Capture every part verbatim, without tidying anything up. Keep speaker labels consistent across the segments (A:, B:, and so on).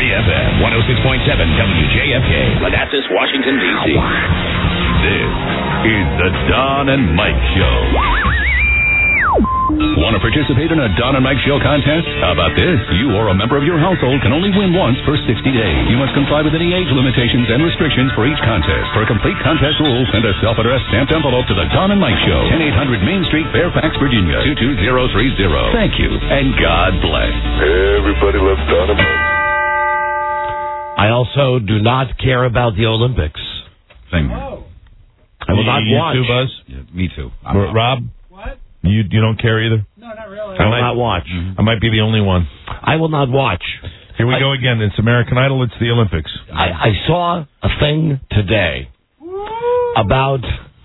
A: Free F M, one oh six point seven W J F K, Manassas, Washington, D C This is the Don and Mike Show. Want to participate in a Don and Mike Show contest? How about this? You or a member of your household can only win once for sixty days. You must comply with any age limitations and restrictions for each contest. For complete contest rules, send a self-addressed stamped envelope to the Don and Mike Show, ten eight hundred Main Street, Fairfax, Virginia, two two zero three zero. Thank you, and God bless.
B: Everybody loves Don and Mike.
C: I also do not care about the Olympics.
D: Same.
C: Oh. I will
E: you,
C: not
E: you
C: watch.
E: Too, Buzz?
D: Yeah, me too. I'm
E: Rob?
F: What?
E: You you don't care either?
F: No, not really.
C: I will not watch.
E: I might be the only one.
C: I will not watch.
E: Here we
C: I,
E: go again. It's American Idol. It's the Olympics.
C: I, I saw a thing today about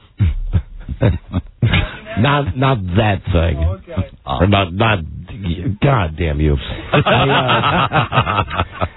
C: not not that thing,
F: Oh, okay.
C: or not not. God damn you! I, uh,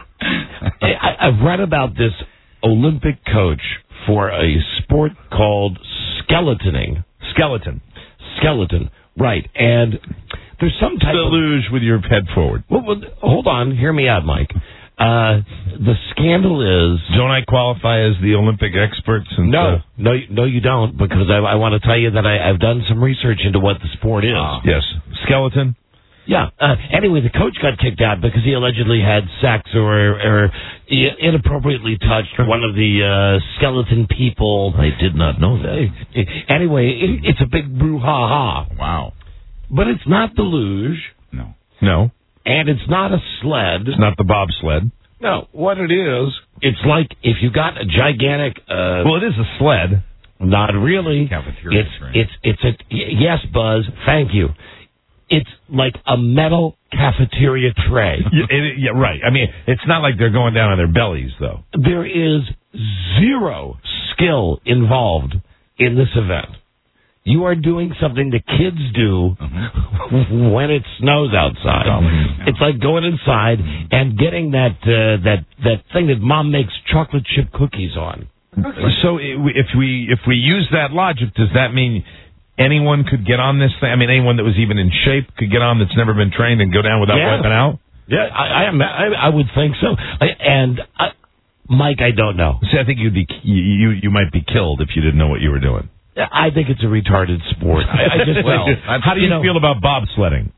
C: I, I've read about this Olympic coach for a sport called skeletoning.
E: Skeleton.
C: Skeleton, right? And there's some type
E: the
C: of
E: luge with your head forward.
C: Well, well, hold on, hear me out, Mike. Uh, the scandal is...
E: Don't I qualify as the Olympic experts? And
C: no,
E: uh,
C: no, no, you don't, because I, I want to tell you that I, I've done some research into what the sport is.
E: Uh, yes. Skeleton?
C: Yeah. Uh, anyway, the coach got kicked out because he allegedly had sex or, or inappropriately touched one of the uh, skeleton people.
D: I did not know that.
C: Anyway, it, it's a big brouhaha.
D: Wow.
C: But it's not the luge.
D: No.
E: No.
C: And it's not a sled.
E: It's not the bobsled.
C: No, what it is, it's like if you got a gigantic... Uh,
E: well, it is a sled.
C: Not really.
D: Cafeteria
C: it's,
D: train.
C: it's, it's a... Yes, Buzz, thank you. It's like a metal cafeteria tray.
E: yeah, it, yeah, right. I mean, it's not like they're going down on their bellies, though.
C: There is zero skill involved in this event. You are doing something the kids do mm-hmm. when it snows outside.
D: Mm-hmm.
C: It's like going inside and getting that uh, that that thing that Mom makes chocolate chip cookies on.
E: So if we if we use that logic, does that mean anyone could get on this thing? I mean, anyone that was even in shape could get on that's never been trained and go down without
C: yeah.
E: wiping out?
C: Yeah, I, I, I, I would think so. I, and I, Mike, I don't know.
E: See, I think you'd be you you might be killed if you didn't know what you were doing.
C: I think it's a retarded sport. I, I just
E: well, how do you, you know, feel about bobsledding?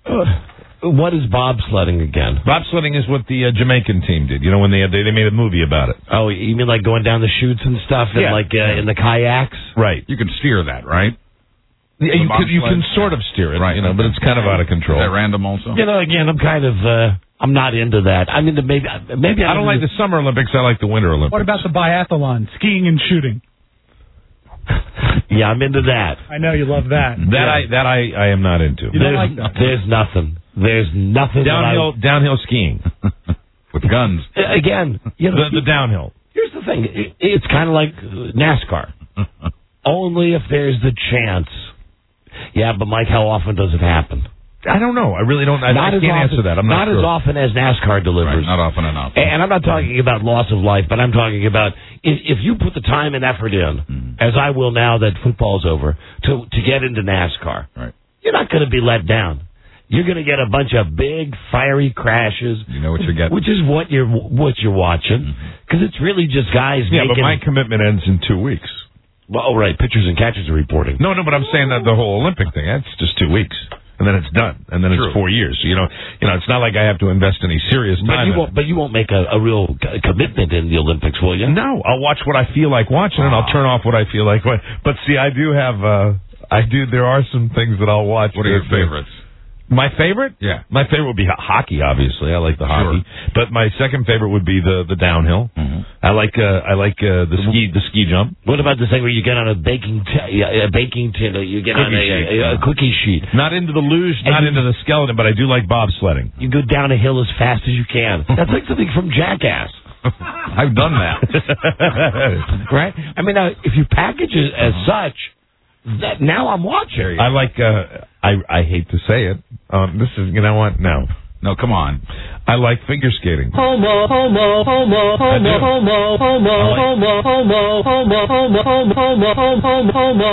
C: Uh, what is bobsledding again?
E: Bobsledding is what the uh, Jamaican team did. You know, when they, they they made a movie about it.
C: Oh, you mean like going down the chutes and stuff, and
E: yeah.
C: like uh, in the kayaks?
E: Right.
D: You can steer that, right?
E: Yeah, you can you can sort of steer it,
D: right?
E: You know, but it's kind of out of control.
D: Is that random also?
C: You know, again, I'm kind of uh, I'm not into that. I mean, the, maybe maybe
E: I don't like the Summer Olympics. I like the Winter Olympics.
F: What about the biathlon, skiing and shooting?
C: Yeah, I'm into that.
F: I know you love that.
E: That
C: yeah.
E: I that I, I am not into.
F: You don't like that?
C: There's nothing. There's nothing.
E: Downhill
C: that I,
E: downhill skiing
D: with guns.
C: Again, you know,
E: the, the downhill.
C: Here's the thing. It, it's kind of like NASCAR. Only if there's the chance. Yeah, but Mike, how often does it happen?
E: I don't know. I really don't. I,
C: not
E: I can't
C: often,
E: answer that. I'm not,
C: not
E: sure.
C: as often as NASCAR delivers.
D: Right, not often enough.
C: And I'm not talking about loss of life, but I'm talking about if, if you put the time and effort in, mm-hmm. as I will now that football's over, to to get into NASCAR.
D: Right.
C: You're not going to be let down. You're going to get a bunch of big fiery crashes.
D: You know what you're getting,
C: which is what you're what you're watching, because mm-hmm. it's really just guys.
E: Yeah,
C: making,
E: but my commitment ends in two weeks.
C: Well, oh, right, pitchers and catchers are reporting.
E: No, no, but I'm saying that the whole Olympic thing, that's just two weeks. And then it's done. And then
D: True.
E: It's four years. So, you know, you know, it's not like I have to invest any serious time.
C: But you won't, but you won't make a, a real commitment in the Olympics, will you?
E: No, I'll watch what I feel like watching, and I'll turn off what I feel like. But see, I do have, uh, I do. There are some things that I'll watch.
D: What are your favorites?
E: My favorite?
D: Yeah.
E: My favorite would be hockey, obviously. I like the
D: Sure.
E: hockey. But my second favorite would be the, the downhill. Mm-hmm. I like uh, I like uh, the ski the ski jump.
C: What about the thing where you get on a baking t- a baking tin, uh, you get
E: cookie
C: on a,
E: sheet.
C: a, a cookie sheet.
E: Not into the luge,
C: and
E: not
C: you,
E: into the skeleton, but I do like bobsledding.
C: You go down a hill as fast as you can. That's like something from Jackass.
D: I've done that.
C: Right? I mean, uh, if you package it as such, that now I'm watching.
E: I like, uh, I I hate to say it. Um, this is, you know what? No.
D: No, come on.
E: I like figure skating.
G: Homo, homo, homo, homo, homo, homo, homo, homo, homo, homo, homo, homo, homo, homo,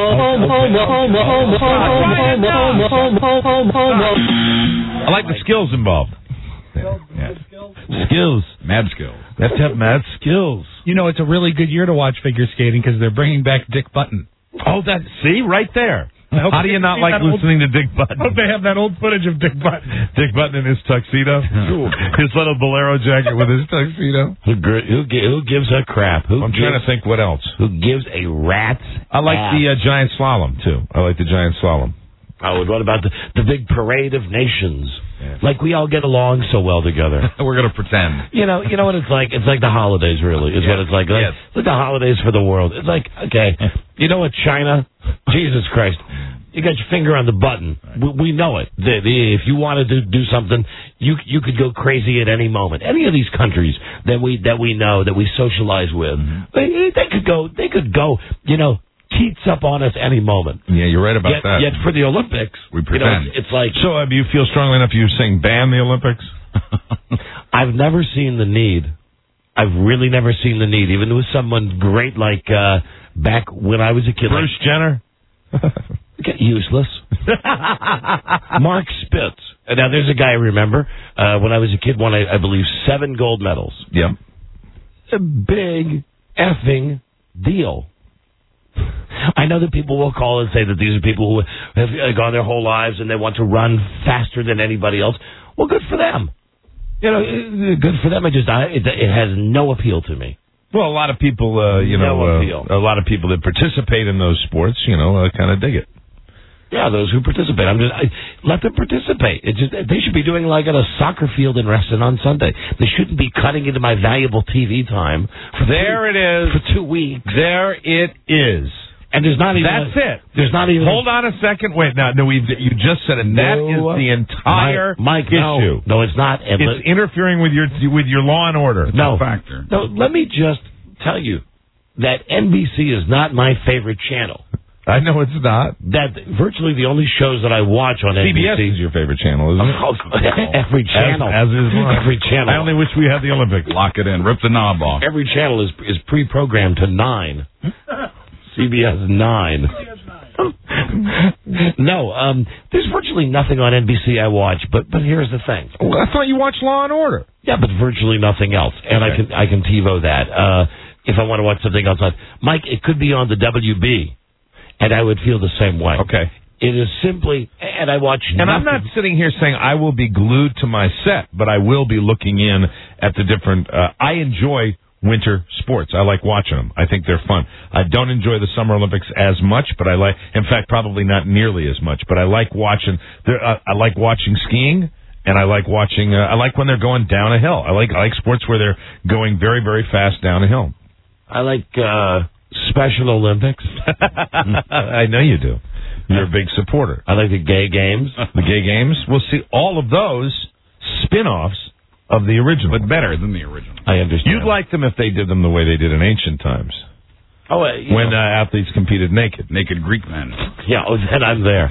G: homo, homo, homo, homo.
E: I like the skills involved.
F: Yeah.
E: Ski skills.
D: Mad skills.
E: They have to have mad skills.
F: You know, it's a really good year to watch figure skating because they're bringing back Dick Button.
E: Oh, that see right there.
F: I hope
E: How do
F: they
E: you not
F: see
E: like
F: that old-
E: listening to Dick Button?
F: I hope they have that old footage of Dick Button.
E: Dick Button in his tuxedo, his little bolero jacket with his tuxedo.
C: Who, gr- who, gi- who gives a crap? Who
E: I'm
C: gives,
E: trying to think what else.
C: Who gives a rat's
E: I like
C: ass?
E: the uh, giant slalom too. I like the giant slalom.
C: Oh, and what about the, the big parade of nations?
E: Yeah.
C: Like we all get along so well together.
D: We're gonna pretend.
C: You know, you know what it's like. It's like the holidays, really. Is what
D: Yes.
C: it's like. Like,
D: Yes.
C: like the holidays for the world. It's like, okay, you know what, China? Jesus Christ, you got your finger on the button. We, we know it. The, the, if you wanted to do something, you you could go crazy at any moment. Any of these countries that we that we know that we socialize with,
D: Mm-hmm.
C: they, they could go. They could go. You know. Teats up on us any moment.
E: Yeah, you're right about
C: Yet,
E: that.
C: yet for the Olympics,
D: We
C: you know,
D: pretend.
C: it's, it's like
E: So, uh, do you feel strongly enough you're saying ban the Olympics?
C: I've never seen the need. I've really never seen the need, even with someone great like uh, back when I was a kid.
E: Bruce Jenner?
C: Like, useless. Mark Spitz. Uh, Now, there's a guy I remember uh, when I was a kid won, I, I believe, seven gold medals.
E: Yep.
C: It's a big effing deal. I know that people will call and say that these are people who have uh, gone their whole lives and they want to run faster than anybody else. Well, good for them. You know, uh, good for them. I just, I, it, it has no appeal to me.
E: Well, a lot of people, uh, you
C: No
E: know,
C: appeal.
E: uh, a lot of people that participate in those sports, you know, uh, kind of dig it.
C: Yeah, those who participate. I'm just I, let them participate. It just they should be doing like at a soccer field in Reston on Sunday. They shouldn't be cutting into my valuable T V time. For
E: There
C: two,
E: it is.
C: for two weeks.
E: There it is.
C: And there's not even.
E: That's
C: a,
E: it.
C: There's not even.
E: Hold on a second. Wait, now, no, we you just said it. That is
C: No,
E: the entire
C: Mike, Mike,
E: issue.
C: No, no, it's not. And
E: It's
C: let-
E: interfering with your with your law and order.
C: no
D: a factor.
C: No, let me just tell you that N B C is not my favorite channel.
E: I know it's not.
C: That virtually the only shows that I watch on
E: C B
C: N B C
E: S is your favorite channel, isn't it?
C: every channel,
E: As, as is mine.
C: every channel.
E: I only wish we had the Olympics.
D: Lock it in. Rip the knob off.
C: Every channel is is pre-programmed to nine. C B S nine. No, um, there's virtually nothing on N B C I watch, but but here's the thing.
E: Well, I thought you watched Law and Order.
C: Yeah, but virtually nothing else, and I
E: Okay.
C: can I can TiVo that uh, if I want to watch something else on. Mike, it could be on the W B, and I would feel the same way.
E: Okay.
C: It is simply, and I watch.
E: And I'm not
C: nothing.
E: sitting here saying I will be glued to my set, but I will be looking in at the different. Uh, I enjoy winter sports. I like watching them. I think they're fun. I don't enjoy the Summer Olympics as much, but I like, in fact, probably not nearly as much. But I like watching. there- Uh, I like watching skiing, and I like watching. Uh, I like when they're going down a hill. I like I like sports where they're going very very fast down a hill.
C: I like uh, Special Olympics.
E: I know you do. You're a big supporter.
C: I like the gay games.
E: The gay games. We'll see all of those spin-offs of the original.
D: But better than the original.
C: I understand.
E: You'd like them if they did them the way they did in ancient times,
C: oh, uh, you
E: when
C: know,
E: uh, athletes competed naked.
D: Naked Greek men.
C: yeah. Oh, then I'm there.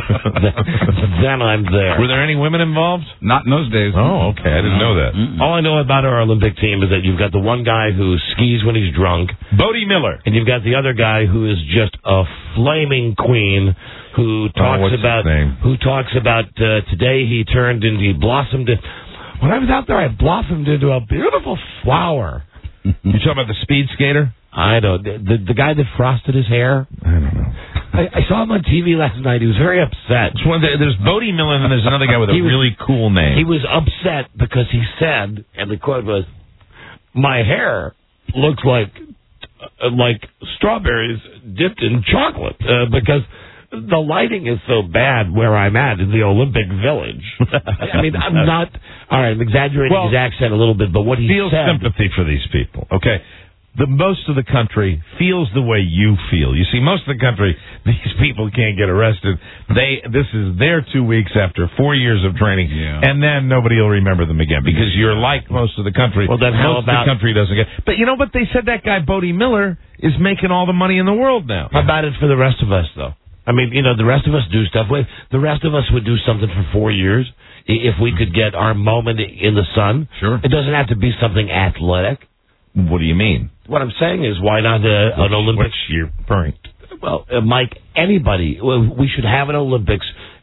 C: then I'm there.
E: Were there any women involved?
D: Not in those days.
E: Oh, okay. I didn't know that.
D: Mm-mm.
C: All I know about our Olympic team is that you've got the one guy who skis when he's drunk,
E: Bodie Miller.
C: and you've got the other guy who is just a flaming queen who talks
E: what's his
C: about
E: name?
C: who talks about uh, today he turned into he blossomed. In, when I was out there, I blossomed into a beautiful flower.
E: You talking about the speed skater?
C: I don't. The, the the guy that frosted his hair.
E: I don't know.
C: I, I saw him on T V last night. He was very upset.
E: It's one of the, there's Bodie Miller, and then there's another guy with a
C: He was-
E: really cool name.
C: He was upset because he said, and the quote was, "My hair looks like uh, like strawberries dipped in chocolate uh, because the lighting is so bad where I'm at in the Olympic Village." I mean, I'm not. All right, I'm exaggerating
E: Well,
C: his accent a little bit, but what he
E: Feel
C: said.
E: sympathy for these people. Okay. The most of the country feels the way you feel. You see, most of the country, these people can't get arrested. They, this is their two weeks after four years of training,
D: Yeah.
E: and then nobody will remember them again because you're like most of the country.
C: Well, then how
E: most
C: about-
E: of the country doesn't get. But you know what? They said that guy Bodie Miller is making all the money in the world now.
C: How about it for the rest of us, though? I mean, you know, the rest of us do stuff. Wait, the rest of us would do something for four years i- if we could get our moment in the sun.
D: Sure.
C: It doesn't have to be something athletic.
E: What do you mean?
C: What I'm saying is, why not uh, an Olympics?
E: What's your point?
C: Well, uh, Mike, anybody, well, we should have an Olympics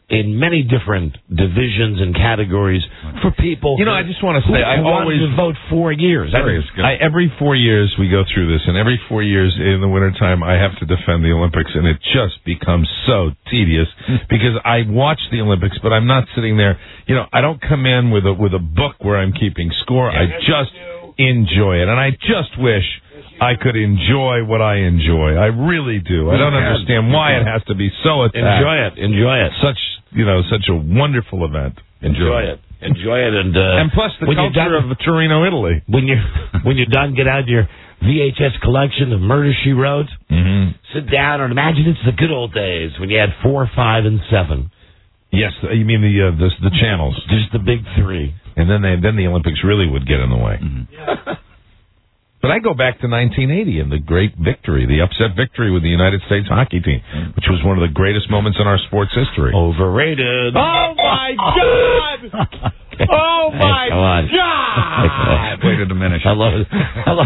C: in many different divisions and categories for people.
E: You know, I just want to
C: who,
E: say, I
C: who
E: always
C: wanted to vote four years. I mean,
E: I, every four years we go through this, and every four years in the wintertime I have to defend the Olympics, and it just becomes so tedious because I watch the Olympics, but I'm not sitting there. You know, I don't come in with a with a book where I'm keeping score. I just enjoy it, and I just wish I could enjoy what I enjoy. I really do. I don't understand why it has to be so attacked.
C: Enjoy it. Enjoy it.
E: Such, you know, such a wonderful event.
C: Enjoy, enjoy it. Enjoy it. And uh,
E: and plus the culture
C: done,
E: of Torino, Italy.
C: When you when you're done, get out your V H S collection of Murder, She Wrote.
E: Mm-hmm.
C: Sit down and imagine it's the good old days when you had four, five, and seven.
E: Yes, you mean the uh, the, the channels.
C: Just the big three.
E: And then they then the Olympics really would get in the way.
C: Mm-hmm. Yeah.
E: But I go back to nineteen eighty and the great victory, the upset victory with the United States hockey team, which was one of the greatest moments in our sports history.
C: Overrated.
E: Oh, my God! Oh, my
C: hey,
E: God!
D: Way to diminish.
C: Hello. Hello.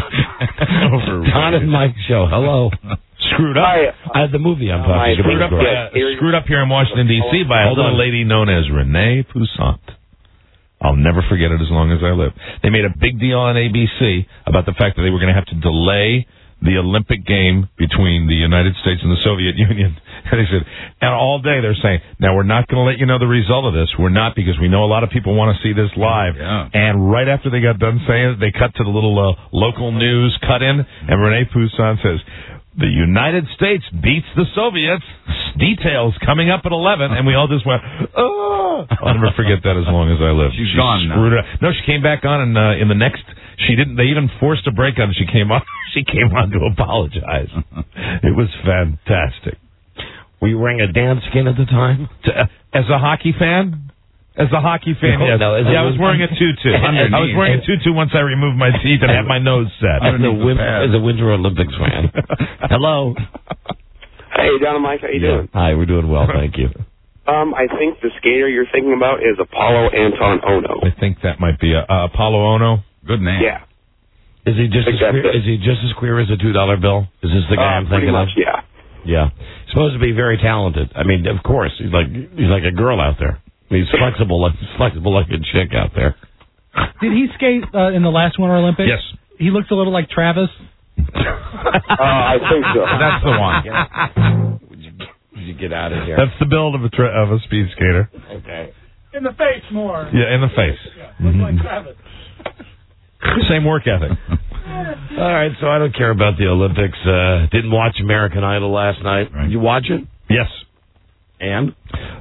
C: Don and Mike show. Hello. Screwed up.
H: Hi.
C: I have the movie I'm talking
E: Screwed up,
C: about.
E: uh, screwed up here in Washington, D C by a
C: Hold
E: little
C: on.
E: lady known as Renee Poussaint. I'll never forget it as long as I live. They made a big deal on A B C about the fact that they were going to have to delay the Olympic game between the United States and the Soviet Union. And they said, and all day they're saying, now we're not going to let you know the result of this. We're not, because we know a lot of people want to see this live.
D: Yeah.
E: And right after they got done saying it, they cut to the little uh, local news cut in, and Renee Poussaint says, the United States beats the Soviets. Details coming up at eleven, and we all just went, oh. I'll never forget that as long as I live.
D: She's
E: she
D: gone now.
E: screwed it up. No, she came back on, and uh, in the next, she didn't. They even forced a break on. She came on. She came on to apologize. It was fantastic.
C: Were you wearing a dance skin at the time?
E: To, uh, as a hockey fan. As a hockey fan,
C: No,
E: yes.
C: no, as a-
E: yeah, I was wearing a tutu. I was wearing a tutu once I removed my teeth and had my nose set.
C: As a,
D: Underneath the
C: win-
D: pad.
C: as a Winter Olympics fan. Hello.
H: Hey, Don and Mike, how you doing?
C: Hi, we're doing well, thank you.
H: Um, I think the skater you're thinking about is Apollo Anton Ono.
E: I think that might be a, uh, Apollo Ono.
D: Good name.
H: Yeah.
C: Is he just as
H: Exactly.
C: queer, is he just as queer as a two dollar bill? Is this the guy
H: Uh,
C: I'm
H: pretty
C: thinking
H: much,
C: of?
H: yeah.
C: Yeah. He's supposed to be very talented. I mean, of course, he's like he's like a girl out there. He's flexible, like flexible like a chick out there.
F: Did he skate uh, in the last Winter Olympics?
E: Yes.
F: He looks a little like Travis.
H: Uh, I think so.
E: That's the one.
C: Would you, would you get out of here?
E: That's the build of a tra- of a speed skater.
C: Okay.
F: In the face more.
E: Yeah, in the face.
F: Looks like Travis.
E: Same work ethic.
C: All right, so I don't care about the Olympics. Uh, didn't watch American Idol last night.
D: Right.
C: You watch it?
E: Yes.
C: And?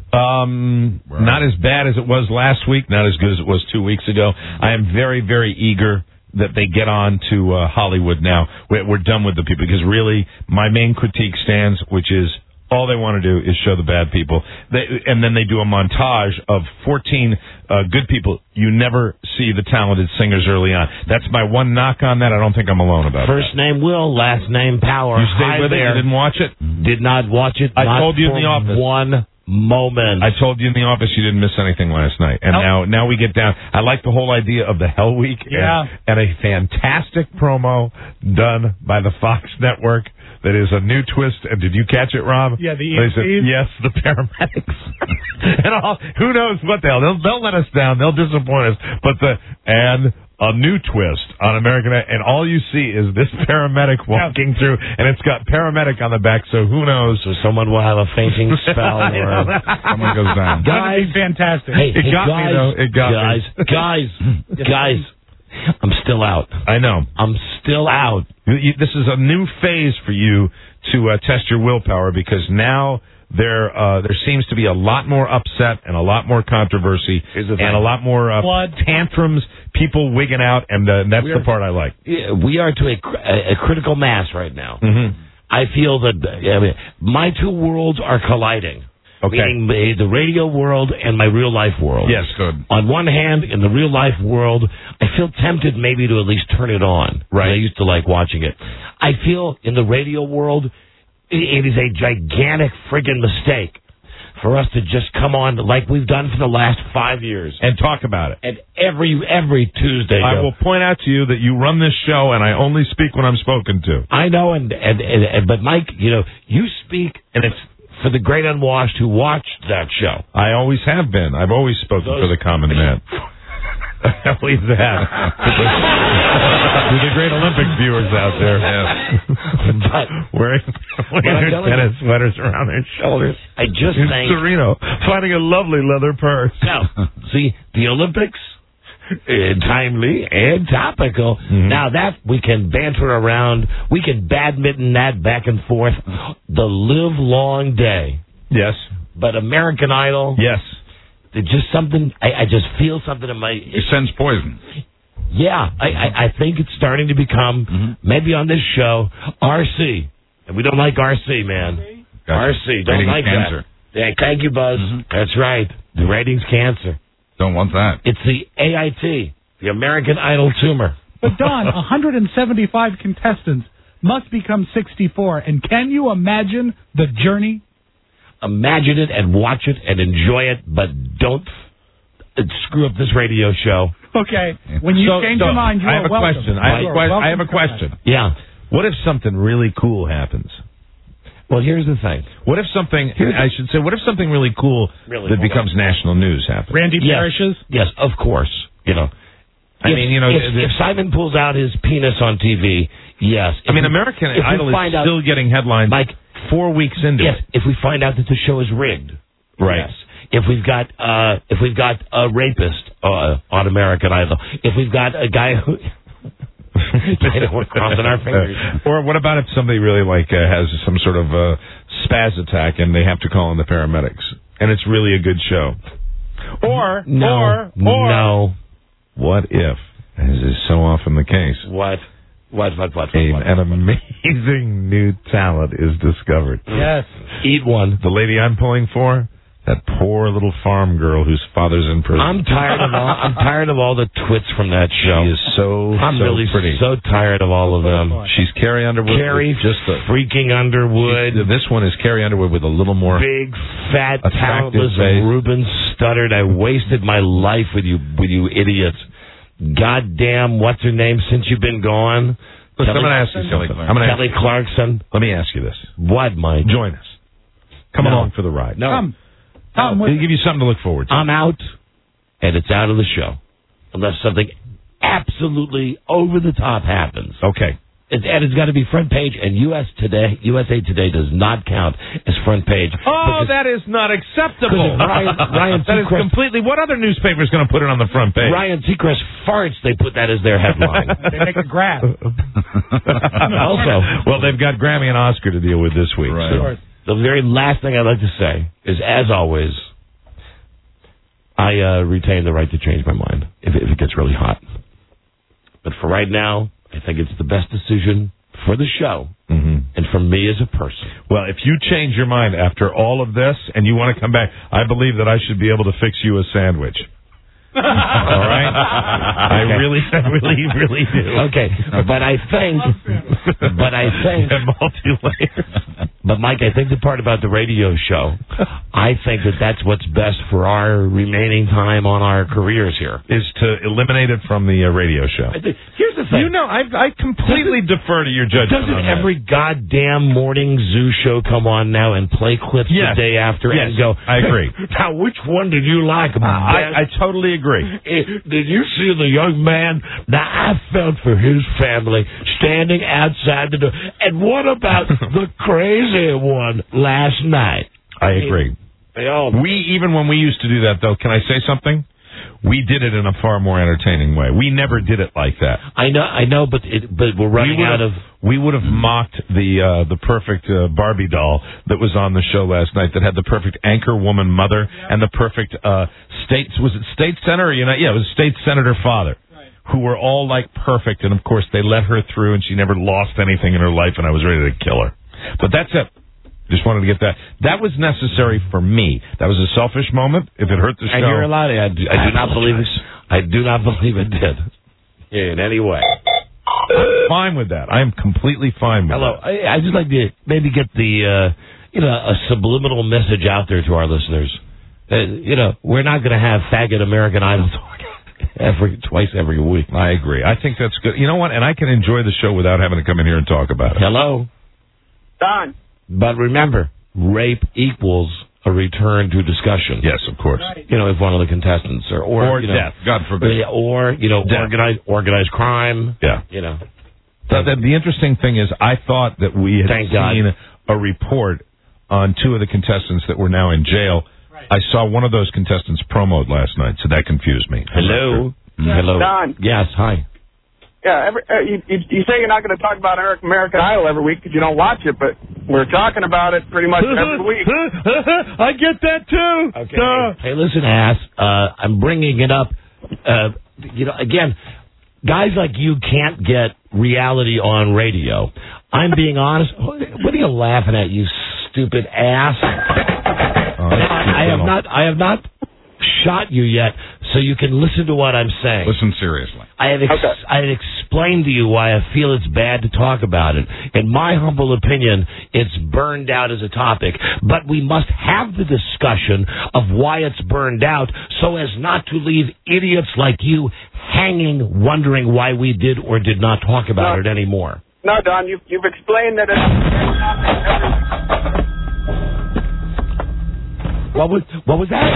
E: Um, not as bad as it was last week, not as good as it was two weeks ago. I am very, very eager that they get on to uh, Hollywood now. We're, we're done with the people, because really my main critique stands, which is all they want to do is show the bad people. They, and then they do a montage of fourteen uh, good people. You never see the talented singers early on. That's my one knock on that. I don't think I'm alone about
C: First
E: that.
C: name Will, last name Power.
E: You stayed
C: Hi
E: with
C: there.
E: it? You didn't watch it?
C: Did not watch it.
E: I
C: not
E: told you in
C: for
E: the office.
C: one moment.
E: I told you in the office you didn't miss anything last night. And now now we get down. I like the whole idea of the Hell Week.
F: Yeah.
E: And, and a fantastic promo done by the Fox Network that is a new twist. And did you catch it, Rob?
F: Yeah, the
E: They said,
F: E M Cs?
E: yes, the paramedics. And all, who knows what the hell. They'll, they'll let us down. They'll disappoint us. But the, and a new twist on American Idol, and all you see is this paramedic walking through, and it's got paramedic on the back, so who knows?
C: So someone will have a fainting spell. Or,
D: Someone goes down.
F: That'd be fantastic.
C: hey,
E: It
C: hey,
E: got me,
C: guys,
E: though. It got me.
C: guys, guys, guys. I'm still out.
E: I know.
C: I'm still out.
E: You- you- This is a new phase for you to uh, test your willpower, because now there uh, there seems to be a lot more upset and a lot more controversy
C: Here's the
E: and
C: thing.
E: a lot more uh,
F: Blood.
E: tantrums, people wigging out, and uh, that's
C: We're-
E: the part I like.
C: Yeah, we are to a, cr- a, a critical mass right now.
E: Mm-hmm.
C: I feel that I mean, my two worlds are colliding.
E: Okay.
C: Meaning the, the radio world and my real life world.
E: Yes, good.
C: On one hand, in the real life world, I feel tempted maybe to at least turn it on.
E: Right.
C: I used to like watching it. I feel in the radio world, it, it is a gigantic friggin' mistake for us to just come on like we've done for the last five years.
E: And talk about it.
C: And every every Tuesday.
E: I
C: go,
E: will point out to you that you run this show, and I only speak when I'm spoken to.
C: I know, and, and, and, and but Mike, you know, you speak, and it's for the great unwashed who watched that show.
E: I always have been. I've always spoken
C: Those-
E: for the common man. I always have. To the great Olympic viewers out there.
C: But
E: Wearing, wearing their
C: telling
E: tennis sweaters around their shoulders.
C: I just
E: In
C: think...
E: Sereno, finding a lovely leather purse.
C: Now, see, the Olympics, uh, timely and topical.
E: Mm-hmm.
C: Now that we can banter around, we can badminton that back and forth the live long day.
E: Yes.
C: But American Idol,
E: Yes.
C: it's just something, I, I just feel something in my...
D: It sends poison.
C: Yeah, I, I, I think it's starting to become,
D: Mm-hmm.
C: maybe on this show, R C. And we don't like R C, man.
D: Gotcha.
C: R C, don't
D: Ratings
C: like
D: cancer.
C: that. Yeah, thank you, Buzz.
D: Mm-hmm.
C: That's right. The ratings cancer.
D: Don't want that.
C: It's the A I T, the American Idol tumor.
F: But Don, one hundred seventy-five contestants must become sixty-four. And can you imagine the journey?
C: Imagine it and watch it and enjoy it, but don't f- screw up this radio show.
F: Okay, when you
E: So-
F: change
E: so,
F: your mind, you
E: I
F: are
E: have a
F: welcome.
E: question. I have
F: You
E: a,
F: are
E: que- I
F: welcome
E: have a
F: to come back.
E: question.
C: Yeah.
E: What if something really cool happens?
C: Well, here's the thing.
E: What if something, I should say, what if something really cool
C: Really,
E: that
C: hold
E: becomes national news happens?
F: Randy
C: Yes.
F: Parishes?
C: Yes, of course. You know.
E: I
C: If-
E: mean, you know,
C: if,
E: the-
C: if Simon pulls out his penis on T V, yes.
E: I
C: If
E: mean,
C: we-
E: American
C: if we
E: Idol is
C: find out-
E: still getting headlines
C: Mike,
E: four weeks into
C: yes,
E: it.
C: if we find out that the show is rigged.
E: Right.
C: Yes. If we've got uh, if we've got a rapist uh, on American Idol, if we've got a guy who, I know we're crossing our fingers.
E: Uh, or what about if somebody really like uh, has some sort of uh, spaz attack and they have to call in the paramedics and it's really a good show? Or
C: No,
E: or or
C: no.
E: what if, as is so often the case,
C: What? What? What? What?
E: a,
C: what,
E: an amazing new talent is discovered?
F: Yes.
C: Eat one.
E: The lady I'm pulling for, that poor little farm girl whose father's in prison.
C: I'm tired of all. I'm tired of all the twits from that show.
E: She is so
C: I'm
E: so
C: really
E: pretty.
C: so tired of all of them.
E: She's Carrie Underwood.
C: Carrie,
E: with just a,
C: freaking Underwood,
E: this one is Carrie Underwood with a little more.
C: big, fat,
E: attractive
C: talentless
E: face.
C: Ruben Studdard. I wasted my life with you, with you idiots. Goddamn, what's her name since you've been gone?
E: Listen, I'm
C: Kelly-
E: going to ask you
D: Kelly
E: something.
D: Clarkson.
E: I'm going to
C: Kelly Clarkson.
E: let me ask you this.
C: What, Mike?
E: Join us. Come
C: No.
E: along for the ride.
C: No.
F: Come. Tom,
E: We'll
F: with
E: give you something to look forward to.
C: I'm out, and it's out of the show. Unless something absolutely over the top happens.
E: Okay.
C: It, and it's got to be front page, and U S Today, U S A Today does not count as front page.
E: Oh,
C: because-
E: that is not acceptable.
C: because Ryan- Ryan
E: that is
C: Seacrest-
E: completely. What other newspaper is going to put it on the front page?
C: Ryan Seacrest farts, they put that as their headline.
F: they make a graph.
C: Also,
E: well, they've got Grammy and Oscar to deal with this week.
D: Right.
E: So.
C: the very last thing I'd like to say is, as always, I uh, retain the right to change my mind if, if it gets really hot. But for right now, I think it's the best decision for the show
E: Mm-hmm.
C: and for me as a person.
E: Well, if you change your mind after all of this and you want to come back, I believe that I should be able to fix you a sandwich. All right? I
C: Okay.
E: really, I really, really do.
C: Okay, but I think, but I think,
E: And multi-layer.
C: but Mike, I think the part about the radio show, I think that that's what's best for our remaining time on our careers here.
E: Is to eliminate it from the uh, radio show.
C: I think- Here's the thing.
E: You know, I, I completely defer to your judgment.
C: Doesn't
E: on that.
C: every goddamn morning zoo show come on now and play clips
E: Yes.
C: the day after
E: Yes.
C: and go,
E: I agree.
C: Now, which one did you like?
E: I, I totally agree.
C: Eh, Did you see the young man? Now, I felt for his family standing outside the door. And what about the crazy one last night?
E: I agree.
C: They all
E: We, even when we used to do that, though, can I say something? We did it in a far more entertaining way. We never did it like that.
C: I know, I know, but it, but we're running
E: we
C: out of.
E: we would have mocked the uh, the perfect uh, Barbie doll that was on the show last night that had the perfect anchor woman mother and the perfect uh, state was it state senator or, you know yeah it was state senator father who were all like perfect, and of course they let her through and she never lost anything in her life and I was ready to kill her. But that's it. Just wanted to get that. That was necessary for me. That was a selfish moment. If it hurt the show,
C: And you're allowed. I do, I do not believe it. I do not believe it did in any way.
E: I'm fine with that. I am completely fine with
C: Hello.
E: that.
C: I, I just like to maybe get the uh, you know a subliminal message out there to our listeners. Uh, you know, we're not going to have faggot American Idol talk every twice every week.
E: I agree. I think that's good. You know what? And I can enjoy the show without having to come in here and talk about it.
C: Hello.
H: Don,
C: But remember, rape equals a return to discussion.
E: Yes, of course.
F: Right.
C: You know, if one of the contestants or or,
E: Or
C: you know,
E: death, God forbid.
C: or you know,
E: Death.
C: organized organized crime.
E: Yeah.
C: You know.
E: The, the, the interesting thing is, I thought that we had
C: Thank
E: seen
C: God.
E: a report on two of the contestants that were now in jail.
F: Right.
E: I saw one of those contestants promoed last night, so that confused me.
C: Hello.
F: Yeah.
C: Hello.
H: Don.
C: Yes. Hi.
H: Yeah, every, uh, you, you, you say you're not going to talk about American Idol every week because you don't watch it, but we're talking about it pretty much every week.
E: I get that too.
C: Okay. Hey, listen, ass. Uh, I'm bringing it up. Uh, you know, again, guys like you can't get reality on radio. I'm being honest. What are you laughing at, you stupid ass?
E: Oh,
C: I have not. I have not shot you yet, so you can listen to what I'm saying.
D: Listen seriously.
C: I have ex-
H: Okay.
C: I have explained to you why I feel it's bad to talk about it. In my humble opinion, it's burned out as a topic, but we must have the discussion of why it's burned out so as not to leave idiots like you hanging, wondering why we did or did not talk about
H: No.
C: it anymore.
H: No, Don, you've, you've explained that it's every
C: What was what was that?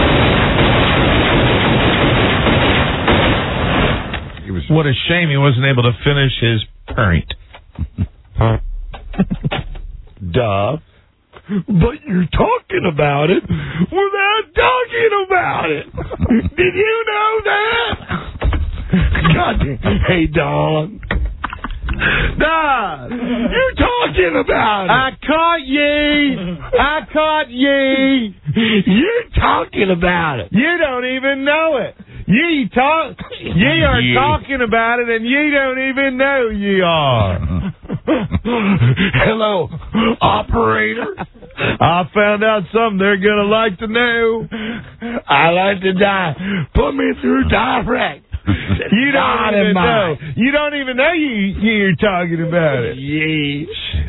D: He was
E: What a shame he wasn't able to finish his point.
C: Duh. But you're talking about it without talking about it. Did you know that? God, hey, Don. Don, you're talking about it.
E: I caught ye! I caught ye!
C: You're talking about it.
E: You don't even know it. Ye talk. Ye are
C: Ye.
E: talking about it, and ye don't even know ye are.
C: Hello, operator.
E: I found out something they're gonna like to know.
C: I like to die. Put me through direct.
E: You don't even know. You don't even know you you're talking about it.
C: Yee.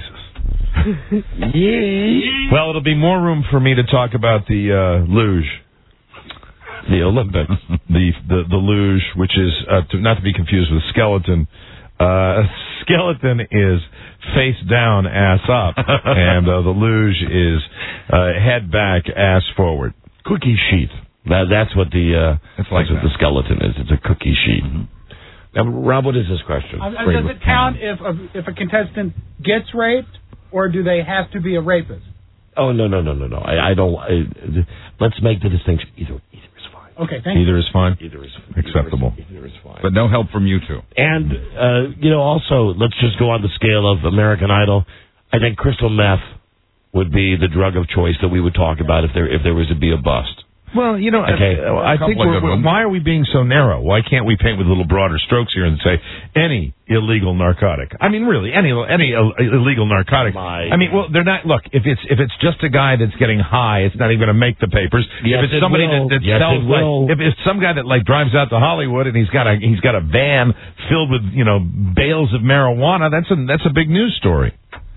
C: Yee.
E: Well, it'll be more room for me to talk about the uh, luge,
C: The Olympics.
E: the the the luge, which is uh, to, not to be confused with skeleton. Uh, skeleton is face down, ass up, and uh, the luge is uh, head back, ass forward.
C: Cookie sheet. That, that's what the uh,
D: It's like
C: that's what
D: that.
C: the skeleton is. It's a cookie sheet. Now, Rob, what is this question?
F: Uh, does it count if a, if a contestant gets raped, or do they have to be a rapist?
C: Oh no no no no no! I, I don't. I, let's make the distinction. Either either is fine.
F: Okay, thank you.
E: Either is fine.
C: Either is
E: Acceptable.
C: Either is, either is fine.
D: But no help from you two.
C: And uh, you know, also, let's just go on the scale of American Idol. I think crystal meth would be the drug of choice that we would talk about if there if there was to be a bust.
E: Well, you know,
C: Okay.
E: I, I think
D: couple of
E: we're,
D: good ones.
E: why are we being so narrow? Why can't we paint with little broader strokes here and say any illegal narcotic? I mean, really, any any Ill- illegal narcotic.
C: My-
E: I mean, well, they're not. Look, if it's if it's just a guy that's getting high, it's not even going to make the papers.
C: Yes,
E: if it's
C: it
E: somebody
C: will.
E: that, that
C: Yes,
E: sells,
C: it will.
E: like, if it's some guy that like drives out to Hollywood and he's got a he's got a van filled with you know bales of marijuana, that's a that's a big news story.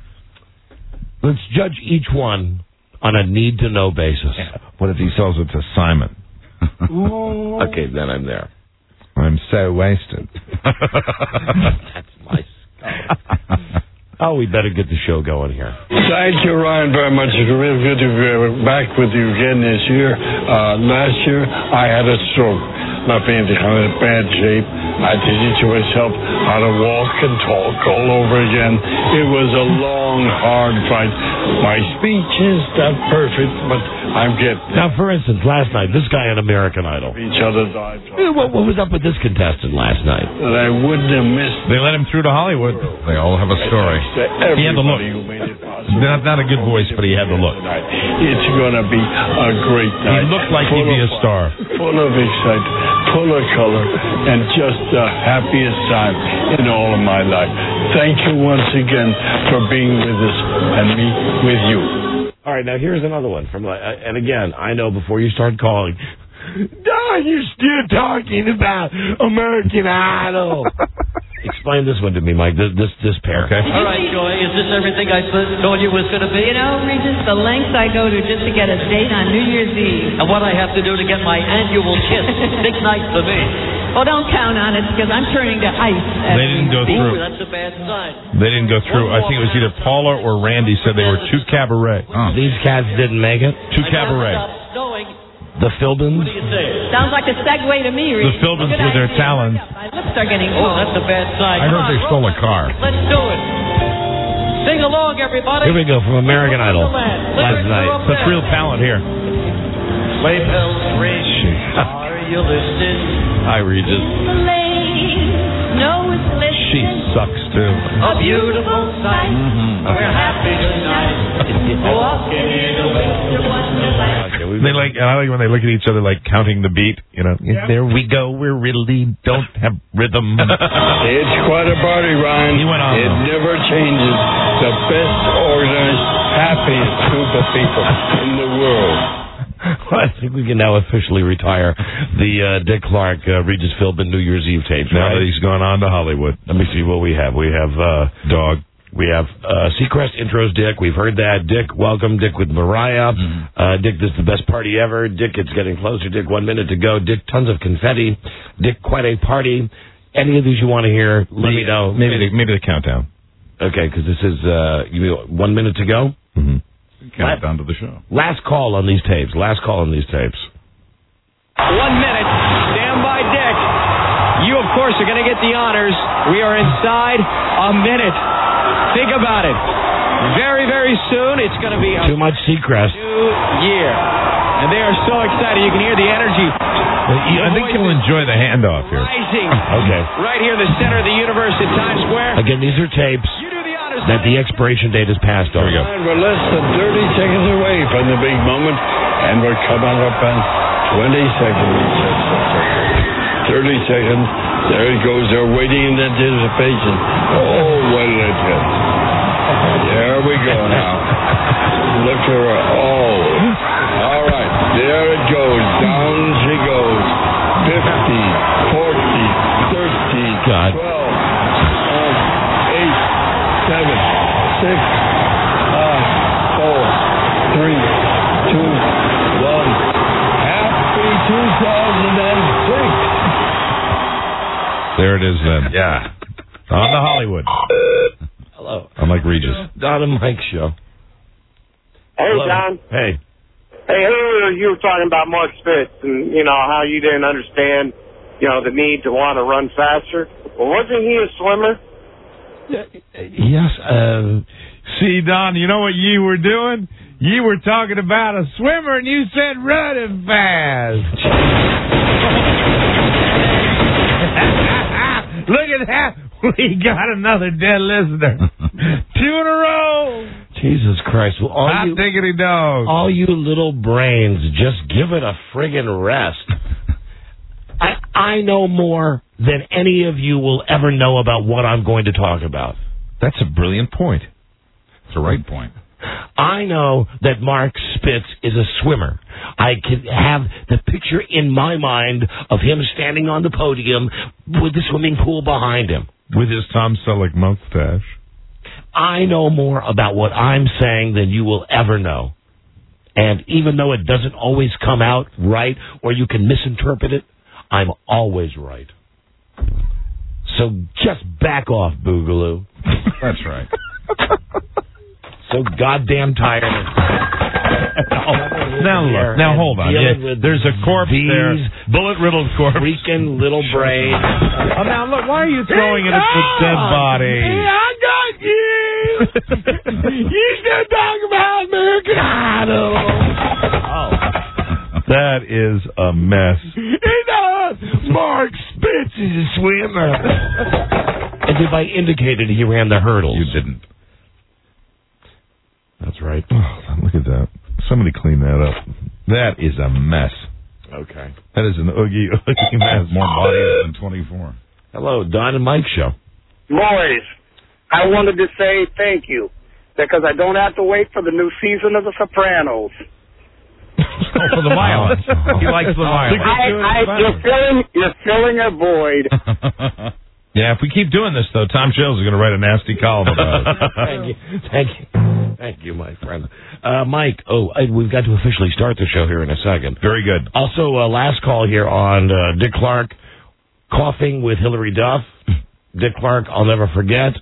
C: Let's judge each one on a need-to-know basis.
E: What if he sells it to Simon?
C: Okay, then I'm there.
E: I'm so wasted.
C: That's my skull. Oh, we better get the show going here.
I: Thank you, Ryan, very much. It's really good to be back with you again this year. Uh, last year, I had a stroke. Left me in kind of bad shape. I had to teach myself how to walk and talk all over again. It was a long, hard fight. My speech is not perfect, but I'm getting
C: Now, for instance, last night, this guy on American Idol.
I: each other's eyes.
C: Eh, What, what was up with this contestant last night?
I: That I wouldn't have missed.
E: They let him through to Hollywood.
D: They all have a story.
E: He had the look.
I: Everybody who made it possible.
E: Not, not a good voice, but he had the look.
I: It's going to be a great
E: He
I: night.
E: looked like
I: Full
E: he'd be
I: of
E: a star.
I: fun, Full of excitement, full of color, and just the happiest time in all of my life. Thank you once again for being with us and me with you.
C: All right, now here's another one from. Uh, and again, I know before you start calling, Don, you're still talking about American Idol. It's explain this one to me, Mike. This this, this pair.
E: Okay.
G: All right, Joy, is this everything I told you was going to be?
J: You know, Regis, the lengths I go to just to get a date on New Year's Eve.
G: And what I have to do to get my annual kiss. Big night for me.
J: Well, don't count on it because I'm turning to ice.
E: They didn't go
G: Ooh,
E: through.
G: that's a bad sign.
E: They didn't go through. I think it was either Paula or Randy said they were too cabaret.
D: Oh.
C: These cats didn't make it.
E: Too cabaret.
G: Stop snowing.
C: The Philbins.
G: What do you say?
J: Sounds like a segue to me, Regis.
E: The Philbins
J: Good
E: with their
J: idea.
E: talons.
J: My lips are getting
G: Oh,
J: full.
G: that's a bad sign.
D: I
G: Come
D: heard
G: on,
D: they stole a car.
G: Let's do it. Sing along, everybody.
C: Here we go from American Idol last night.
E: That's real talent here.
G: Sleigh bells ring. Are you listening?
C: Hi, Regis.
J: Snow is glistening.
E: She sucks too.
G: A beautiful sight.
D: Mm-hmm.
G: We're happy tonight. Walking in a winter wonderland.
C: Okay, we've
E: They like, and I like when they look at each other like counting the beat. You know, there we go. We really don't have rhythm.
I: It's quite a party, Ryan.
E: He went on,
I: It
E: though.
I: never changes. The best organized, happiest group of people in the world.
C: I think we can now officially retire the uh, Dick Clark uh, Regis Philbin New Year's Eve tapes.
E: Now
C: Right?
E: that he's gone on to Hollywood.
C: Let me see what we have. We have uh,
E: Dog.
C: We have uh, Seacrest intros, Dick. We've heard that. Dick, welcome. Dick with Mariah.
D: Mm-hmm.
C: Uh, Dick, this is the best party ever. Dick, it's getting closer. Dick, one minute to go. Dick, tons of confetti. Dick, quite a party. Any of these you want to hear, let me know.
E: Maybe the, maybe the countdown.
C: Okay, because this is uh, you one minute to go.
E: Mm-hmm.
D: Count down to the show.
C: Last call on these tapes. Last call on these tapes.
K: One minute. Stand by, Dick. You, of course, are going to get the honors. We are inside a minute. Think about it. Very, very soon, it's going to be a
C: Too much Seacrest.
K: new year. And they are so excited. You can hear the energy
E: I think he'll enjoy the handoff here.
K: rising
C: Okay.
K: right here in the center of the universe in Times Square.
C: Again, these are tapes
K: You do the honors.
C: that the expiration date has passed on.
E: Here we go.
I: And we're less than thirty seconds away from the big moment, and we're coming up on twenty seconds. thirty seconds. There it goes. They're waiting in anticipation. Oh, what did it get? There we go now. Look at her. Oh. All right. There it goes. Down she goes. fifty, forty, thirty,
C: God.
I: twelve, nine, eight, seven, six, five, four, three, two, one. Happy two thousand six.
E: There it is then.
D: Yeah.
E: On to Hollywood.
C: Hello.
E: I'm like Regis.
C: Don and Mike show.
H: Hey,
C: Hello.
H: Don.
C: Hey.
H: Hey, earlier you were talking about Mark Spitz and, you know, how you didn't understand, you know, the need to want to run faster. Well, wasn't he a swimmer?
C: Yes. Uh,
E: See, Don, you know what you were doing? You were talking about a swimmer, and you said running fast. Look at that. We got another dead listener. Two in a row.
C: Jesus Christ. Well, all
E: Hot
C: you,
E: diggity dog.
C: all you little brains, just give it a friggin' rest. I, I know more than any of you will ever know about what I'm going to talk about.
E: That's a brilliant point.
D: It's a right point.
C: I know that Mark Spitz is a swimmer. I can have the picture in my mind of him standing on the podium with the swimming pool behind him.
E: With his Tom Selleck mustache.
C: I know more about what I'm saying than you will ever know. And even though it doesn't always come out right or you can misinterpret it, I'm always right. So just back off, Boogaloo.
D: That's right.
C: So goddamn tired of
E: Now look, now hold on.
C: dealing
E: Yeah,
C: with
E: there's a corpse
C: these
E: there, bullet-riddled corpse.
C: freaking little brain.
E: Oh, now look, why are you throwing it at the dead body?
C: I got you. You still talking about American Idol.
E: Oh. That is a mess.
C: You know, Mark Spitz is a swimmer. As if I indicated he ran the hurdles.
D: You didn't.
C: That's right.
E: Oh, look at that. Somebody clean that up. That is a mess.
C: Okay.
E: That is an oogie oogie mess.
D: More bodies than twenty-four.
C: Hello, Don and Mike show.
H: Boys, I wanted to say thank you because I don't have to wait for the new season of The Sopranos.
E: Oh, for the violence. He likes the violence.
H: I, I, you're filling, you're filling a void.
E: Yeah, if we keep doing this, though, Tom Shales is going to write a nasty column about it.
C: Thank you. Thank you. Thank you, my friend. Uh, Mike, oh, I, we've got to officially start the show here in a second.
E: Very good.
C: Also, uh, last call here on uh, Dick Clark coughing with Hillary Duff. Dick Clark, I'll never forget.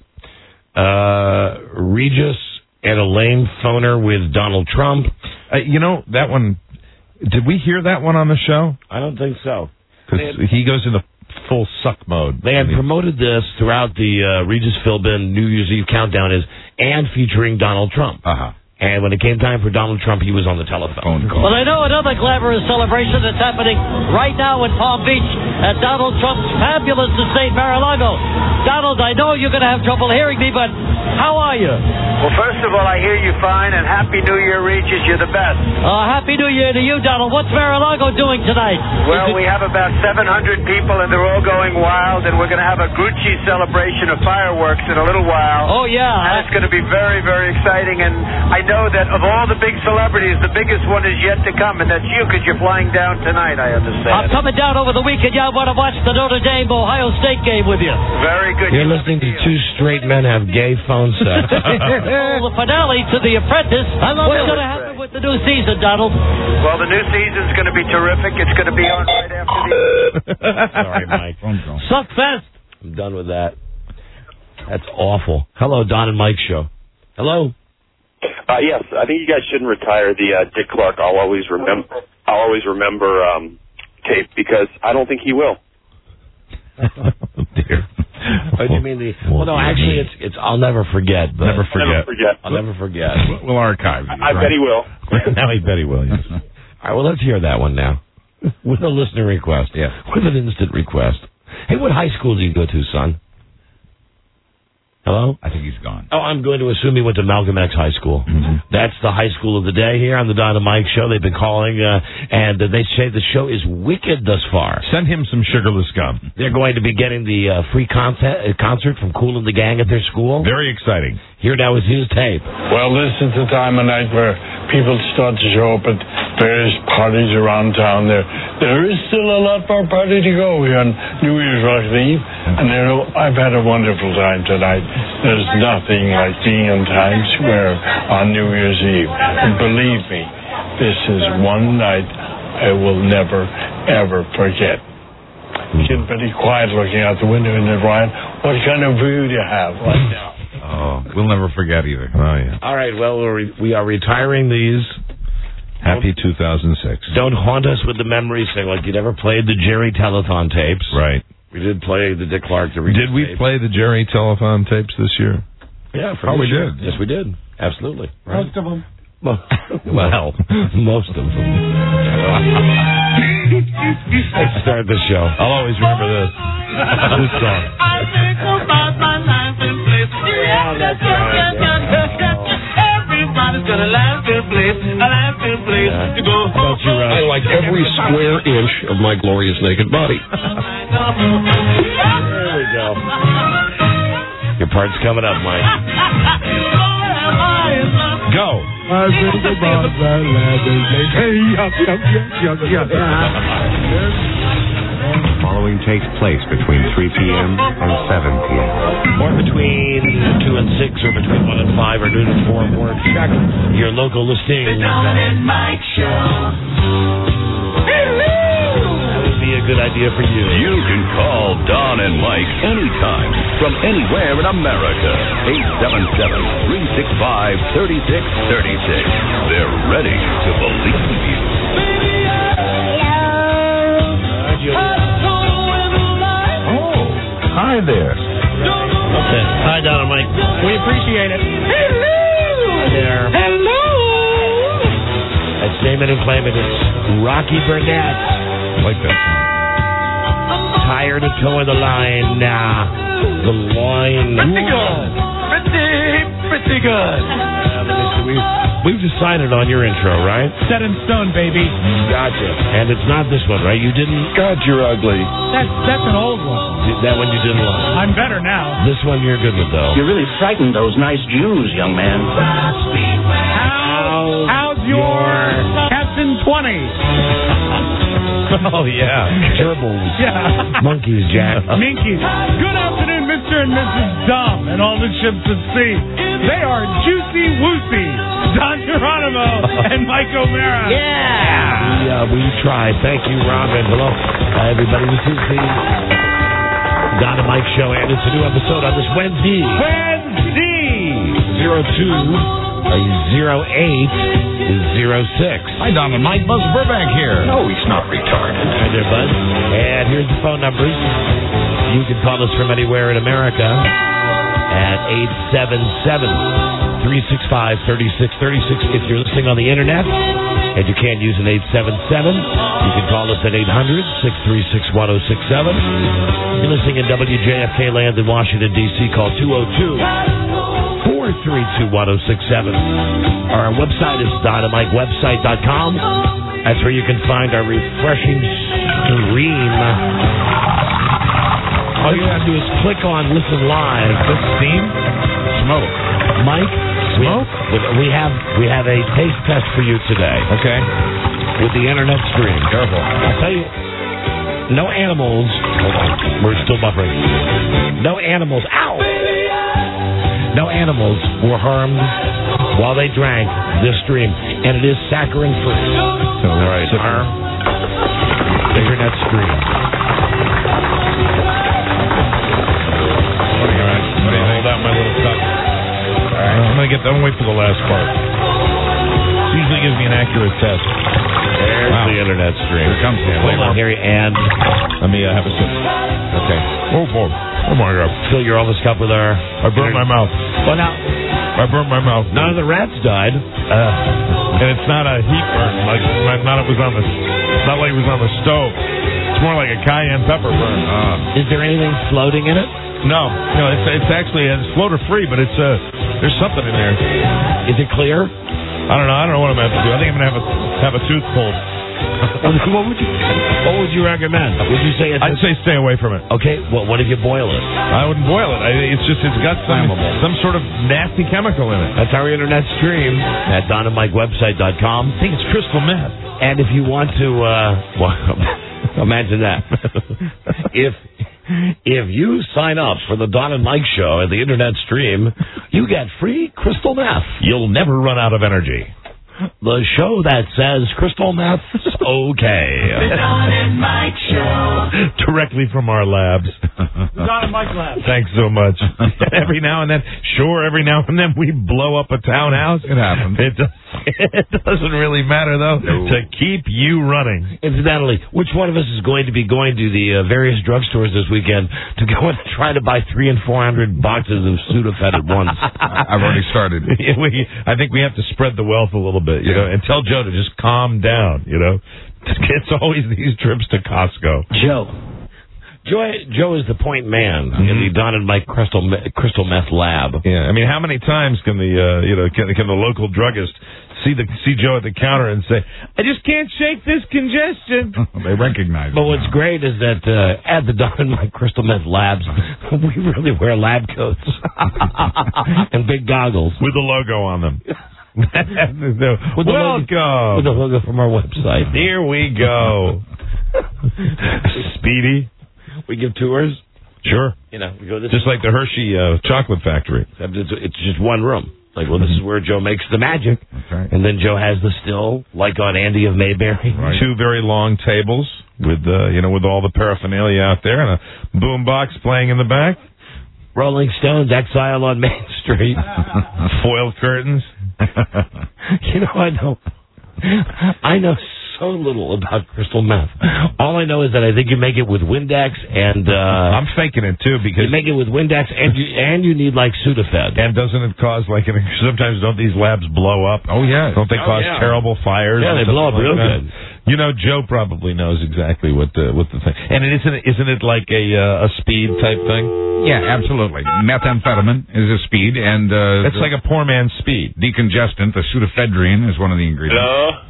C: Uh, Regis and a lame phoner with Donald Trump.
E: Uh, you know, that one, did we hear that one on the show?
C: I don't think so.
E: Because he goes into full suck mode.
C: They had promoted this throughout the uh, Regis Philbin New Year's Eve countdown is and featuring Donald Trump.
D: Uh-huh.
C: And when it came time for Donald Trump, he was on the telephone.
G: Well, I know another glamorous celebration that's happening right now in Palm Beach at Donald Trump's fabulous estate, Mar-a-Lago. Donald, I know you're going to have trouble hearing me, but how are you?
L: Well, first of all, I hear you fine, and Happy New Year, Regis. You're the best.
G: Uh, Happy New Year to you, Donald. What's Mar-a-Lago doing tonight?
L: Well, we have about seven hundred people, and they're all going wild, and we're going to have a Gucci celebration of fireworks in a little while.
G: Oh, yeah.
L: And it's going to be very, very exciting, and I know that of all the big celebrities, the biggest one is yet to come, and that's you because you're flying down tonight, I understand.
G: I'm coming down over the weekend. Yeah, I want to watch the Notre Dame-Ohio State game with you.
L: Very good.
C: You're listening to two straight men have gay phone sex.
G: Oh, the finale to The Apprentice. I love What's going to happen with the new season, Donald?
L: Well, the new season's going to be terrific. It's going to be on right after the...
C: Sorry, Mike.
G: Suckfest.
C: I'm done with that. That's awful. Hello, Don and Mike show. Hello.
M: Uh, yes, I think you guys shouldn't retire the uh, Dick Clark. I'll always remember. I'll always remember um, tape because I don't think he will.
C: Oh, dear. Oh, do you mean the? Well, no, actually, it's it's. I'll never forget. But
E: never forget.
M: Never forget.
C: I'll never forget.
D: We'll archive.
M: I, I bet he will.
E: Now he bet he will. Yes.
C: All right. Well, let's hear that one now, with a listener request.
D: Yeah.
C: With an instant request. Hey, what high school did you go to, son? Hello?
D: I think he's gone.
C: Oh, I'm going to assume he went to Malcolm X High School.
D: Mm-hmm.
C: That's the high school of the day here on the Don and Mike show. They've been calling, uh, and they say the show is wicked thus far.
E: Send him some sugarless gum.
C: They're going to be getting the uh, free concert, uh, concert from Kool and the Gang at their school.
E: Very exciting.
C: Here now is his tape.
I: Well, this is the time of night where people start to show up at various parties around town. There, there is still a lot more party to go here on New Year's Eve, and you know, I've had a wonderful time tonight. There's nothing like being in Times Square on New Year's Eve. And believe me, this is one night I will never, ever forget. Getting pretty quiet looking out the window, isn't it, Ryan? What kind of view do you have right now?
D: Oh, we'll never forget either.
E: Oh, yeah.
C: All right, well, we're re- we are retiring these.
E: Happy two thousand six.
C: Don't haunt us with the memories thing like you never played the Jerry Telethon tapes.
E: Right.
C: We did play the Dick Clark. The
E: did we
C: tapes.
E: play the Jerry Telethon tapes this year?
C: Yeah, for
E: oh, we
C: year.
E: did.
C: Yes, we did. Absolutely. Right?
F: Most of them.
C: Well, well, most of them. Let's start the show.
E: I'll always remember this. This song.
G: I think about my life in place.
C: Yeah, that's right.
G: Everybody's gonna laugh in place, a laugh in place to go home.
C: I like every square inch of my glorious naked body. There we go. Your part's coming up, Mike.
E: Go.
F: I think about my life in place. Hey, yuck, yuck, yuck, yuck, yuck.
N: Following takes place between three p.m. and seven p.m.
C: Or between two and six, or between one and five, or noon and four, or check your local listing.
G: The Don and Mike Show.
C: That would be a good idea for you.
A: You can call Don and Mike anytime from anywhere in America. eight seven seven, three six five, three six three six. They're ready to believe you.
E: Hi there.
C: Okay. Hi, Don and Mike.
F: We appreciate it.
C: Hi there.
G: Hello.
C: Let's name it and claim it. It's Rocky Burnett.
E: Like that.
C: Tired of towing the line. Nah. The line.
G: Pretty good. Pretty, pretty good.
C: Uh, we've, we've decided on your intro, right?
F: Set in stone, baby.
C: Gotcha. And it's not this one, right? You didn't...
D: God, you're ugly.
F: That's that's an old one.
C: That one you didn't like.
F: I'm better now.
C: This one you're good with, though.
O: You really frightened those nice Jews, young man.
F: How, how's your Captain twenty?
E: Oh, yeah.
C: Gerbils.
F: Yeah.
C: Monkeys, Jack.
F: Minkies. Good afternoon, Mister and Missus Dumb and all the ships at sea. They are Juicy Woosey, Don Geronimo, and Mike O'Mara.
C: Yeah. We, uh, we tried. Thank you, Robin. Hello, uh, everybody. This is the Don and Mike Show, and it's a new episode on this Wednesday.
E: Wednesday.
C: zero two zero eight zero six.
D: Hi, Don and Mike. Buzz Burbank here.
O: No, he's not retarded.
C: Hi there, Buzz. And here's the phone numbers. You can call us from anywhere in America at eight seven seven, three six five, three six three six. If you're listening on the internet and you can't use an eight seven seven, you can call us at eight hundred, six three six, one oh six seven. If you're listening in W J F K land in Washington, D C, call two oh two, four three two, one oh six seven. Our website is dynamite website dot com. That's where you can find our refreshing stream. All you have to do is click on Listen Live.
D: This steam? Smoke.
C: Mike,
E: Smoke?
C: We, we have we have a taste test for you today.
E: Okay.
C: With the internet stream.
D: Careful.
C: I'll tell you, no animals. Hold on, we're still buffering. No animals. Ow! No animals were harmed while they drank this stream, and it is saccharin free. So, all right, our internet stream.
E: Hold out my little cup. All right. I'm going to get that. I'm wait for the last part. It usually gives me an accurate test.
C: There's
E: Wow.
C: the internet stream.
E: Here comes the
C: Hold on, Harry, and
E: Let me uh, have a sip.
C: okay.
E: Oh, boy. Oh, my God.
C: Fill your office cup with our.
E: I burned my mouth.
C: Well, now
E: I burned my mouth.
C: none of the rats died.
E: Uh, and it's not a heat burn. Like, not it was on the. It's not like it was on the stove. It's more like a cayenne pepper burn. Uh,
C: Is there anything floating in it?
E: no, no. It's it's actually it's floater free, but it's uh there's something in there.
C: Is it clear?
E: I don't know. I don't know what I'm gonna have to do. I think I'm gonna have a have a tooth pulled.
C: what would you What would you recommend? Would you say it's
E: I'd say stay away from it.
C: okay? Well, what if you boil it?
E: I wouldn't boil it. I, it's just it's got some some sort of nasty chemical in it.
C: That's our internet stream at don and mike website dot com.
E: I think it's crystal meth.
C: And if you want to, uh, well, imagine that. if if you sign up for the Don and Mike Show at the internet stream, you get free crystal meth.
E: You'll never run out of energy.
C: The show that says crystal meth's okay.
P: The Don and Mike Show.
E: Directly from our labs.
F: The Don and Mike Lab.
E: Thanks so much. Every now and then, sure, every now and then we blow up a townhouse.
D: It happens.
E: It, does, it doesn't really matter, though,
D: No.
E: to keep you running.
C: Incidentally, which one of us is going to be going to the uh, various drugstores this weekend to go and try to buy three and four hundred boxes of Sudafed at once?
D: I've already started.
E: we, I think we have to spread the wealth a little bit, you know, and tell Joe to just calm down, you know. It's always these trips to Costco.
C: Joe. Joe, Joe is the point man
E: Mm-hmm.
C: in the Don and Mike Crystal Me- Crystal Meth Lab.
E: Yeah, I mean, how many times can the uh, you know can, can the local druggist see the see Joe at the counter and say, "I just can't shake this congestion"?
D: They recognize
C: But
D: it
C: what's
D: now.
C: great is that uh, at the Don and Mike Crystal Meth Labs, we really wear lab coats and big goggles
E: with the logo on them.
C: with the
E: Welcome.
C: logo, with the logo from our website.
E: Here we go. Speedy.
C: We give tours.
E: Sure.
C: You know, we go this
E: Just like the Hershey uh, chocolate factory.
C: Except it's, it's just one room. Like, well, this is where Joe makes the magic.
D: That's right.
C: And then Joe has the still, like on Andy of Mayberry.
D: Right.
E: Two very long tables with uh, you know with all the paraphernalia out there and a boom box playing in the back.
C: Rolling Stones, Exile on Main Street.
E: Foil curtains.
C: You know, I know, I know so little about crystal meth. All I know is that I think you make it with Windex and uh,
E: I'm faking it too because
C: you make it with Windex and you and you need like Sudafed.
E: and doesn't it cause like an, sometimes don't these labs blow up?
D: Oh, yeah.
E: Don't they
C: Oh,
E: cause
C: yeah.
E: terrible fires?
C: Yeah,
E: and
C: they
E: stuff
C: blow up
E: like
C: real
E: that?
C: good.
E: You know, Joe probably knows exactly what the what the thing. And it isn't isn't it like a uh, a speed type thing?
D: Yeah, absolutely. Methamphetamine is a speed, and uh,
E: It's like a poor man's speed.
D: decongestant, the pseudoephedrine, is one of the ingredients.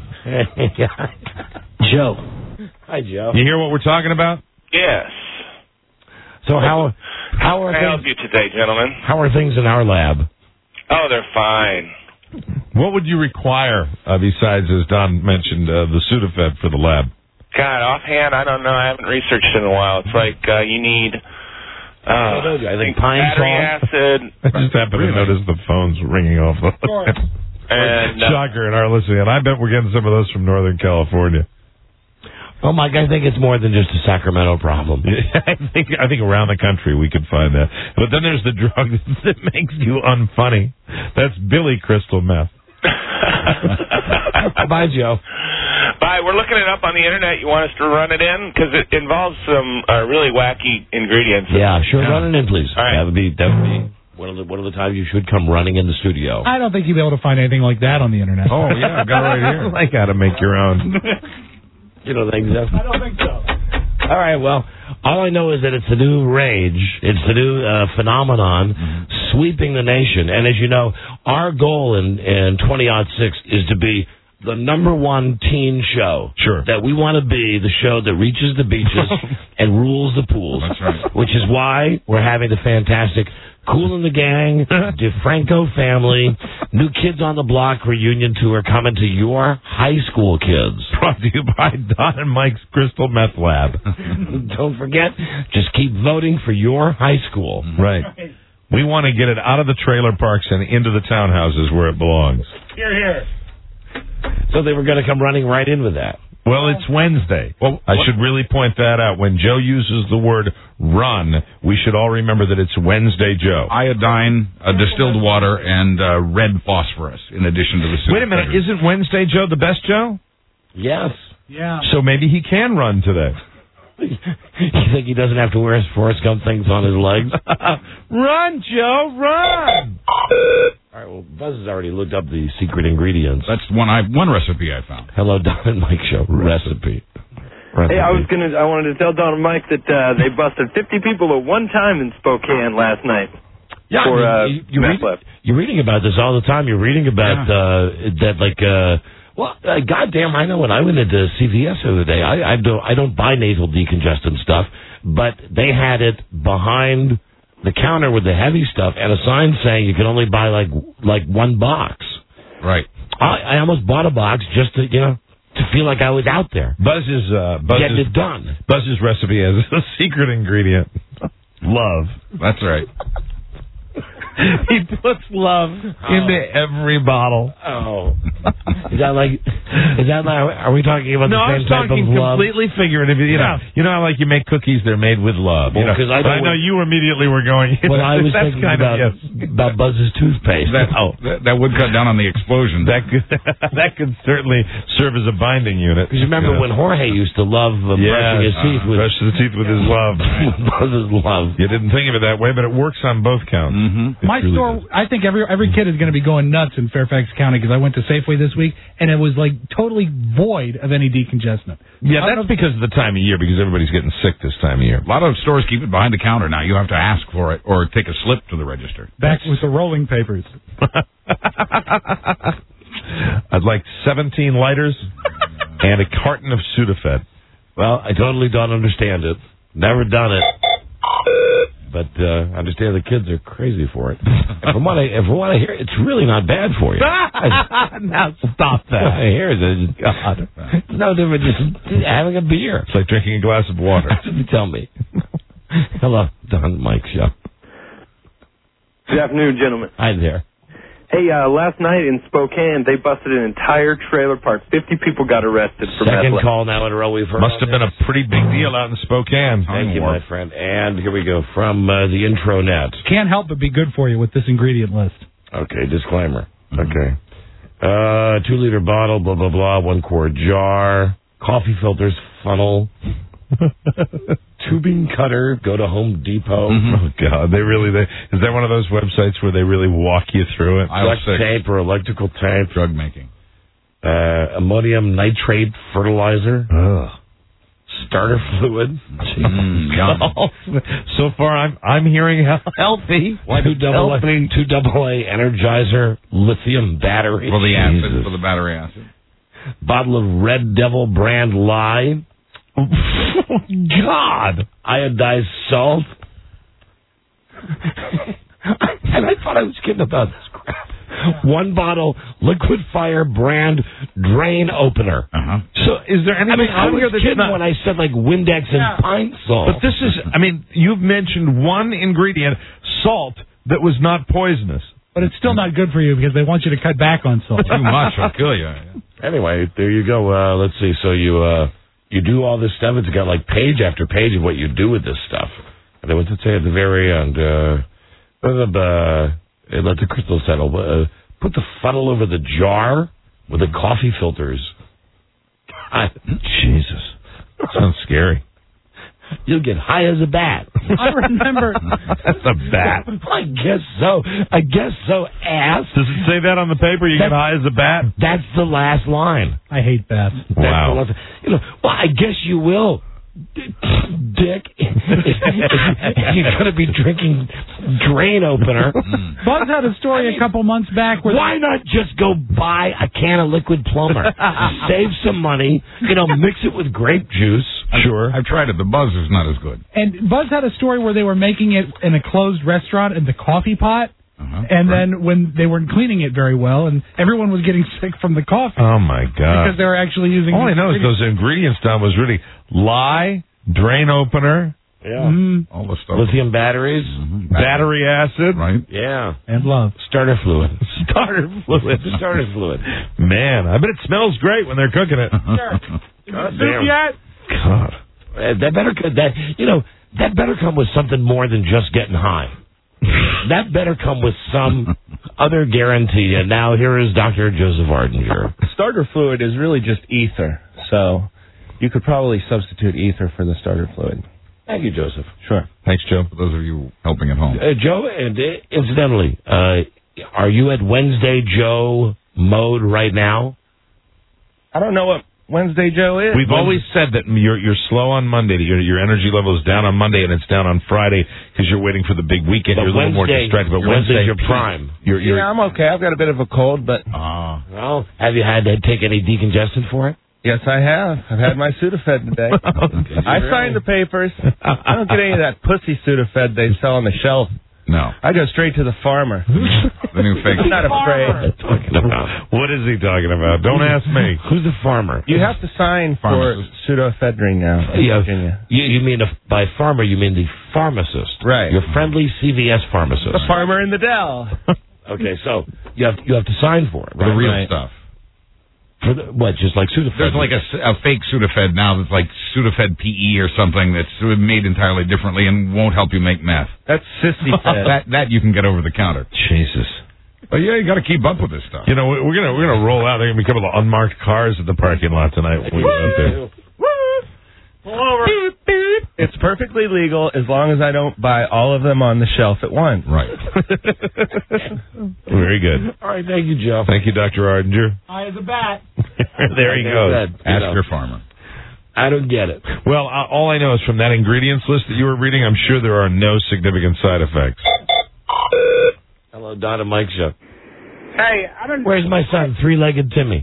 C: Joe. Hi, Joe.
E: You hear what we're talking about?
B: Yes.
C: So how how are
B: Can I help
C: things,
B: you today, gentlemen?
C: how are things in our lab?
B: Oh, they're fine.
E: What would you require uh, besides, as Don mentioned, uh, the Sudafed for the lab?
B: God, offhand, I don't know. I haven't researched it in a while. It's like uh, you need. Uh,
C: I think pine
B: battery
C: salt.
B: acid.
E: I just happened to notice the phones ringing off.
B: And, uh,
E: Shocker in our listening, and I bet we're getting some of those from Northern California.
C: Oh, Mike, I think it's more than just a Sacramento problem.
E: I think I think around the country we could find that. But then there's the drug that makes you unfunny. That's Billy Crystal meth.
C: Bye, Joe.
B: Bye. We're looking it up on the internet. You want us to run it in? Because it involves some uh, really wacky ingredients.
C: Yeah, sure.
B: Yeah.
C: Run it in, please.
B: All right.
C: That would be that would be one of the one of the times you should come running in the studio.
F: I don't think you'll be able to find anything like that on the internet.
E: Oh yeah, I've got it right here. I got to make your own.
C: You don't think so?
F: I don't think so.
C: All right, well, all I know is that it's the new rage. It's the new uh, phenomenon mm-hmm. sweeping the nation. And as you know, our goal in, in twenty oh six is to be the number one teen show.
E: Sure.
C: That we want to be the show that reaches the beaches and rules the pools.
D: That's right.
C: Which is why we're having the fantastic Kool and the Gang, DeFranco Family, New Kids on the Block reunion tour coming to your high school kids.
E: Brought to you by Don and Mike's Crystal Meth Lab.
C: Don't forget, just keep voting for your high school.
E: Right. We want to get it out of the trailer parks and into the townhouses where it belongs.
F: Here, here.
C: So they were going to come running right in with that.
E: Well, it's Wednesday. Well, I should really point that out. When Joe uses the word run, we should all remember that it's Wednesday Joe.
D: Iodine, uh, distilled water, and uh, red phosphorus, in addition to the super
E: Wait a minute.
D: predators.
E: Isn't Wednesday Joe the best Joe?
C: Yes.
F: Yeah.
E: So maybe he can run today.
C: You think he doesn't have to wear his Forrest Gump things on his legs?
E: Run, Joe, run!
C: All right, well, Buzz has already looked up the secret ingredients.
D: That's one I one recipe I found.
C: Hello, Don and Mike Show. Recipe. Recipe.
Q: Hey, I was gonna. I wanted to tell Don and Mike that uh, they busted fifty people at one time in Spokane last night.
C: Yeah,
Q: for,
C: I
Q: uh,
C: mean, you, you read,
Q: left.
C: you're reading about this all the time. You're reading about
D: Yeah.
C: uh, that, like, uh, well, uh, goddamn, I know when I went into C V S the other day, I, I don't, I don't buy nasal decongestant stuff, but they had it behind the counter with the heavy stuff and a sign saying you can only buy like like one box.
D: Right.
C: I, I almost bought a box just to, you know, to feel like I was out there.
E: Buzz's, uh, Buzz's,
C: Getting it done.
E: Buzz's recipe has a secret ingredient. Love.
D: That's right.
E: He puts love
C: Oh.
E: into every bottle.
C: Oh. Is that like, is that like, are we talking about
E: No,
C: the
E: I
C: same
E: was
C: type
E: talking
C: of love?
E: completely figurative. You know, you know how like you make cookies, they're made with love.
C: Well,
E: you know?
C: 'cause I
E: But
C: know
E: I know
C: when-
E: you immediately were going.
C: Well, I was
E: that's
C: thinking
E: kind
C: about,
E: of, yes.
C: about Buzz's toothpaste.
D: That,
E: Oh.
D: that, that would cut down on the explosion.
E: That could, that could certainly serve as a binding unit.
C: Because remember
E: Yeah.
C: when Jorge used to love uh,
E: Yes,
C: brushing his teeth
E: uh,
C: with
E: brush his teeth with his love.
C: Buzz's love.
E: You didn't think of it that way, but it works on both counts.
D: Mm-hmm.
F: My
E: truly
F: store, I think every every kid is going to be going nuts in Fairfax County because I went to Safeway this week and it was like totally void of any decongestant.
E: Yeah, that's because of the time of year, because everybody's getting sick this time of year.
D: A lot of stores keep it behind the counter now. You have to ask for it or take a slip to the register.
F: Back with the rolling papers.
E: I'd like seventeen lighters and a carton of Sudafed.
C: Well, I totally don't understand it. Never done it. But uh, I understand the kids are crazy for it. And from what I, from what I hear, it's really not bad for you.
E: Now stop that.
C: I hear it. God. It's no different just having a beer.
E: It's like drinking a glass of water.
C: That's what you tell me. Hello, Don Mike Show.
Q: Good afternoon, gentlemen.
C: Hi there.
Q: Hey, uh, last night in Spokane, they busted an entire trailer park. Fifty people got arrested for
C: Second
Q: meth.
C: call now in a row we've heard.
E: Must have been a pretty big deal out in Spokane.
C: Thank you, my friend. And here we go from uh, the intronet.
F: Can't help but be good for you with this ingredient list.
C: Okay, disclaimer. Okay. Uh, two liter bottle, blah, blah, blah, one quart jar, coffee filters, funnel, tubing cutter, go to Home Depot.
E: Mm-hmm. Oh, God. They really, they, is that one of those websites where they really walk you through it?
C: Flex tape or electrical tape.
D: Drug making.
C: Uh, ammonium nitrate fertilizer.
E: Ugh.
C: Starter fluid.
D: Mm, yum.
E: So far, I'm I'm hearing healthy.
C: Two double A, two double A Energizer lithium battery.
D: For the acid,
C: Jesus.
D: for the battery acid.
C: Bottle of Red Devil brand lye. God. Iodized salt. And I thought I was kidding about this crap. One bottle Liquid Fire brand drain opener.
D: Uh-huh.
C: So
E: is there anything
C: I mean, I
E: on
C: was
E: here that's
C: kidding
E: not?
C: when I said like Windex
F: Yeah.
C: and pine salt.
E: But this is, I mean, you've mentioned one ingredient, salt, that was not poisonous.
F: But it's still not good for you because they want you to cut back on salt.
D: Too much will kill you.
C: Anyway, there you go. Uh, let's see. So you uh, you do all this stuff. It's got like page after page of what you do with this stuff. And then what's it say at the very end? Uh, uh, let the crystal settle. Uh, put the funnel over the jar with the coffee filters. God,
E: Jesus. Sounds scary.
C: You'll get high as a bat.
F: I remember.
E: That's a bat.
C: I guess so. I guess so, ass.
E: Does it say that on the paper? You
C: That's,
E: get high as a bat?
C: That's the last line.
F: I hate bats.
E: Wow.
C: That's the last, you know, well, I guess you will. Dick, you're going to be drinking drain opener.
F: Buzz had a story I mean, a couple months back. Where
C: why not just go buy a can of liquid plumber? Save some money, you know, mix it with grape juice.
E: Sure.
D: I've tried it. The buzz is not as good.
F: And Buzz had a story where they were making it in a closed restaurant in the coffee pot.
D: Uh-huh.
F: And
D: right.
F: then when they weren't cleaning it very well, and everyone was getting sick from the coffee.
E: Oh, my God.
F: Because they were actually using...
E: All I know is those ingredients, Don, was really lye, drain opener,
C: yeah,
F: mm,
D: all the stuff.
C: lithium batteries,
D: mm-hmm.
E: battery acid.
D: Right.
C: Yeah.
F: And love.
C: Starter fluid.
E: Starter fluid.
C: Starter fluid.
E: Man, I bet it smells great when they're cooking it.
F: Sure.
C: God
F: damn. Yet?
C: God. Uh, that better, that, you know, that better come with something more than just getting high. That better come with some other guarantee. And now here is Doctor Joseph Ardinger.
Q: Starter fluid is really just ether, so you could probably substitute ether for the starter fluid.
C: Thank you, Joseph.
Q: Sure.
E: Thanks, Joe.
D: For those of you helping at home.
C: Uh, Joe, and uh, incidentally, uh, are you at Wednesday Joe mode right now?
Q: I don't know what Wednesday Joe is.
E: We've always said that you're you're slow on Monday. Your your energy level is down on Monday and it's down on Friday because you're waiting for the big weekend.
C: But
E: you're a little more
C: Wednesday-
E: distracted. But
C: Wednesday's
E: Wednesday,
C: your prime.
E: You're, you're,
Q: yeah, I'm okay. I've got a bit of a cold, but
D: Ah.
C: Well, have you had to take any decongestant for it?
Q: yes, I have. I've had my Sudafed today. I signed the papers. I don't get any of that pussy Sudafed they sell on the shelf.
D: No.
Q: I go straight to the farmer.
D: The new fake.
Q: I'm not afraid.
C: Talking about.
E: what is he talking about? Don't ask me.
C: Who's the farmer?
Q: You have to sign for
D: Pharmacist.
Q: pseudoephedrine now in
C: Yeah,
Q: Virginia.
C: you, you mean a, by farmer, you mean the pharmacist.
Q: Right.
C: Your friendly C V S pharmacist.
Q: The farmer in the Dell.
C: Okay, so you have you have to sign for it,
D: The
C: right?
D: real
Q: Right.
D: stuff.
C: For the, what, just like Sudafed?
D: There's like a, a fake Sudafed now that's like Sudafed P E or something that's made entirely differently and won't help you make meth.
Q: That's sissy fed.
D: that that you can get over the counter.
E: Jesus.
D: But yeah, you got to keep up with this stuff.
E: You know, we're gonna we're gonna roll out. There are gonna be a couple of unmarked cars at the parking lot tonight. When we go out there.
F: Pull over.
Q: It's perfectly legal as long as I don't buy all of them on the shelf at once.
D: Right.
E: Very good.
C: All right, thank you, Joe.
E: Thank you, Doctor Ardinger.
F: High as a bat.
E: There he goes.
C: Said, you
D: Ask
C: know,
D: your farmer.
C: I don't get it.
E: Well, uh, all I know is from that ingredients list that you were reading, I'm sure there are no significant side effects.
C: Hello, Don and Mike Show.
H: Hey, I don't.
C: Where's my son, three-legged Timmy?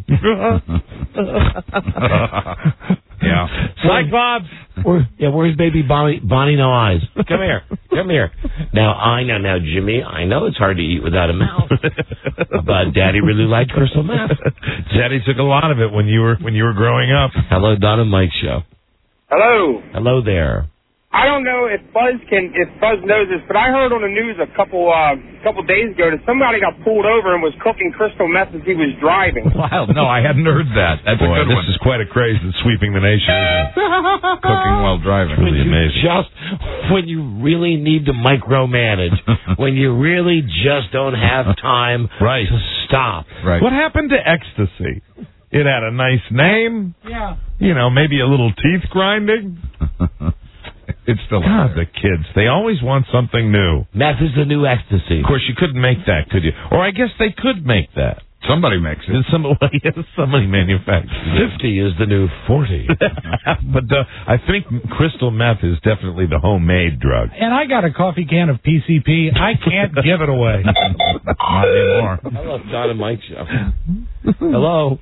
D: Yeah.
C: Mike Bob. Where, yeah, where's baby Bonnie? Bonnie, no eyes. Come here. Come here. Now I know. Now Jimmy, I know it's hard to eat without a mouth, but Daddy really liked crystal meth.
E: Daddy took a lot of it when you were when you were growing up.
C: Hello, Don and Mike Show.
H: Hello.
C: Hello there.
H: I don't know if Buzz can, if Buzz knows this, but I heard on the news a couple, uh, couple days ago that somebody got pulled over and was cooking crystal meth as he was driving.
D: Wow. No, I hadn't heard that. That's
E: Boy,
D: a good
E: this
D: one.
E: is quite a craze that's sweeping the nation. Isn't it?
D: Cooking while driving.
E: Really amazing.
C: Just when you really need to micromanage, when you really just don't have time
E: Right.
C: to stop.
D: Right.
E: What happened to ecstasy? It had a nice name.
F: Yeah.
E: You know, maybe a little teeth grinding.
D: It's still
E: God, the kids. They always want something new.
C: Meth is the new ecstasy.
E: Of course, you couldn't make that, could you? Or I guess they could make that.
D: Somebody makes it.
E: Did somebody, yes, somebody manufactured it.
C: Fifty is the new forty.
E: But uh, I think crystal meth is definitely the homemade drug.
F: And I got a coffee can of P C P. I can't give it away.
D: Not anymore.
C: Hello, Don and Mike Show. Hello.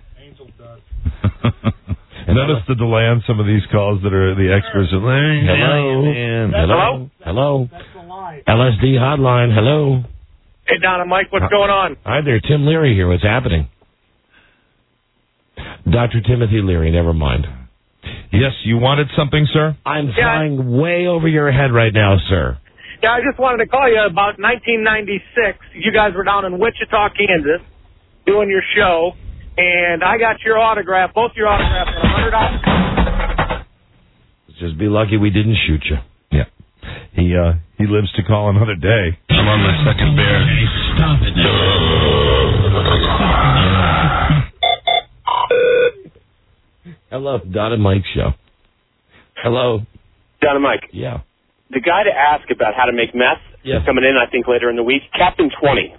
E: Notice the delay on some of these calls that are the experts. Are,
C: Hello. Hello. Hello. L S D hotline. Hello.
H: Hey, Don and Mike, what's going on?
C: Hi there, Tim Leary here. What's happening? Doctor Timothy Leary, never mind.
E: Yes, you wanted something, sir?
C: I'm flying way over your head right now, sir.
R: Yeah, I just wanted to call you about nineteen ninety-six. You guys were down in Wichita, Kansas, doing your show, and I got your autograph, both your autographs, at one hundred dollars.
C: Just be lucky we didn't shoot you.
E: Yeah. He uh, he lives to call another day.
P: I'm on my second beer. Hey, stop it now.
C: Hello, Don and Mike show. Hello.
M: Don and Mike.
C: Yeah.
M: The guy to ask about how to make meth
C: yes.
M: is coming in, I think, later in the week. Captain twenty.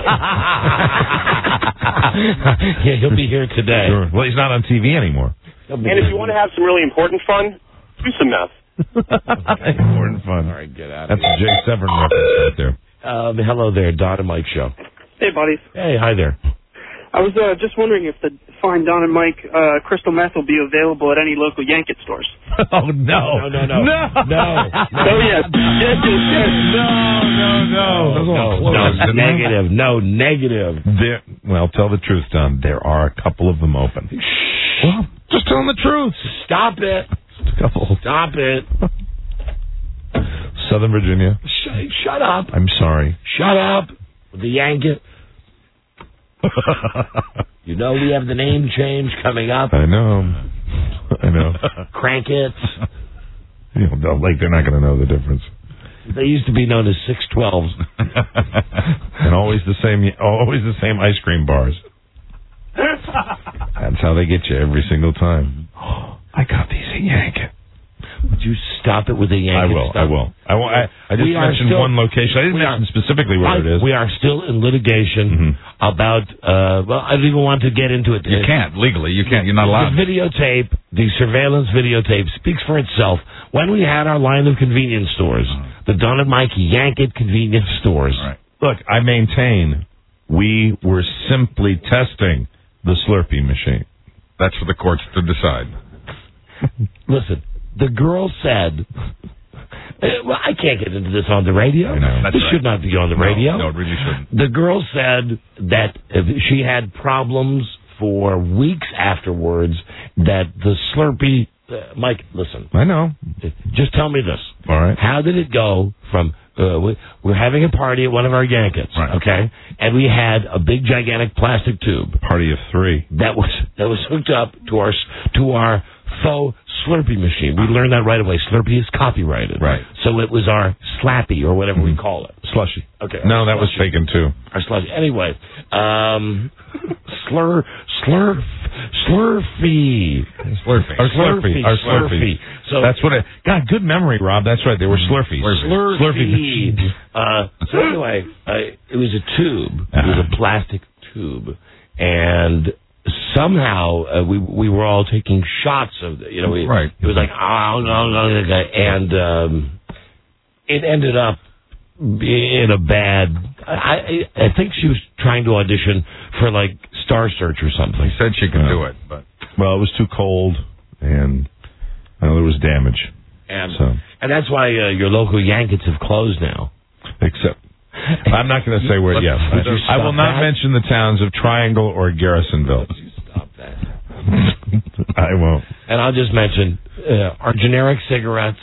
C: Yeah, he'll be here today.
E: Sure. Well, he's not on T V anymore.
M: And if you want to have some really important fun, do some meth.
E: Important fun.
C: All right, get out of
E: That's
C: here.
E: a Jay Severn reference right there.
C: Um, hello there, Don and Mike show.
S: Hey, buddies.
C: Hey, hi there.
S: I was uh, just wondering if the fine Don and Mike uh, crystal meth will be available at any local Yankee stores.
E: Oh, no.
C: No, no, no.
E: No.
C: No.
S: Oh, yes. Yes, yes, yes.
E: No, no, no.
C: No, no, negative. No, negative.
E: There, well, tell the truth, Don. There are a couple of them open. Well, just telling the truth.
C: Stop it.
E: Just a couple.
C: Stop it.
E: Southern Virginia.
C: Shut, shut up.
E: I'm sorry.
C: Shut up. The Yankee. You know we have the name change coming up.
E: I know. I know.
C: Crank it.
E: You know, like they're not going to know the difference.
C: They used to be known as six twelves.
E: And always the same, always the same ice cream bars. That's how they get you every single time. Oh, I got these at Yankee.
C: Would you stop it with the Yankee
E: I will.
C: stuff?
E: I will. I, will, I, I just
C: We are
E: mentioned
C: still-
E: one location. I didn't
C: we
E: mention
C: are-
E: specifically where
C: Mike,
E: it is.
C: We are still in litigation
E: Mhm.
C: about, uh, well, I don't even want to get into it.
D: You can't. Legally, you can't. You're not allowed.
C: The videotape, the surveillance videotape speaks for itself. When we had our line of convenience stores, the Don and Mike Yank It convenience stores.
D: Right.
E: Look, I maintain we were simply testing the Slurpee machine.
D: That's for the courts to decide.
C: Listen, the girl said, uh, well, I can't get into this on the radio.
E: I know.
D: That's
C: This
D: right.
C: should not be on the radio.
D: No, no, it really shouldn't.
C: The girl said that if she had problems for weeks afterwards, that the Slurpee... Uh, Mike, listen.
E: I know.
C: Just tell me this.
E: All right.
C: How did it go from... Uh, we, we're having a party at one of our Yankets,
E: Right.
C: okay? And we had a big, gigantic plastic tube.
E: Party of three.
C: That was that was hooked up to our to our faux Slurpee machine. We learned that right away. Slurpee is copyrighted.
E: Right.
C: So it was our Slappy, or whatever we call it.
E: Slushy.
C: Okay.
E: No,
C: our
E: that was
C: slushy.
E: taken too.
C: Our slushy. Anyway, um, slur, slurf, slurfy.
D: Slurpee.
E: Our Slurpee. Our Slurpee.
C: So
E: That's what it... God, good memory, Rob. That's right. They were Slurpees.
C: Slurpee.
E: Slurpee.
C: Uh, so anyway, uh, it was a tube. It was a plastic tube, and somehow uh, we we were all taking shots of the, you know we,
D: Right.
C: It was like oh no no no, and um, it ended up in a bad. I, I I think she was trying to audition for like Star Search or something.
D: They said she could do it, but
E: Well, it was too cold, and well, there was damage.
C: And
E: So.
C: and that's why uh, your local Yankees have closed now.
E: Except, I'm not going to say where.
C: Would
E: Yes,
C: you
E: I, I
C: stop
E: will not
C: that?
E: mention the towns of Triangle or Garrisonville.
C: You stop that.
E: I won't.
C: And I'll just mention uh, our generic cigarettes.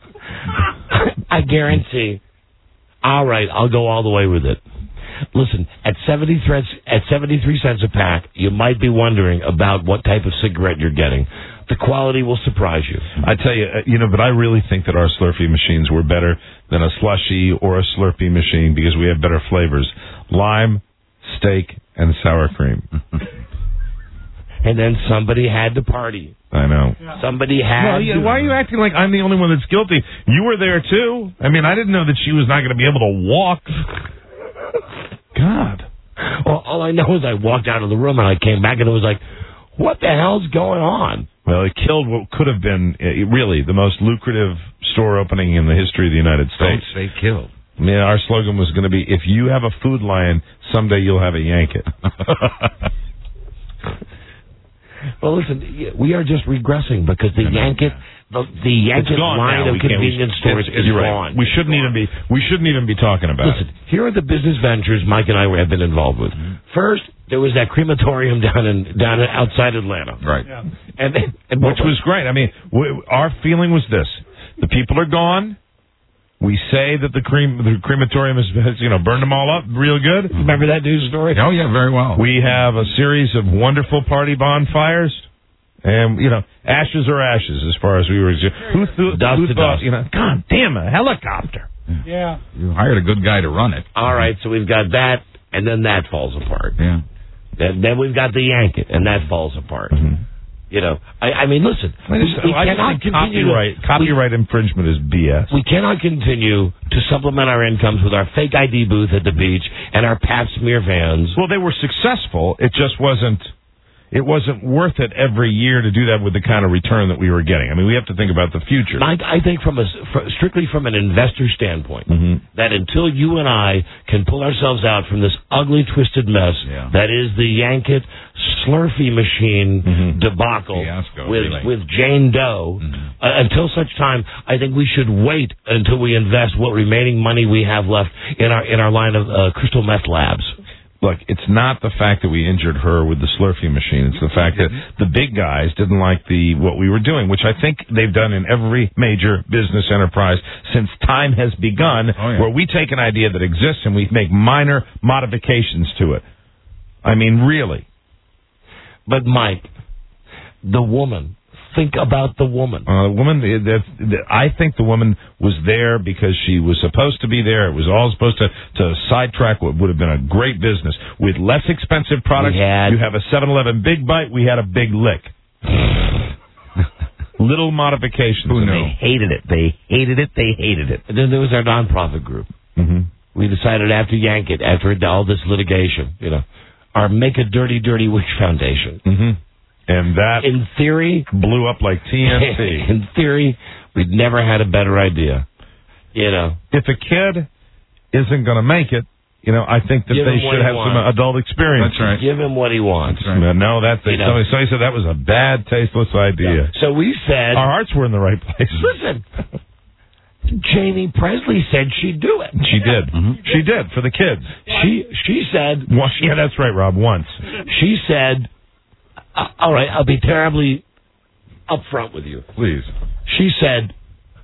C: I guarantee. All right, I'll go all the way with it. Listen, at seventy threats, at seventy-three cents a pack, you might be wondering about what type of cigarette you're getting. The quality will surprise you.
E: I tell you, uh, you know, but I really think that our Slurpee machines were better than a Slushy or a Slurpee machine because we have better flavors: lime, steak, and sour cream.
C: And then somebody had to party.
E: I know.
C: Somebody had.
E: Well, yeah,
C: to.
E: why are you acting like I'm the only one that's guilty? You were there too. I mean, I didn't know that she was not going to be able to walk. God.
C: Well, all I know is I walked out of the room and I came back and it was like, what the hell's going on?
E: Well, it killed what could have been uh, really the most lucrative store opening in the history of the United States.
D: don't say killed.
E: I mean, our slogan was going to be, if you have a Food Lion, someday you'll have a Yankee.
C: Well, listen, we are just regressing because the Yankee, the, the Yankee line
E: now.
C: of
E: We can't-
C: convenience
E: we-
C: stores
E: it's-
C: is
E: you're right.
C: gone.
E: We shouldn't even be. We shouldn't even be talking about
C: Listen, here are the business ventures Mike and I have been involved with. First, there was that crematorium down in down in, outside Atlanta,
D: right?
F: Yeah.
C: And, and
E: which was great. I mean, we, our feeling was this: the people are gone. We say that the crem the crematorium has, has you know burned them all up real good.
C: Remember that news story?
D: Oh yeah, very well.
E: We have a series of wonderful party bonfires. And, you know, ashes are ashes as far as we were. Who, th-
C: dust
E: who
C: to
E: thought,
C: dust.
E: you know, God damn, a helicopter.
F: Yeah.
D: You hired a good guy to run it.
C: All right, so we've got that, and then that falls apart.
D: Yeah.
C: Then, then we've got the yank it, and that falls apart.
E: Mm-hmm.
C: You know, I, I mean, listen,
E: I just,
C: we, we
E: I just
C: cannot
E: think
C: continue.
E: copyright,
C: to,
E: copyright
C: we,
E: infringement is B S.
C: We cannot continue to supplement our incomes with our fake I D booth at the beach and our Pap smear vans.
E: Well, they were successful. It just wasn't. It wasn't worth it every year to do that with the kind of return that we were getting. I mean, we have to think about the future.
C: I, I think from a for, strictly from an investor standpoint,
E: mm-hmm.
C: that until you and I can pull ourselves out from this ugly, twisted mess
D: yeah.
C: that is the Yankit Slurpee machine
E: mm-hmm.
C: debacle
D: Fiasco,
C: with
D: really.
C: with Jane Doe,
D: mm-hmm.
C: uh, until such time, I think we should wait until we invest what remaining money we have left in our in our line of uh, crystal meth labs.
E: Look, it's not the fact that we injured her with the Slurpee machine. It's the fact that the big guys didn't like the what we were doing, which I think they've done in every major business enterprise since time has begun,
D: oh, yeah.
E: where we take an idea that exists and we make minor modifications to it. I mean, really.
C: But, Mike, the woman... Think about the woman.
E: Uh, the woman, that, that, I think the woman was there because she was supposed to be there. It was all supposed to, to sidetrack what would have been a great business. With less expensive products,
C: had,
E: you have a seven eleven Big Bite, we had a Big Lick. Little modifications.
D: Who
E: and
D: knew?
E: They hated it. They hated it. They hated it.
C: And then there was our nonprofit group.
E: Mm-hmm.
C: We decided after Yank It, after all this litigation, you know, our Make a Dirty, Dirty Wish Foundation.
E: Mm-hmm. And that,
C: in theory,
E: blew up like T N T.
C: In theory, we'd never had a better idea. You know,
E: if a kid isn't going to make it, you know, I think that
C: Give
E: they
C: him what
E: should
C: he
E: have
C: wants.
E: some adult experience.
D: That's right.
C: Give him what he wants.
E: Right. No, that's
C: You know.
E: somebody, somebody said that was a bad, tasteless idea.
C: Yeah. So we said,
E: our hearts were in the right place.
C: Listen, Jamie Presley said she'd do it.
E: She did. Mm-hmm. She did for the kids.
C: She she said.
E: Well, yeah, that's right, Rob. Once
C: she said. Uh, all right, I'll be terribly upfront with you.
E: Please.
C: She said,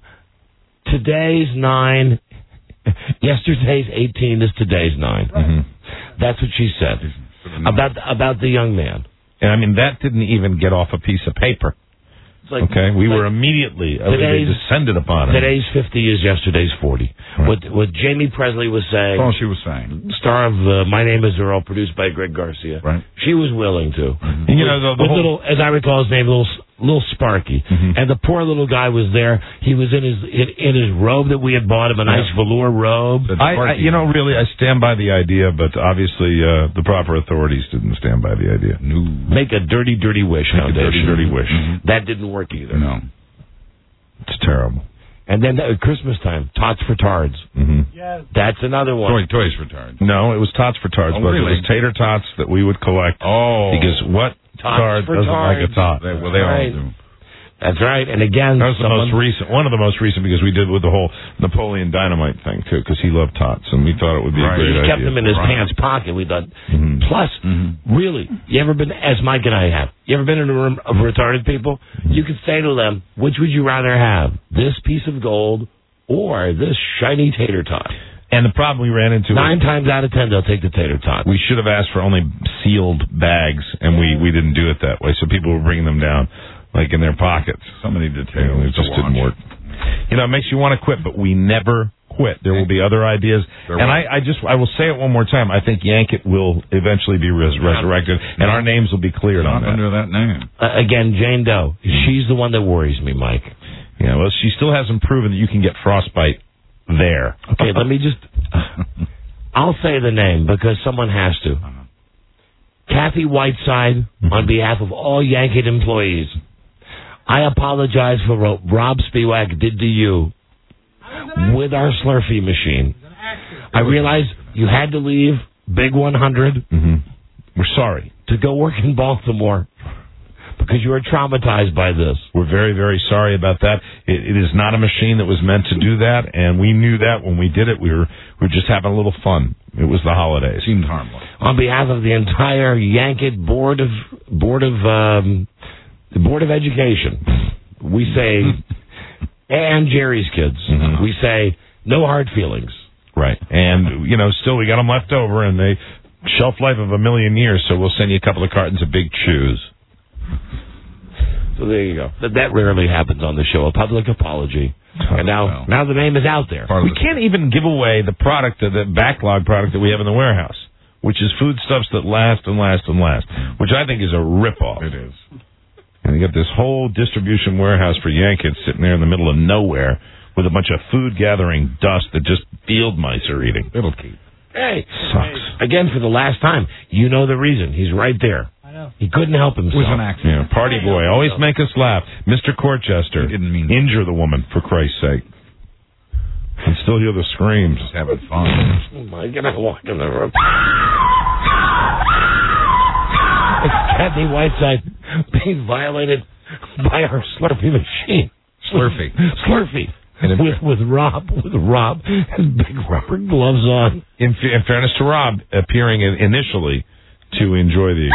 C: today's nine, yesterday's eighteen is today's nine.
E: Mm-hmm.
C: That's what she said about about the young man.
E: And I mean, that didn't even get off a piece of paper.
C: Like,
E: okay, we
C: like
E: were immediately uh, they descended upon it.
C: Today's fifty is yesterday's forty.
E: Right.
C: What what Jamie Presley was saying.
D: All she was saying.
C: Star of uh, My Name Is Earl, produced by Greg Garcia.
D: Right.
C: She was willing to.
E: Mm-hmm. And you know, the, the
C: with
E: whole...
C: little, as I recall his name, little little Sparky,
E: mm-hmm.
C: and the poor little guy was there. He was in his in, in his robe that we had bought him, a nice yeah. velour robe.
E: I, I, you know, really, I stand by the idea, but obviously uh, the proper authorities didn't stand by the idea.
D: No.
C: Make a dirty, dirty wish.
E: Make a dirty, dirty wish.
C: Mm-hmm. That didn't work either.
D: No.
E: It's terrible.
C: And then at Christmas time, Tots for Tards.
E: Mm-hmm.
F: Yes.
C: That's another one.
D: Toy, toys for Tards.
E: No, it was Tots for Tards,
D: Oh,
E: but
D: really?
E: it was tater tots that we would collect.
D: Oh.
E: Because what
C: Tots
E: tard
C: for
E: doesn't
C: tards.
E: like a tot?
D: They, well, they
C: Right.
D: all do.
C: That's right. And again,
E: That was the
C: someone,
E: most recent, one of the most recent, because we did with the whole Napoleon Dynamite thing too, because he loved tots, and we thought it would be
D: Right.
E: a great
C: he
E: idea.
C: kept them in his
D: Right.
C: pants pocket. We thought.
E: Mhm.
C: Plus,
D: Mm-hmm.
C: really, you ever been, as Mike and I have, you ever been in a room of retarded people? You could say to them, which would you rather have, this piece of gold or this shiny tater tot?
E: And the problem we ran into
C: Nine
E: was
C: times out of ten, they'll take the tater tot.
E: we should have asked for only sealed bags, and we, we didn't do it that way, so people were bringing them down, like in their pockets.
D: So many details.
E: You know, it just didn't work. You know, it makes you want to quit, but we never quit. There will be other ideas.
D: There
E: and
D: will.
E: I, I just, I will say it one more time. I think Yank It will eventually be res- resurrected, and our names will be cleared on
D: Not
E: that.
D: under that name.
C: Uh, again, Jane Doe. She's the one that worries me, Mike.
E: Yeah, well, she still hasn't proven that you can get frostbite there.
C: Okay, let me just... I'll say the name because someone has to. Kathy Whiteside, on behalf of all Yank It employees, I apologize for what Rob Spiewak did to you with our Slurpee machine. I realize you had to leave Big one hundred.
E: Mm-hmm. We're sorry.
C: To go work in Baltimore. because you are traumatized by this.
E: We're very, very sorry about that. It, it is not a machine that was meant to do that, and we knew that when we did it. We were we were just having a little fun. It was the holidays.
D: Seemed harmless.
C: On behalf of the entire Yankett Board of Board of um, the Board of Education, we say, and Jerry's kids,
E: Mm-hmm.
C: we say no hard feelings.
E: Right, and you know, still we got them left over, and they shelf life of a million years. So we'll send you a couple of cartons of Big Chews.
C: So there you go. That, that rarely happens on the show. A public apology, and now
E: well.
C: now the name is out there.
E: We can't even give away the product, the backlog product that we have in the warehouse, which is foodstuffs that last and last and last, which I think is a ripoff.
D: It is.
E: And you got this whole distribution warehouse for Yankett sitting there in the middle of nowhere with a bunch of food gathering dust that just field mice are eating.
D: It'll keep.
C: Hey,
E: Sucks.
C: again for the last time. You know the reason. He's right there.
F: I know.
C: He couldn't help himself.
D: It was an accident.
E: Yeah, party boy. Always make us laugh. Mister Corchester.
D: He didn't mean
E: injure the woman, for Christ's sake. And still hear the screams.
D: Just having fun.
C: Oh my God, I walk in the room. It's Kathy Whiteside being violated by our Slurpee machine.
D: Slurpee.
C: Slurpee. With, with Rob, with Rob, his big rubber gloves on.
E: In, in fairness to Rob, appearing in, initially to enjoy the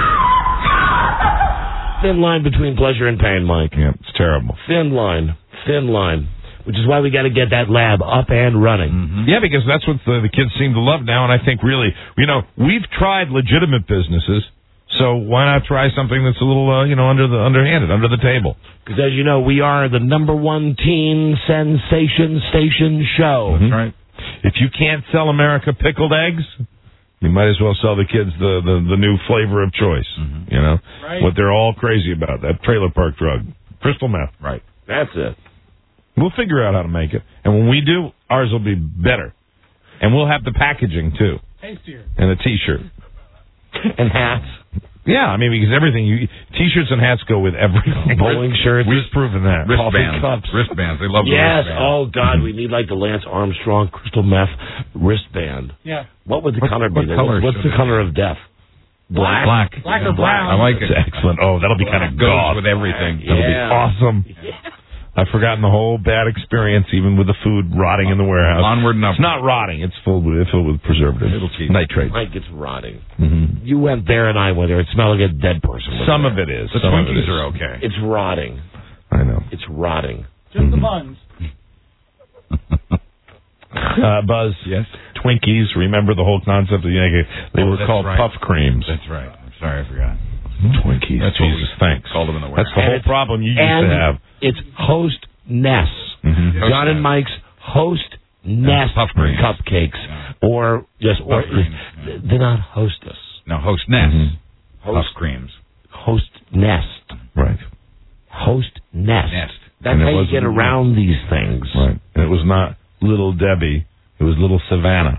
C: thin line between pleasure and pain, Mike.
E: Yeah, it's terrible.
C: Thin line, thin line. Which is why we got to get that lab up and running.
E: Mm-hmm. Yeah, because that's what the, the kids seem to love now, and I think really, you know, we've tried legitimate businesses. So why not try something that's a little, uh, you know, under the underhanded, under the table?
C: Because as you know, we are the number one teen sensation station show.
E: That's right. If you can't sell America pickled eggs, you might as well sell the kids the, the, the new flavor of choice. Mm-hmm. You know,
F: Right.
E: what they're all crazy about, that trailer park drug, crystal meth.
D: Right.
C: That's it.
E: We'll figure out how to make it, and when we do, ours will be better, and we'll have the packaging too,
F: Tastier.
E: and a T-shirt
C: and hats.
E: Yeah, I mean, because everything, you T-shirts and hats go with everything.
C: Bowling shirts.
E: We've proven that.
D: Wristbands.
C: Coffee cups.
D: Wristbands. They love the
C: Yes.
D: wristbands.
C: Oh, God, we need like the Lance Armstrong crystal meth wristband.
F: Yeah.
C: What would the
D: What-
C: color
D: what
C: be?
D: color
C: What's
D: should
C: the
D: it
C: color of death? Black.
D: Black.
F: Black or brown.
D: I like it.
E: It's excellent. Oh, that'll be kind of
D: Goes
E: goth.
D: with everything.
E: That'll
C: Yeah.
E: be awesome. I've forgotten the whole bad experience, even with the food rotting in the warehouse.
D: Onward and
E: It's not rotting. It's filled with, filled with preservatives.
D: It'll keep.
E: Nitrates.
C: Mike, it's rotting.
E: Mm-hmm.
C: You went there and I went there. It smelled like a dead person.
E: Some of it is.
D: The
E: Some of it
D: Twinkies
E: is.
D: are okay.
C: It's rotting.
E: I know.
C: It's rotting.
F: Just the buns.
E: Uh, Buzz.
D: Yes.
E: Twinkies. Remember the whole concept of Yankee? They
D: Oh,
E: were
D: that's
E: called
D: right.
E: puff creams.
D: That's right. I'm sorry, I forgot.
E: Twinkies.
D: That's what
E: Jesus,
D: we
E: thanks.
D: called them in the
E: That's the
D: warehouse.
E: whole problem you used
C: and
E: to have.
C: it's Host Ness.
E: Mm-hmm.
D: Host
C: John and
D: Ness.
C: Mike's Host Ness
D: puff creams.
C: cupcakes.
D: Yeah.
C: Or, yes, or,
D: Puff creams, yeah.
C: they're not Hostess.
D: No, Host Nest.
E: Mhm.
D: Puff
C: Host,
D: creams.
C: Host Nest.
E: Right.
C: Host Nest.
D: Nest.
C: That's
E: And it
C: how you
E: wasn't-
C: get around these things.
E: Right. And it was not Little Debbie. It was Little Savannah.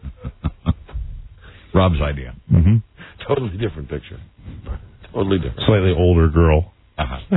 D: Rob's idea.
E: Mm-hmm.
C: Totally different picture. Totally different.
E: Slightly older girl.
D: Uh-huh.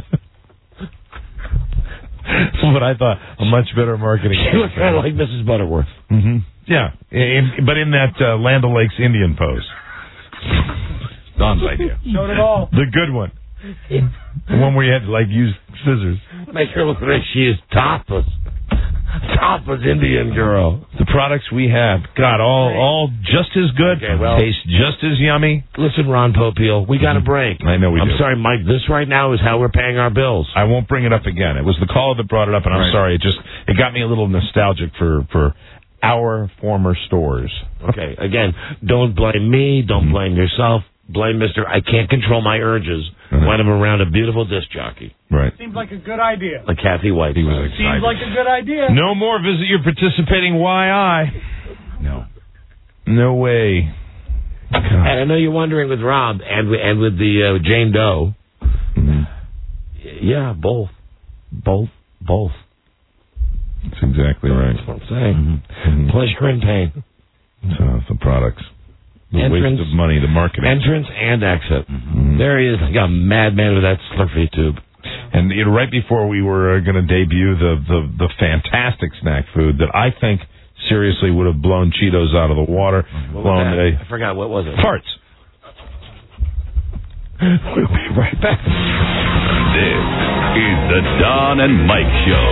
E: But I thought a much better marketing.
C: She looked kind of like Missus Butterworth.
E: Mm-hmm. Yeah, in, but in that uh, Land O'Lakes Indian pose.
D: Don's idea.
F: Showed it all.
E: The good one. The one where you had to, like, use scissors.
C: Make her look like she is topless. Topless Indian girl.
E: The products we have, God, all all just as good,
C: Okay, well-
E: taste just as yummy.
C: Listen, Ron Popeil, we got a break.
E: I know we
C: I'm
E: do.
C: sorry, Mike. This right now is how we're paying our bills.
E: I won't bring it up again. It was the caller that brought it up, and I'm
D: Right.
E: sorry. It just it got me a little nostalgic for for our former stores.
C: Okay, again, don't blame me. Don't blame yourself. Blame Mister I can't control my urges
E: Mhm.
C: when I'm around a beautiful disc jockey
E: Right.
F: Seems like a good idea.
C: like Kathy White.
D: He was excited.
F: Seems like a good idea.
E: No more visit your participating Y I.
D: No.
E: No way.
C: And I know you're wondering with Rob and with- and with the uh, Jane Doe.
E: Mhm.
C: Yeah, both, both, both.
E: That's exactly right.
C: That's what I'm saying.
E: Mhm.
C: Pleasure and pain.
E: So it's the products. The
C: Entrance.
E: waste of money, the marketing.
C: Entrance and exit.
E: Mhm.
C: There he is, like a madman with that Slurpee tube.
E: And you know, right before we were uh, going to debut the, the the fantastic snack food that I think seriously would have blown Cheetos out of the water,
C: What was
E: blown
C: that?
E: a
C: I forgot, what was it?
E: farts.
C: We'll be right back.
A: This is the Don and Mike Show.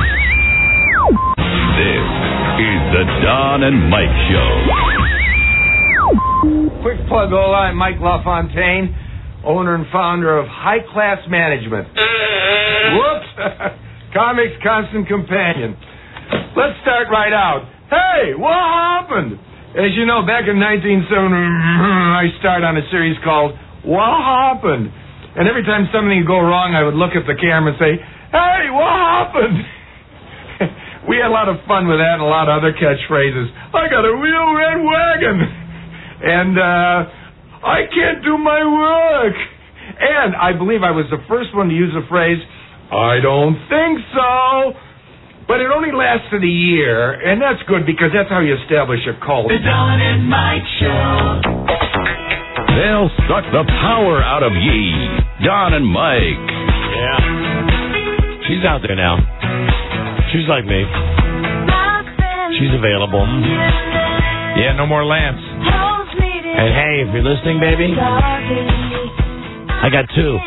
A: This is the Don and Mike Show.
T: Quick plug, all I'm Mike LaFontaine, owner and founder of High Class Management. Whoops! Comics Constant Companion. Let's start right out. Hey, what happened? As you know, back in nineteen seventy, I started on a series called What Happened? And every time something would go wrong, I would look at the camera and say, hey, what happened? We had a lot of fun with that and a lot of other catchphrases. I got a real red wagon. And uh, I can't do my work. And I believe I was the first one to use the phrase, I don't think so. But it only lasted a year, and that's good because that's how you establish a cult.
P: The Don and Mike Show.
A: They'll suck the power out of ye. Don and Mike.
C: Yeah. She's out there now. She's like me. She's available.
E: Yeah, no more Lance.
C: And hey, if you're listening, baby, I got two.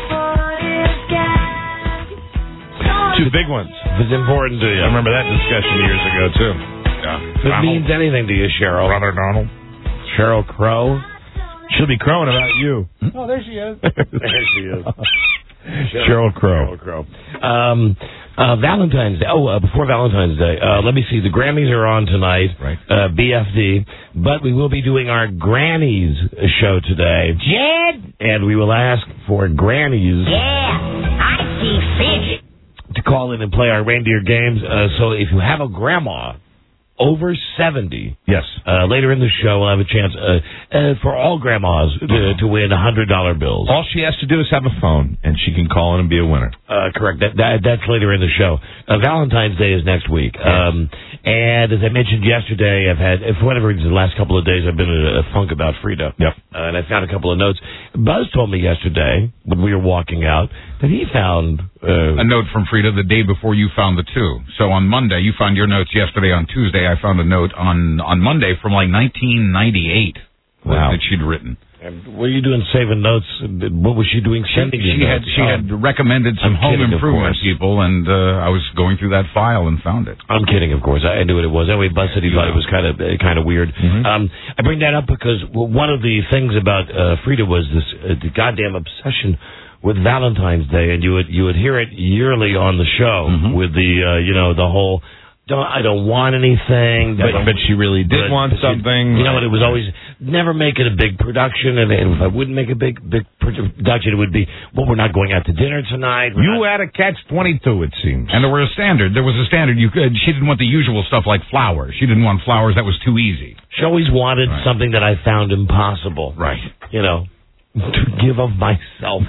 E: Two big ones.
C: If it's important to you.
E: I remember that discussion years ago, too.
C: Yeah. If it means anything to you, Cheryl.
E: Brother Donald.
C: Cheryl Crow.
E: She'll be crowing about you.
F: Oh, there she is.
C: There she is.
E: Cheryl Crow.
C: Cheryl Crow. Um, uh, Valentine's Day. Oh, uh, before Valentine's Day, uh, let me see. The Grammys are on tonight.
E: Right.
C: Uh, B F D. But we will be doing our Grannies show today.
U: Jed?
C: And we will ask for Grannies.
U: Yeah, I see fish.
C: To call in and play our reindeer games. Uh, so if you have a grandma over seventy,
E: yes,
C: uh, later in the show we'll have a chance uh, uh, for all grandmas to, to win one hundred dollar bills.
E: All she has to do is have a phone, and she can call in and be a winner.
C: Uh, correct. That, that That's later in the show. Uh, Valentine's Day is next week. Um, and as I mentioned yesterday, I've had, for whatever reason, the last couple of days I've been in a funk about Frida.
E: Yep.
C: Uh, and I found a couple of notes. Buzz told me yesterday, when we were walking out, that he found... Uh,
D: a note from Frida the day before you found the two. So on Monday, you found your notes yesterday. On Tuesday, I found a note on, on Monday from like nineteen ninety-eight
C: wow.
D: that she'd written.
C: And what are you doing saving notes? What was she doing sending
D: She,
C: you
D: she had
C: notes?
D: she
C: Oh.
D: had recommended some
C: I'm
D: home
C: kidding, of
D: improvement
C: course.
D: people, and uh, I was going through that file and found it.
C: I'm kidding, of course. I knew what it was. Anyway, Buzz said he thought it was kind of uh, kind of weird.
E: Mm-hmm.
C: Um, I bring that up because well, one of the things about uh, Frida was this uh, the goddamn obsession with Valentine's Day, and you would you would hear it yearly on the show
E: Mm-hmm.
C: with the uh, you know the whole. Don't, I don't want anything.
E: But, but she really did
C: but,
E: want
C: but
E: something.
C: You, you know what? It was always never make it a big production, and, and if I wouldn't make a big big production, it would be well, we're not going out to dinner tonight. We're
E: You
C: not,
E: had a catch twenty-two, it seems.
D: And there were a standard. There was a standard. You could. She didn't want the usual stuff like flowers. She didn't want flowers. That was too easy.
C: She always wanted
D: Right.
C: something that I found impossible.
D: Right.
C: You know. To give of myself.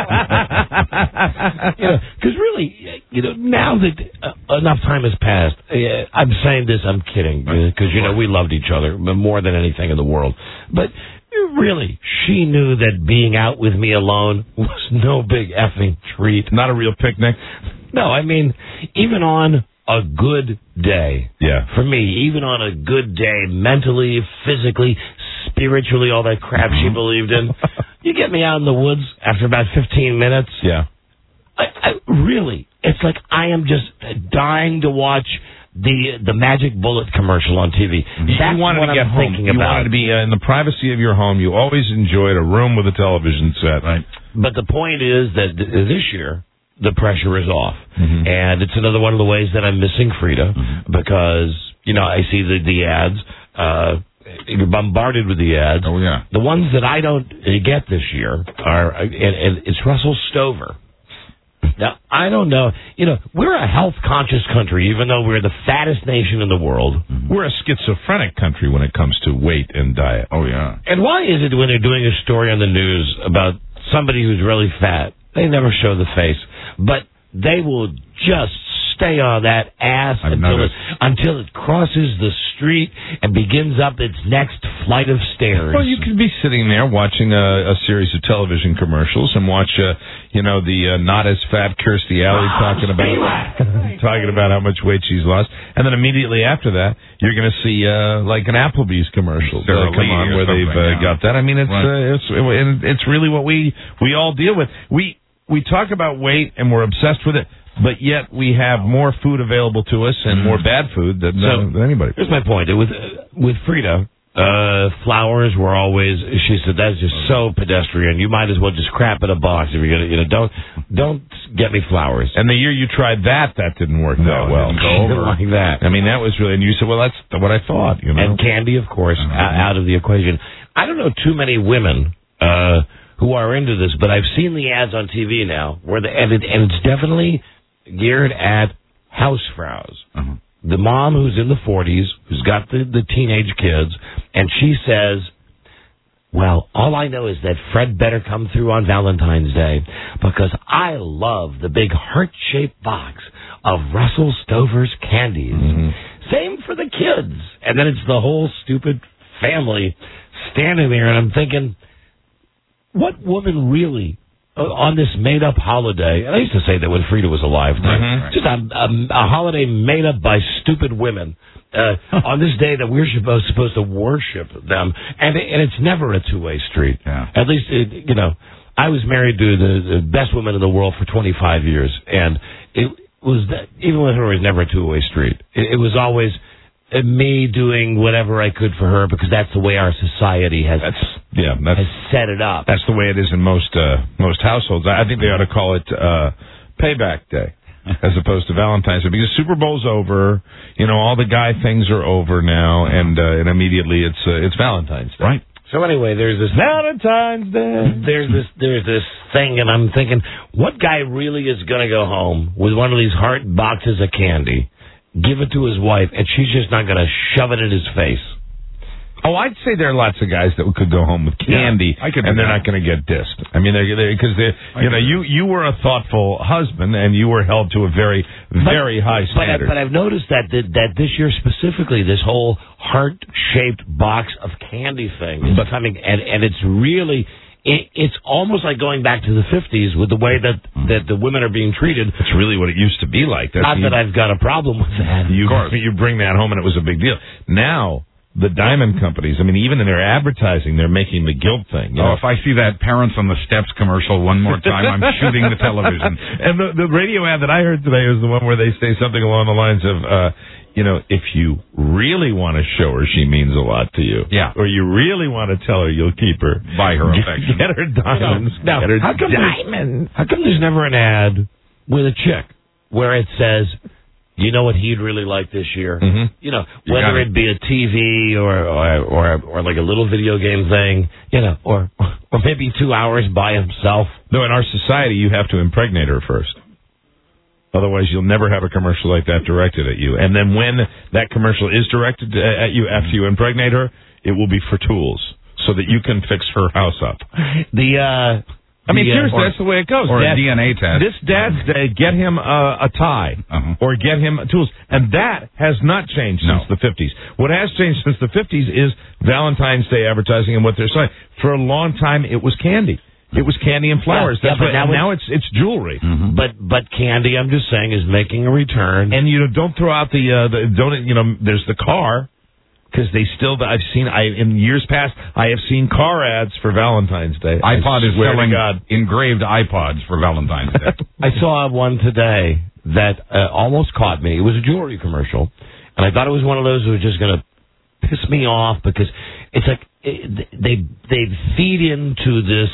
C: you know, because really, you know, now that uh, enough time has passed, uh, I'm saying this, I'm kidding, because, you know, we loved each other more than anything in the world. But really, she knew that being out with me alone was no big effing treat.
E: Not a real picnic?
C: No, I mean, even on a good day.
E: Yeah.
C: For me, even on a good day, mentally, physically, spiritually, all that crap she believed in, you get me out in the woods after about fifteen minutes.
E: Yeah.
C: I, I really, it's like I am just dying to watch the the Magic Bullet commercial on T V. That's
E: you wanted
C: what
E: to get
C: I'm
E: home.
C: thinking
E: You
C: about.
E: wanted to be uh, in the privacy of your home. You always enjoyed a room with a television set.
D: Right.
C: But the point is that th- this year, the pressure is off.
E: Mm-hmm.
C: And it's another one of the ways that I'm missing Frida mm-hmm. because, you know, I see the, the ads. Uh, you're bombarded with the ads.
D: Oh, yeah.
C: The ones that I don't uh, get this year are, and, and it's Russell Stover. Now, I don't know. You know, we're a health-conscious country, even though we're the fattest nation in the world.
E: Mm-hmm. We're a schizophrenic country when it comes to weight and diet.
D: Oh, yeah.
C: And why is it when they're doing a story on the news about somebody who's really fat, they never show the face, but they will just stay on that ass
D: I've
C: until it,
D: noticed.
C: until it crosses the street and begins up its next flight of stairs.
E: Well, you could be sitting there watching a, a series of television commercials and watch, uh, you know, the uh, not as fat Kirstie Alley talking about talking about how much weight she's lost, and then immediately after that, you're going to see uh, like an Applebee's commercial
D: Sarah
E: uh, come
D: Lee
E: on
D: or
E: where they've
D: something,
E: uh,
D: yeah.
E: got that. I mean, it's
D: Right.
E: uh, it's and it's really what we we all deal with. We we talk about weight and we're obsessed with it. But yet we have more food available to us and more bad food than,
C: So,
E: uh, than anybody.
C: Here's my point. With uh, with Frida, uh, flowers were always. She said that's just so pedestrian. You might as well just crap in a box if you're gonna. You know, don't don't get me flowers.
E: And the year you tried that, that didn't work
C: No,
E: that well.
C: it didn't go over. Like that.
E: I mean, that was really. And you said, well, that's what I thought. You know,
C: And candy, of course,
E: Mhm.
C: o- out of the equation. I don't know too many women uh, who are into this, but I've seen the ads on T V now where the and, it, and it's definitely geared at housefraus.
D: Uh-huh.
C: The mom who's in the forties, who's got the, the teenage kids, and she says, well, all I know is that Fred better come through on Valentine's Day because I love the big heart-shaped box of Russell Stover's candies.
E: Mm-hmm.
C: Same for the kids. And then it's the whole stupid family standing there, and I'm thinking, what woman really, uh, on this made-up holiday, and I used to say that when Frida was alive, too,
E: Mhm.
C: just a, a, a holiday made up by stupid women, uh, on this day that we're supposed, supposed to worship them, and, it, and it's never a two-way street.
D: Yeah.
C: At least, it, you know, I was married to the, the best woman in the world for twenty-five years, and it was, that, even with her, it was never a two-way street. It, it was always uh, me doing whatever I could for her because that's the way our society has
E: that's yeah, that's
C: has set it up.
E: that's the way it is in most uh, most households. I I think they ought to call it uh, Payback Day as opposed to Valentine's Day because Super Bowl's over. You know, all the guy things are over now, and uh, and immediately it's uh, it's Valentine's Day.
D: Right.
C: So anyway, there's this
E: Valentine's Day.
C: there's this there's this thing, and I'm thinking, what guy really is going to go home with one of these heart boxes of candy, give it to his wife, and she's just not going to shove it in his face?
E: Oh, I'd say there are lots of guys that could go home with candy,
D: I could do
E: and they're
D: that.
E: not going to get dissed. I mean, they're because they,
D: I
E: you know,
D: could
E: you you were a thoughtful husband, and you were held to a very very high
C: But, I,
E: standard.
C: but I've noticed that, that that this year specifically, this whole heart-shaped box of candy thing is coming, and and it's really. It, it's almost like going back to the fifties with the way that, that the women are being treated.
E: It's really what it used to be like. That's
C: Not that I've got a problem with that.
E: you you bring that home, and it was a big deal. Now the diamond companies, I mean, even in their advertising, they're making the guilt thing. You
D: Oh,
E: know?
D: if I see that Parents on the Steps commercial one more time, I'm shooting the television.
E: And the, the radio ad that I heard today was the one where they say something along the lines of, uh, you know, if you really want to show her she means a lot to you,
D: Yeah.
E: or you really want to tell her you'll keep her,
D: Buy her
E: get,
D: affection.
E: get her diamonds,
C: Now,
E: get her
C: how come there's-
E: diamonds.
C: How come there's never an ad with a chick where it says, you know what he'd really like this year?
E: Mhm.
C: You know,
D: You
C: whether
D: got
C: it be a T V or, or or or like a little video game thing, you know, or or maybe two hours by himself.
E: No, in our society, you have to impregnate her first. Otherwise, you'll never have a commercial like that directed at you. And then when that commercial is directed at you after you impregnate her, it will be for tools so that you can fix her house up.
C: The uh,
E: I mean,
C: the, uh,
E: seriously, that's the way it goes.
D: Or
E: Dad,
D: a D N A test.
E: This Dad's Day, get him a, a tie
D: Uh-huh.
E: or get him tools. And that has not changed
D: No.
E: since the fifties. What has changed since the fifties is Valentine's Day advertising and what they're selling. For a long time, it was candy. It was candy and flowers.
C: Yeah,
E: That's
C: yeah, but
E: what,
C: now
E: and now it's it's jewelry.
D: Mhm.
C: But but candy, I'm just saying, is making a return.
E: And you know, don't throw out the uh, the don't you know? There's the car because they still. I've seen I in years past. I have seen car ads for Valentine's Day.
D: iPod
E: I
D: is
E: swear to
D: selling
E: God.
D: engraved iPods for Valentine's Day.
C: I saw one today that uh, almost caught me. It was a jewelry commercial, and I thought it was one of those that was just going to piss me off because it's like it, they they feed into this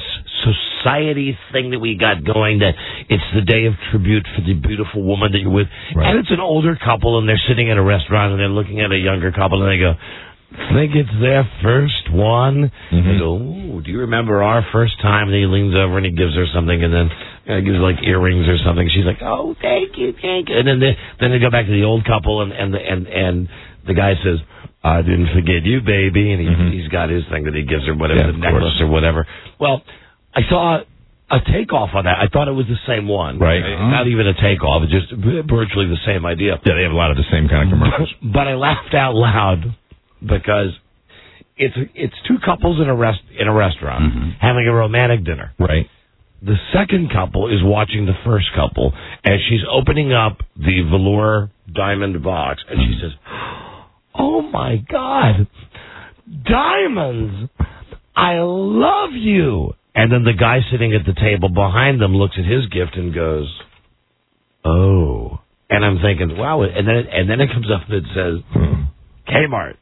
C: society thing that we got going that it's the day of tribute for the beautiful woman that you're with,
E: Right.
C: and it's an older couple and they're sitting at a restaurant and they're looking at a younger couple and they go, think it's their first one?
E: Mhm.
C: They go, ooh, do you remember our first time? And he leans over and he gives her something, and then uh, gives her like earrings or something. She's like, oh, thank you, thank you. And then they then they go back to the old couple, and and the, and and the guy says, I didn't forget you, baby, and he,
E: Mhm.
C: he's got his thing that he gives her, whatever,
E: Yeah,
C: the
E: of
C: necklace
E: course.
C: or whatever. Well, I saw a takeoff on that. I thought it was the same one.
E: Right.
C: Not even a takeoff. It's just virtually the same idea.
E: Yeah, they have a lot of the same kind of commercials.
C: But I laughed out loud because it's it's two couples in a rest in a restaurant
D: Mm-hmm.
C: having a romantic dinner.
E: Right.
C: The second couple is watching the first couple as she's opening up the velour diamond box, and she says, "Oh my God, diamonds! I love you." And then the guy sitting at the table behind them looks at his gift and goes, "Oh." And I'm thinking, wow. And then it, and then it comes up and it says, Kmart.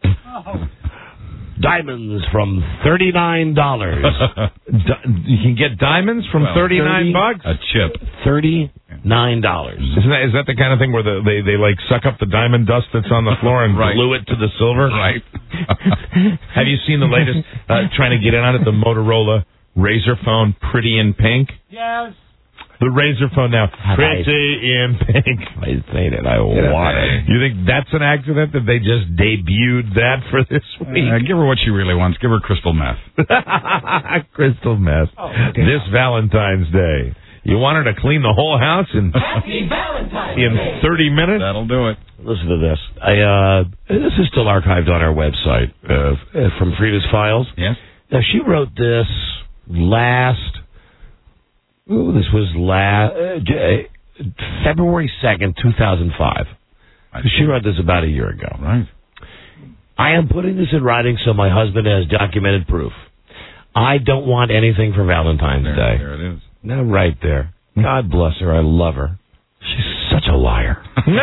C: Diamonds from thirty-nine dollars.
E: You can get diamonds from
D: Well,
E: thirty-nine bucks?
D: A chip.
C: thirty-nine dollars.
E: Isn't that, is that the kind of thing where the, they, they like suck up the diamond dust that's on the floor and
D: Right.
E: glue it to the silver?
D: Right.
E: Have you seen the latest, uh, trying to get in on it, the Motorola Razr phone, Pretty in Pink?
F: Yes.
E: The Razr phone now, Pretty in Pink.
C: I seen it. I want it.
E: You think that's an accident that they just debuted that for this week?
D: Uh, give her what she really wants. Give her crystal meth.
E: Crystal meth.
F: Oh, okay.
E: This Valentine's Day. You want her to clean the whole house in,
U: Happy Valentine's
E: in
U: Day.
E: thirty minutes?
D: That'll do it.
C: Listen to this. I uh, this is still archived on our website uh, from previous files.
D: Yes.
C: Now, she wrote this last... Ooh, this was last... Uh, February second, two thousand five. She wrote this about a year ago.
D: Right.
C: I am putting this in writing so my husband has documented proof. I don't want anything for Valentine's
D: There,
C: Day.
D: there it is.
C: Now, right there. God bless her. I love her. She's such a liar.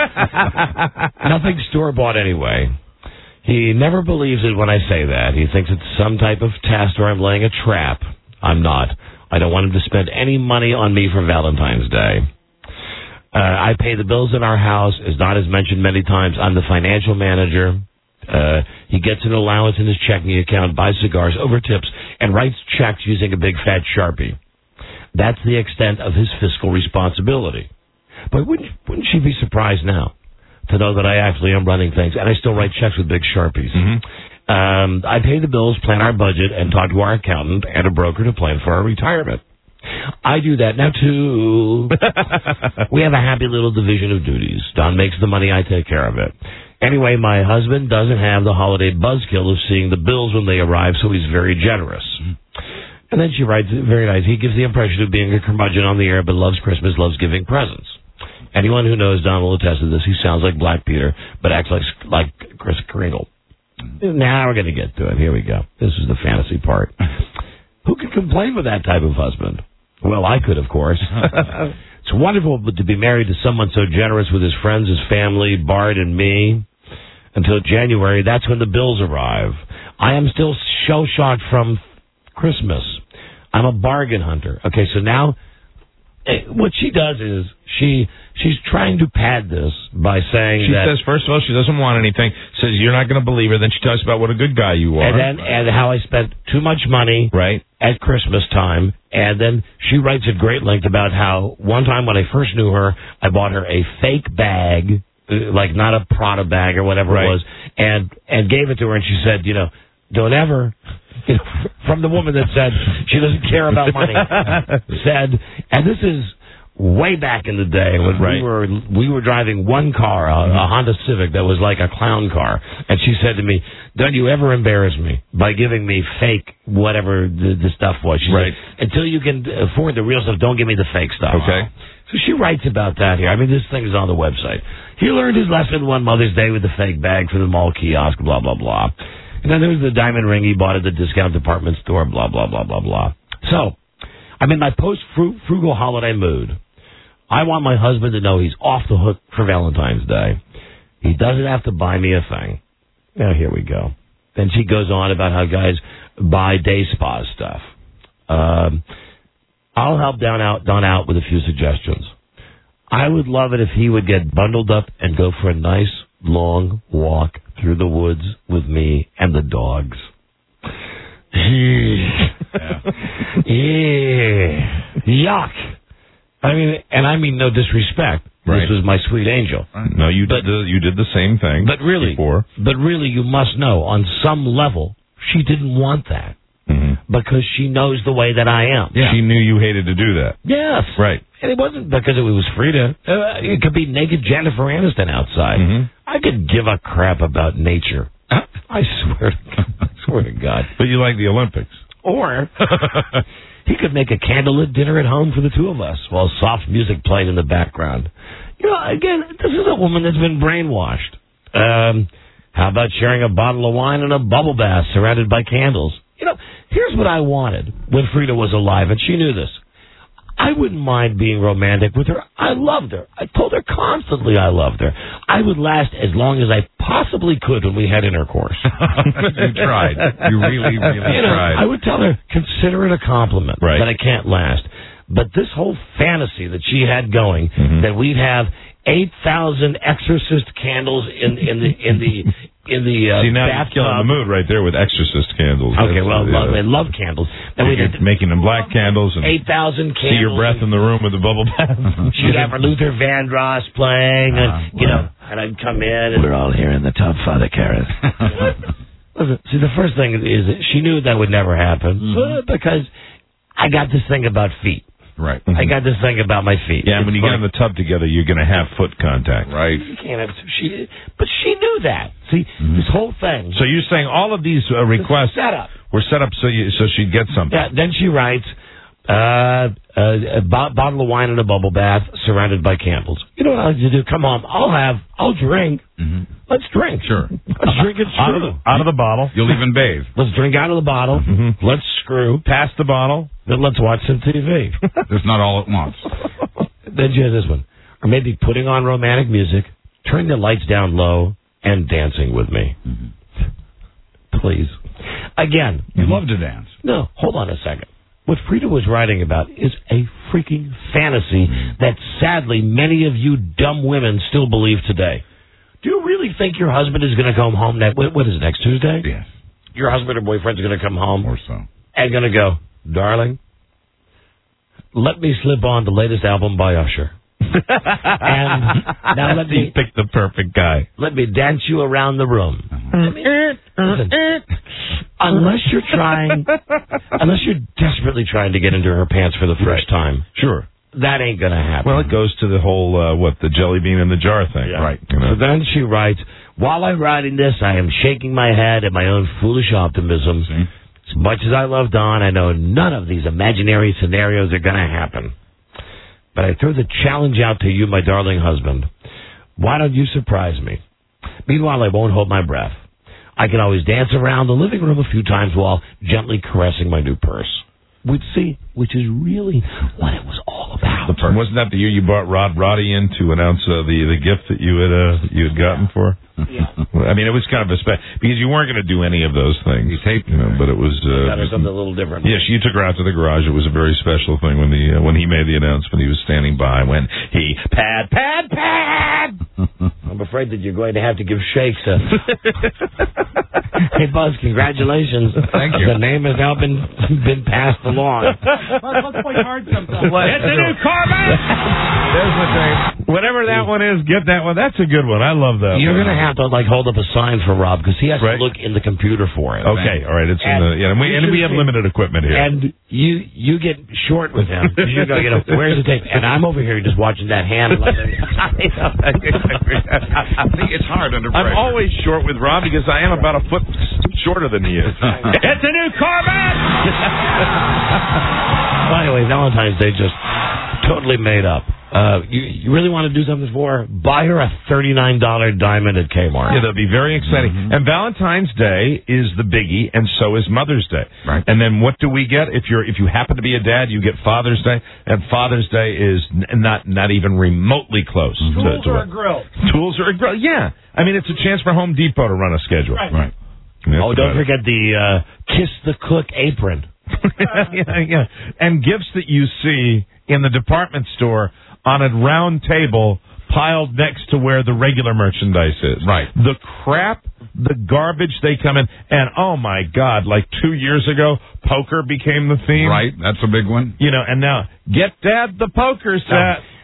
C: Nothing store-bought anyway. He never believes it when I say that. He thinks it's some type of test or I'm laying a trap. I'm not. I don't want him to spend any money on me for Valentine's Day. Uh, I pay the bills in our house. As Don has mentioned many times, I'm the financial manager. Uh, he gets an allowance in his checking account, buys cigars over tips, and writes checks using a big fat Sharpie. That's the extent of his fiscal responsibility. But wouldn't, wouldn't she be surprised now to know that I actually am running things, and I still write checks with big Sharpies?
E: Mm-hmm.
C: Um, I pay the bills, plan our budget, and talk to our accountant and a broker to plan for our retirement. I do that now, too. We have a happy little division of duties. Don makes the money, I take care of it. Anyway, my husband doesn't have the holiday buzzkill of seeing the bills when they arrive, so he's very generous. And then she writes, very nice, he gives the impression of being a curmudgeon on the air, but loves Christmas, loves giving presents. Anyone who knows Don will attest to this. He sounds like Black Peter, but acts like like Chris Kringle. Now we're going to get to it. Here we go. This is the fantasy part. Who could complain with that type of husband? Well, I could, of course. It's wonderful to be married to someone so generous with his friends, his family, Bart, and me. Until January, that's when the bills arrive. I am still shell-shocked from Christmas. I'm a bargain hunter. Okay, so now what she does is she she's trying to pad this by saying
E: she
C: that...
E: says, first of all, she doesn't want anything, says you're not going to believe her, then she talks about what a good guy you are.
C: And then and how I spent too much money
E: right.
C: at Christmas time. And then she writes at great length about how one time when I first knew her, I bought her a fake bag, like not a Prada bag or whatever
E: right.
C: it was, and and gave it to her, and she said, you know, don't ever... You know, from the woman that said she doesn't care about money, said, and this is way back in the day when
E: right.
C: we were we were driving one car, a, a Honda Civic that was like a clown car, and she said to me, "Don't you ever embarrass me by giving me fake whatever the, the stuff was." She
E: right.
C: said, "Until you can afford the real stuff, don't give me the fake stuff."
E: Okay.
C: So she writes about that here. I mean, this thing is on the website. He learned his lesson one Mother's Day with the fake bag from the mall kiosk. Blah blah blah. And then there was the diamond ring he bought at the discount department store, blah, blah, blah, blah, blah. So, I'm in my post-frugal holiday mood. I want my husband to know he's off the hook for Valentine's Day. He doesn't have to buy me a thing. Now, here we go. Then she goes on about how guys buy day spa stuff. Um, I'll help Don out, Don out with a few suggestions. I would love it if he would get bundled up and go for a nice, long walk through the woods with me and the dogs. yeah. yeah. Yuck. I mean, and I mean no disrespect.
E: Right.
C: This was my sweet angel.
E: No, you
C: but,
E: did the you did the same thing.
C: But really,
E: before.
C: but really, you must know on some level she didn't want that. mm-hmm. because she knows the way that I am.
E: Yeah. She knew you hated to do that.
C: Yes.
E: Right.
C: And it wasn't because it was Frida. Uh, it could be naked Jennifer Aniston outside.
E: Mm-hmm.
C: I could give a crap about nature. I swear to God. I swear to God.
E: But you like the Olympics.
C: Or he could make a candlelit dinner at home for the two of us while soft music played in the background. You know, again, this is a woman that's been brainwashed. Um, how about sharing a bottle of wine and a bubble bath surrounded by candles? You know, here's what I wanted when Frida was alive, and she knew this. I wouldn't mind being romantic with her. I loved her. I told her constantly I loved her. I would last as long as I possibly could when we had intercourse.
D: You tried. You really, really
C: you know,
D: tried.
C: I would tell her, consider it a compliment
E: right.
C: that I can't last. But this whole fantasy that she had going,
E: mm-hmm.
C: that we'd have eight thousand exorcist candles in, in the in the in the uh,
E: See, now
C: bathtub.
E: you're killing the mood right there with exorcist candles.
C: Okay,
E: That's,
C: well,
E: uh,
C: love, I love candles. And we'd have
E: making them black candles and
C: eight thousand candles.
E: see your breath in the room with the bubble bath.
C: She'd have her Luther Vandross playing, and
E: uh,
C: you know, and I'd come in. And
J: we're all here in the tub, Father Karras.
C: Listen, see, the first thing is that she knew that would never happen
E: Mm-hmm.
C: because I got this thing about feet.
D: Right.
C: I got this thing about my feet.
E: Yeah, and when you
C: funny.
E: get in the tub together, you're going to have foot contact.
D: Right.
C: You can't have. She, but she knew that. See, mm-hmm. this whole thing.
E: So you're saying all of these uh, requests
C: set up.
E: were set up so you so she'd get something.
C: Yeah. Then she writes, uh, uh, a bo- bottle of wine and a bubble bath surrounded by candles. You know what I like to do? Come on, I'll have. I'll drink.
D: Mm-hmm.
C: Let's drink.
D: Sure.
C: Let's drink it
E: out,
C: screw.
E: of, out of the bottle.
D: You'll even bathe.
C: Let's drink out of the bottle.
E: Mm-hmm.
C: Let's screw.
E: Pass the bottle.
C: Then let's watch some T V.
D: It's not all at once.
C: Then you have this one. Or maybe putting on romantic music, turning the lights down low, and dancing with me. Mm-hmm. Please. Again.
D: You love to dance.
C: No, hold on a second. What Frida was writing about is a freaking fantasy that sadly many of you dumb women still believe today. Do you really think your husband is going to come home next, what is it, next Tuesday?
D: Yes.
C: Your husband or boyfriend's going to come home?
D: Or so.
C: And going to go, darling, let me slip on the latest album by Usher. And now let me
E: pick the perfect guy.
C: Let me dance you around the room.
D: Uh-huh.
C: I mean, listen, unless you're trying, unless you're desperately trying to get into her pants for the first
E: right.
C: time,
E: sure,
C: that ain't gonna happen.
E: Well, it goes to the whole uh, what the jelly bean in the jar thing,
C: yeah.
E: right? You know?
C: So then she writes, while I'm writing this, I am shaking my head at my own foolish optimism.
D: See?
C: As much as I love Don, I know none of these imaginary scenarios are gonna happen. But I throw the challenge out to you, my darling husband. Why don't you surprise me? Meanwhile, I won't hold my breath. I can always dance around the living room a few times while gently caressing my new purse. We'd see, which is really what it was all about.
E: The purse. Wasn't that the year you brought Rod Roddy in to announce uh, the the gift that you had uh, you had gotten for?
C: Yeah.
E: I mean, it was kind of a spe- because you weren't going to do any of those things. You taped, you know, but it was. Uh,
C: got her something a little different.
E: Yes, you took her out to the garage. It was a very special thing when the uh, when he made the announcement. He was standing by when he pad pad pad.
C: I'm afraid that you're going to have to give shakes. Uh, hey, Buzz, congratulations.
D: Thank you.
C: The name has now been been passed along.
F: Let's play hard sometimes.
E: It's
F: a new Corvette!
E: There's the thing. Whatever that one is, get that one. That's a good one. I love that
C: You're
E: one.
C: going to have to like hold up a sign for Rob because he has
E: right.
C: to look in the computer for it.
E: Okay, all right. It's
C: and
E: in the yeah, and we, and we have limited equipment here.
C: And you you get short with him. You go, you know, where's the tape? And I'm over here just watching that hand. Like,
D: I think it's hard under pressure.
E: I'm always short with Rob because I am about a foot shorter than he is.
F: It's a new Corvette!
C: Well, anyway, Valentine's Day just totally made up. Uh, you, you really want to do something for her? Buy her a thirty-nine dollars diamond at Kmart.
E: Yeah, that'd be very exciting. Mm-hmm. And Valentine's Day is the biggie, and so is Mother's Day.
D: Right.
E: And then what do we get if you're if you happen to be a dad? You get Father's Day, and Father's Day is n- not not even remotely close.
F: Mm-hmm.
E: to,
F: Tools
E: to
F: or a grill?
E: Tools or a grill? Yeah. I mean, it's a chance for Home Depot to run a schedule.
F: Right.
D: Right.
C: Oh, don't forget the uh, Kiss the Cook apron.
E: yeah, yeah. And gifts that you see in the department store on a round table piled next to where the regular merchandise is.
D: Right.
E: The crap, the garbage they come in, and oh my God, like two years ago, poker became the theme.
D: Right, that's a big one.
E: You know, and now, get Dad the poker set.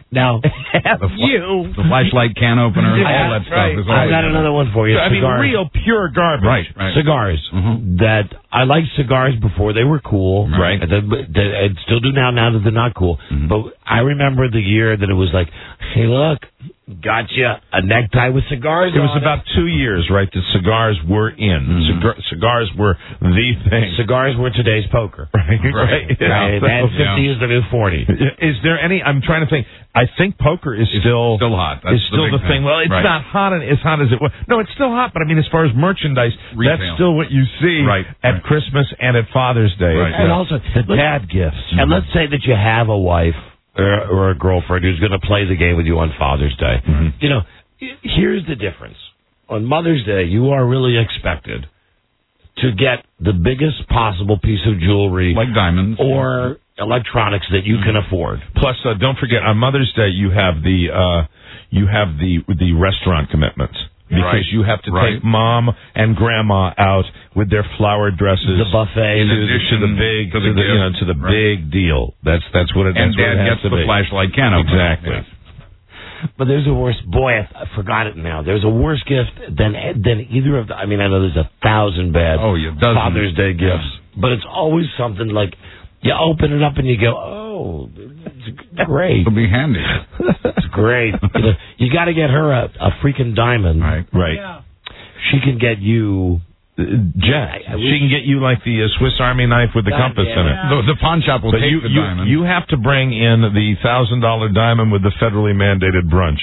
C: Now,
D: the fl-
C: you.
D: the flashlight can opener,
C: Yeah,
D: all that stuff.
C: right.
D: Is
C: I
D: always
C: got
D: there.
C: another one for you.
E: So, I mean,
C: Cigars.
E: real pure garbage.
D: Right, right.
C: Cigars.
D: Mm-hmm.
C: That I liked cigars before they were cool.
E: Right.
C: And then- but they- I still do now. Now that they're not cool.
D: Mm-hmm.
C: But I remember the year that it was like, hey, look, gotcha, a necktie with cigars.
E: It was
C: on
E: about two years, right, that cigars were in.
D: Mm-hmm.
E: Cigar- cigars were the thing.
C: Cigars were today's poker.
E: Right,
D: Right.
E: right.
C: Right, and fifty
D: Yeah.
C: is the new forty.
E: Is there any? I'm trying to think. I think poker is
D: It's
E: still
D: still hot. That's
E: is still
D: the
E: the,
D: big
E: thing.
D: thing.
E: Well, it's
D: Right.
E: not hot as hot as it was. No, it's still hot. But I mean, as far as merchandise,
D: Retail.
E: that's still what you see
D: Right,
E: at
D: right.
E: Christmas and at Father's Day.
D: Right.
E: It's,
C: And
E: uh,
C: also,
E: the
C: let's-
E: dad gifts.
C: And let's say that you have a wife or, or a girlfriend who's going to play the game with you on Father's Day.
D: Mm-hmm.
C: You know, here's the difference. On Mother's Day, you are really expected to get the biggest possible piece of jewelry,
D: Like diamonds.
C: or electronics that you can afford.
E: Plus, uh, don't forget on Mother's Day you have the uh, you have the the restaurant commitments. Because
D: Right.
E: you have to
D: Right.
E: take mom and grandma out with their flower dresses,
C: The buffet,
E: to,
D: In
E: the-
D: addition
E: to the big,
D: to
E: to
D: the
E: the, you know,
D: gift.
E: to the
D: Right.
E: big deal. That's that's what it.
D: And
E: that's what
D: Dad
E: it has
D: gets
E: to
D: the
E: be.
D: flashlight can opener.
E: Exactly.
D: Yes.
C: But there's a worse. Boy, I, I forgot it now. There's a worse gift than than either of the. I mean, I know there's a thousand bad
D: Oh, yeah, dozens.
C: Father's Day gifts, but it's always something like you open it up and you go, "Oh, it's great!
D: It'll be handy.
C: It's great." You, know, you got to get her a, a freaking diamond.
D: Right.
E: Right.
C: She can get you.
E: Uh, Jen,
C: I- I
E: she
C: wish-
E: can get you like the uh, Swiss Army knife with the
C: God
E: compass
C: damn
E: in
C: it.
E: it.
D: The, the pawn shop will
E: But
D: take
E: you,
D: the
E: you,
D: diamond.
E: you have to bring in the thousand dollar diamond with the federally mandated brunch.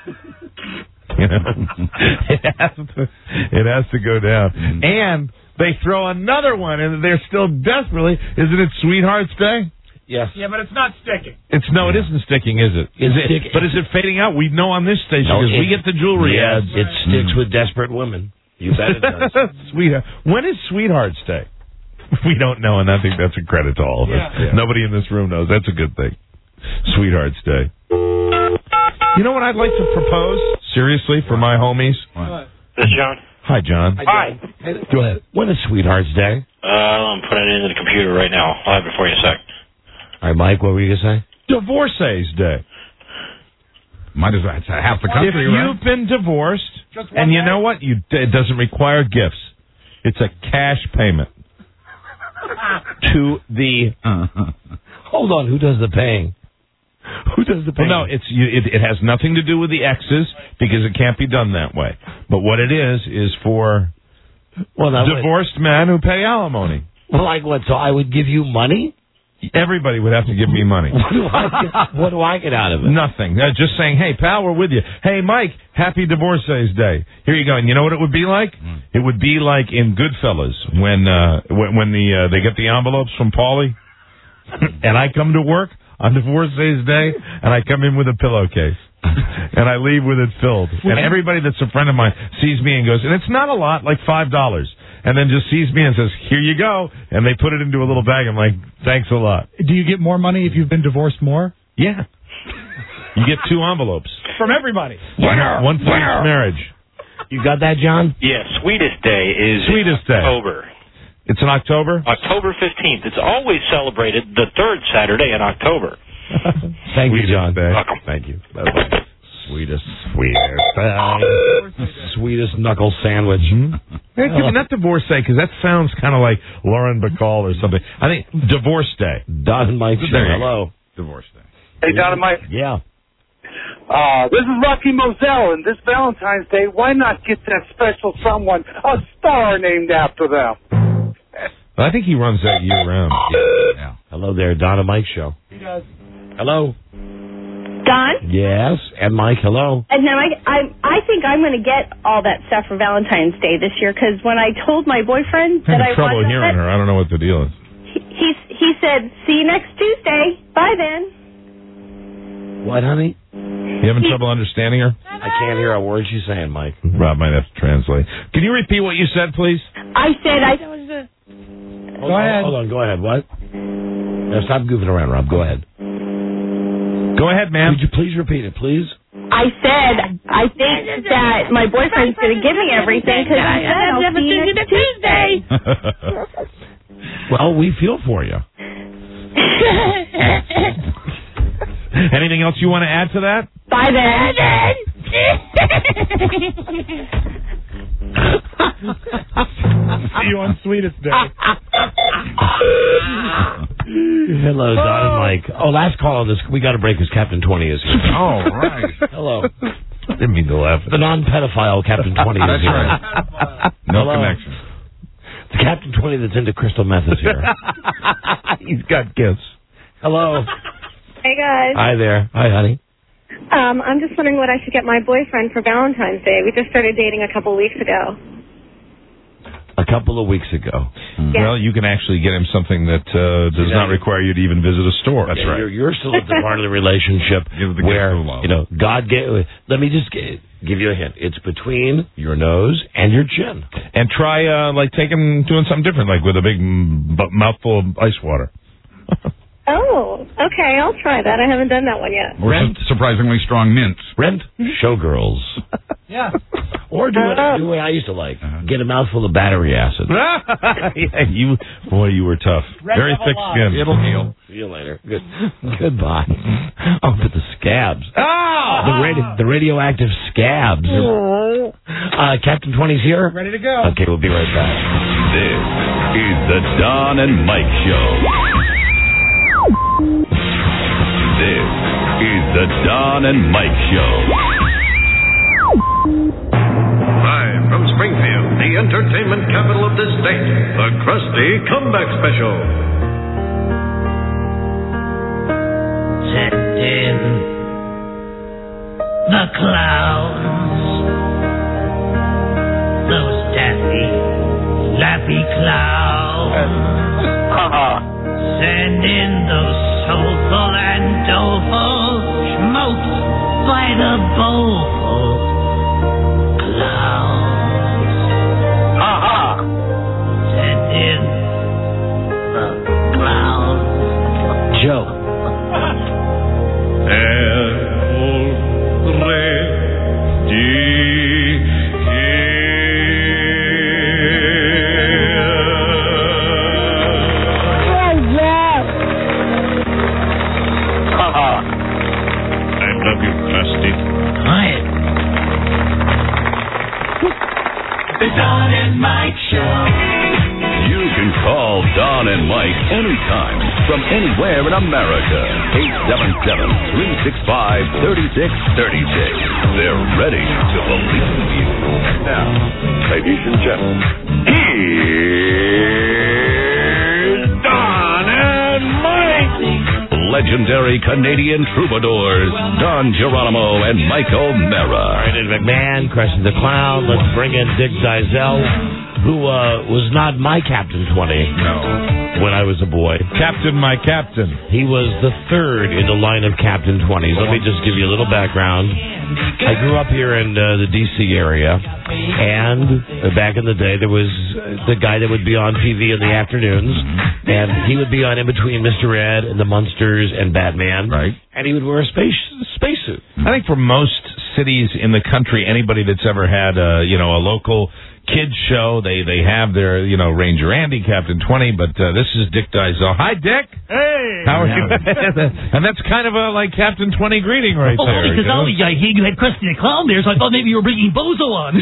E: You know? it, has to, it has to go down.
D: Mm-hmm.
E: And they throw another one, and they're still desperately. Isn't it Sweetheart's Day?
C: Yes.
F: Yeah, but it's not sticking.
E: It's no, it isn't sticking, is it? Is
C: It's
E: it?
C: stick-
E: But is it fading out? We know on this station
C: No,
E: because we
C: it-
E: get the jewelry
C: Yeah,
E: ads.
C: it sticks with desperate women. You bet it does.
E: Sweetheart. When is Sweetheart's Day? We don't know, and I think that's a credit to all of us.
F: Yeah.
D: Yeah.
E: Nobody in this room knows. That's a good thing. Sweetheart's Day. You know what I'd like to propose, seriously, for my homies?
D: What?
K: This is John.
E: Hi, John.
K: Hi.
C: Go ahead. When is Sweetheart's Day?
K: Uh, I'm putting it into the computer right now. I'll have it for you in a sec.
C: All right, Mike, what were you going to say?
E: Divorcees Day.
D: Might as well. It's half the
E: If
D: country, right?
E: you've been divorced,
F: Just one
E: and you
F: day?
E: know what? You, it doesn't require gifts. It's a cash payment to the...
C: Hold on, who does the paying? Who does the paying?
E: Well, no, it's you, it, it has nothing to do with the exes because it can't be done that way. But what it is is for
C: well, now, wait.
E: divorced men who pay alimony.
C: Well, like what? So I would give you money?
E: Everybody would have to give me money.
C: What do I get, what do I get out of it?
E: Nothing. Uh, just saying, hey, pal, we're with you. Hey, Mike, happy Divorcees Day. Here you go. And you know what it would be like?
D: Mm.
E: It would be like in Goodfellas when uh, when, when the uh, they get the envelopes from Paulie, and I come to work on Divorcees Day, and I come in with a pillowcase. And I leave with it filled. And everybody that's a friend of mine sees me and goes, and it's not a lot, like five dollars. And then just sees me and says, here you go. And they put it into a little bag. I'm like, thanks a lot.
F: Do you get more money if you've been divorced more?
E: Yeah. You get two envelopes.
F: From everybody.
E: One for each marriage.
C: You got that, John?
K: Yeah, Sweetest Day is
E: Sweetest Day.
K: October.
E: It's in October?
K: October fifteenth. It's always celebrated the third Saturday in October.
C: Thank you,
E: Sweetest
C: John.
E: Day.
K: Welcome.
E: Thank you. Bye-bye. Sweetest, sweetest.
C: Sweetest knuckle sandwich.
E: Hey, give me not Divorce Day, because that sounds kind of like Lauren Bacall or something. I think Divorce Day.
C: Don and Mike,
E: There you go.
C: hello.
D: Divorce Day.
H: Hey, Don and Mike.
C: Yeah.
H: Uh, this is Rocky Moselle, and this Valentine's Day, why not get that special someone a star named after them?
E: I think he runs that year round.
D: Yeah.
C: Hello there, Don and Mike show.
F: He does.
C: Hello.
V: Don?
C: Yes. And Mike, hello.
V: And now I, I, I think I'm going to get all that stuff for Valentine's Day this year because when I told my boyfriend
E: I'm
V: that I
E: having trouble
V: wanted
E: hearing
V: it,
E: her. I don't know what the deal is.
V: he, he he said, "See you next Tuesday. Bye then."
C: What, honey?
E: You having trouble understanding her?
C: I can't hear a word she's saying, Mike.
E: Rob might have to translate. Can you repeat what you said, please?
V: I said I.
C: Hold
F: Go
C: on,
F: ahead.
C: Hold on, go ahead. What? Now stop goofing around, Rob. Go ahead.
E: Go ahead, ma'am.
C: Could you please repeat it, please?
V: I said I think that my boyfriend's going to give me everything because I said I'll see you next Tuesday.
C: Well, we feel for you.
E: Anything else you want to add to that?
V: Bye then.
F: See you on Sweetest Day.
C: Hello, Don and Mike. Oh, last call on this. We got to break because Captain twenty is here.
D: Oh, right.
C: Hello.
E: Didn't mean to laugh.
C: The non-pedophile Captain twenty is
D: That's
C: here.
D: right. No
C: Hello.
D: connection.
C: The Captain twenty that's into crystal meth is here.
E: He's got gifts.
C: Hello.
I: Hey, guys.
C: Hi there. Hi, honey.
I: Um, I'm just wondering what I should get my boyfriend for Valentine's Day. We just started dating a couple weeks ago.
C: A couple of weeks ago.
I: Yeah.
E: Well, you can actually get him something that uh, does
C: Yeah.
E: not require you to even visit a store.
C: That's right. You're, you're still at the part of the relationship
E: Give the
C: where,
E: gift of love.
C: you know, God gave... Let me just g- give you a hint. It's between your nose and your chin.
E: And try, uh, like, taking, doing something different, like with a big m- b- mouthful of ice water.
I: Oh, okay. I'll try that. I haven't done that one yet.
D: Or
C: Rent.
D: su- surprisingly strong mints.
C: Rent showgirls.
F: Yeah.
C: Or do what, do what I used to like. Get a mouthful of battery acid.
E: Yeah, you, boy, you were tough.
F: Red
E: Very
F: Devil
E: thick
F: Live.
E: skin.
D: It'll heal.
C: See you later. Good. Goodbye. Oh, but the scabs.
E: Ah!
C: The, radi- the radioactive scabs. Uh, Captain twenty's here?
F: Ready to go.
C: Okay, we'll be right back.
A: This is the Don and Mike Show. This is the Don and Mike Show.
L: Live from Springfield, the entertainment capital of this state, the Krusty Comeback Special.
U: Send in the clowns. Those daffy, lappy clowns. Send in those soulful and doleful, smoked by the bowlful clowns. Ha ha! Send in the clowns.
C: Joe.
L: I love you, Krusty.
U: Quiet.
P: The Don and Mike Show.
A: You can call Don and Mike anytime from anywhere in America. eight seven seven, three six five, three six three six. They're ready to believe you. Now, ladies and gentlemen, here's Don and Mike. Legendary Canadian troubadours, Don Geronimo and Mike O'Mara.
C: Brandon McMahon, Crescent the Clown. Let's bring in Dick Dizell, who uh, was not my Captain twenty.
D: No.
C: When I was a boy.
E: Captain, my captain.
C: He was the third in the line of Captain twenties. Let me just give you a little background. I grew up here in uh, the D C area, and uh, back in the day, there was uh, the guy that would be on T V in the afternoons, and he would be on In Between Mister Ed and the Munsters and Batman,
D: Right.
C: and he would wear a space spacesuit.
E: I think for most cities in the country, anybody that's ever had a, you know, a local kids show, they they have their, you know, Ranger Andy, Captain twenty, but uh, this is Dick Dizell. Hi, Dick.
F: Hey.
E: How are you? And that's kind of a like Captain twenty greeting right
U: Oh,
E: there.
U: because
E: you know?
U: I hear you had Krusty the Clown there, so I thought maybe you were bringing Bozo on.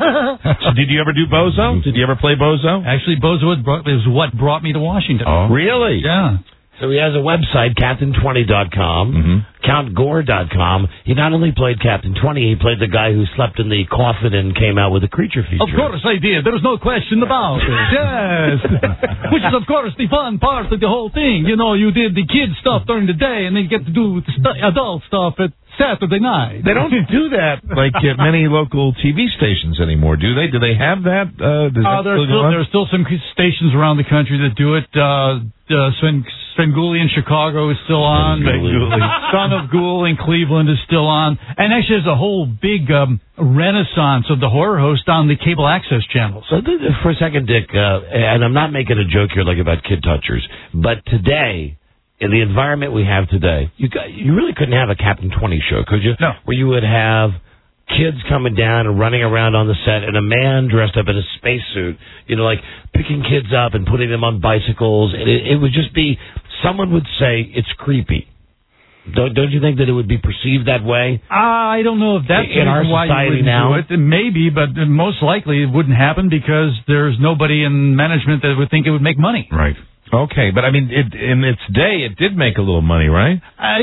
E: So did you ever do Bozo? Did you ever play Bozo?
U: Actually, Bozo was, brought, was what brought me to Washington.
E: Oh, really?
U: Yeah.
C: So he has a website, captain twenty dot com,
E: Mm-hmm.
C: count gore dot com. He not only played Captain twenty, he played the guy who slept in the coffin and came out with a creature feature.
U: Of course I did. There's no question about it. Yes. Which is, of course, the fun part of the whole thing. You know, you did the kid stuff during the day, and then you get to do the st- adult stuff at Saturday night.
E: They don't do that like at many local T V stations anymore, do they? Do they have that? Uh, does
U: Uh,
E: that
U: there's,
E: still go
U: still,
E: on?
U: there's still some stations around the country that do it. Uh, uh, Sven, Svengoolie in Chicago is still on.
C: Svengoolie.
U: Son of Ghoul in Cleveland is still on. And actually there's a whole big um, renaissance of the horror host on the cable access channels.
C: So th- th- for a second, Dick, uh, and I'm not making a joke here like about kid touchers, but today, in the environment we have today, you got, you really couldn't have a Captain twenty show, could you?
U: No.
C: Where you would have kids coming down and running around on the set, and a man dressed up in a spacesuit, you know, like picking kids up and putting them on bicycles, and it, it would just be, someone would say it's creepy. Don't, don't you think that it would be perceived that way?
U: I don't know if that's
C: in our
U: why you
C: society
U: wouldn't
C: now.
U: do it. Maybe, but most likely it wouldn't happen because there's nobody in management that would think it would make money.
E: Right. Okay, but I mean, it, in its day, it did make a little money, right?
U: I,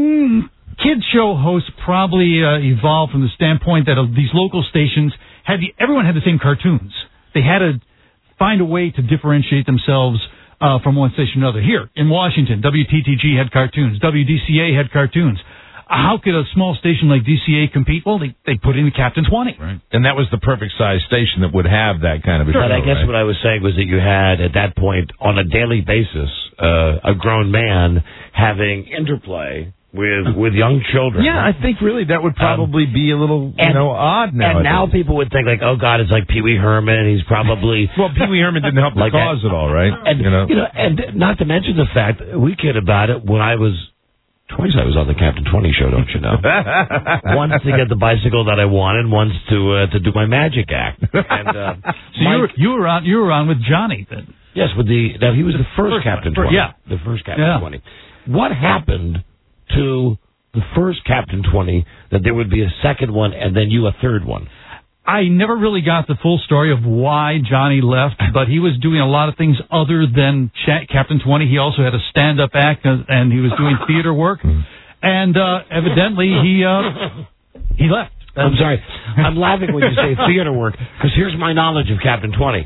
U: kids show hosts probably uh, evolved from the standpoint that uh, these local stations had the, everyone had the same cartoons. They had to find a way to differentiate themselves uh, from one station to another. Here in Washington, W T T G had cartoons, W D C A had cartoons. How could a small station like D C A compete? Well, they they put in the Captain twenty.
E: Right. And that was the perfect size station that would have that kind of a show.
C: But I guess
E: right?
C: what I was saying was that you had, at that point, on a daily basis, uh, a grown man having interplay with with young children.
E: Yeah, I think really that would probably um, be a little, you
C: and,
E: know, odd now.
C: And now people would think, like, oh, God, it's like Pee Wee Herman. He's probably...
E: well, Pee Wee Herman didn't help the
C: like
E: cause
C: that.
E: at all, right?
C: And,
E: you know?
C: you know, and not to mention the fact, we kid about it, when I was... Twice I was on the Captain twenty show, don't you know? Once to get the bicycle that I wanted, once to uh, to do my magic act. And, uh,
U: so you were, you were on you were on with Johnny then?
C: Yes, with the now he was the, the first, first Captain
U: one.
C: twenty.
U: Yeah,
C: the first Captain
U: yeah.
C: twenty. What happened to the first Captain twenty that there would be a second one and then you a third one?
U: I never really got the full story of why Johnny left, but he was doing a lot of things other than Ch- Captain twenty. He also had a stand-up act, uh, and he was doing theater work. And uh, evidently, he uh, he left.
C: I'm sorry. I'm laughing when you say theater work, because here's my knowledge of Captain twenty.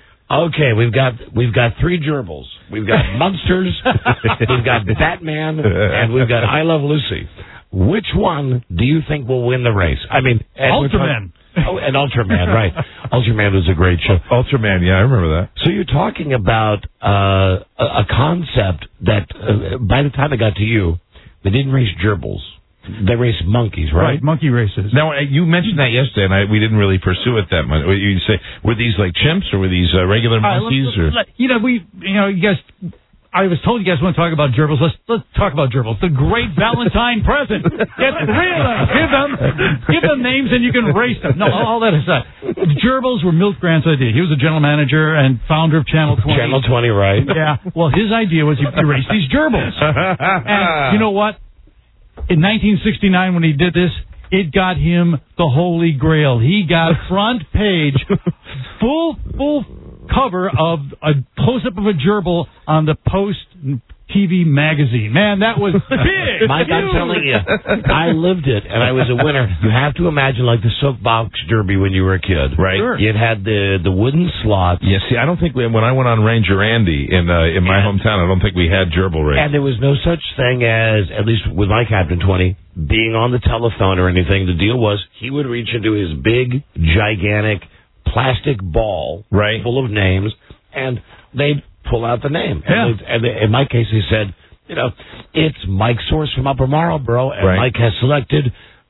C: Okay, we've got we've got three gerbils. We've got Munsters, we've got Batman, and we've got I Love Lucy. Which one do you think will win the race? I mean,
U: Ultraman.
C: Oh, and Ultraman, right. Ultraman was a great show.
E: Ultraman, yeah, I remember that.
C: So you're talking about uh, a, a concept that, uh, by the time it got to you, they didn't race gerbils. They raced monkeys, right?
U: Right, monkey races.
E: Now, you mentioned that yesterday, and I, we didn't really pursue it that much. You say, were these like chimps, or were these uh, regular monkeys?
U: Uh, let's,
E: or?
U: Let, you know, we, you know, you guys... I was told you guys want to talk about gerbils. Let's let's talk about gerbils. The great Valentine present. Get three of them. Give them give them names and you can race them. No, all that aside. Gerbils were Milt Grant's idea. He was a general manager and founder of Channel twenty.
C: Channel twenty, right?
U: Yeah. Well, his idea was you, you race these gerbils. And you know what? In nineteen sixty-nine, when he did this, it got him the Holy Grail. He got front page, full full. cover of a close-up of a gerbil on the Post T V magazine. Man, that was big.
C: Mike, I'm telling you, I lived it, and I was a winner. You have to imagine like the soapbox derby when you were a kid,
E: right?
C: Sure. It had the the wooden slots.
E: Yeah, see, I don't think we, when I went on Ranger Andy in uh, in my and, hometown, I don't think we had gerbil race.
C: And there was no such thing as, at least with my Captain twenty, being on the telephone or anything. The deal was he would reach into his big, gigantic plastic ball,
E: right,
C: full of names, and they'd pull out the name.
U: Yeah.
C: And, and in my case, he said, you know, it's Mike Source from Upper Marlboro, and
E: right.
C: Mike has selected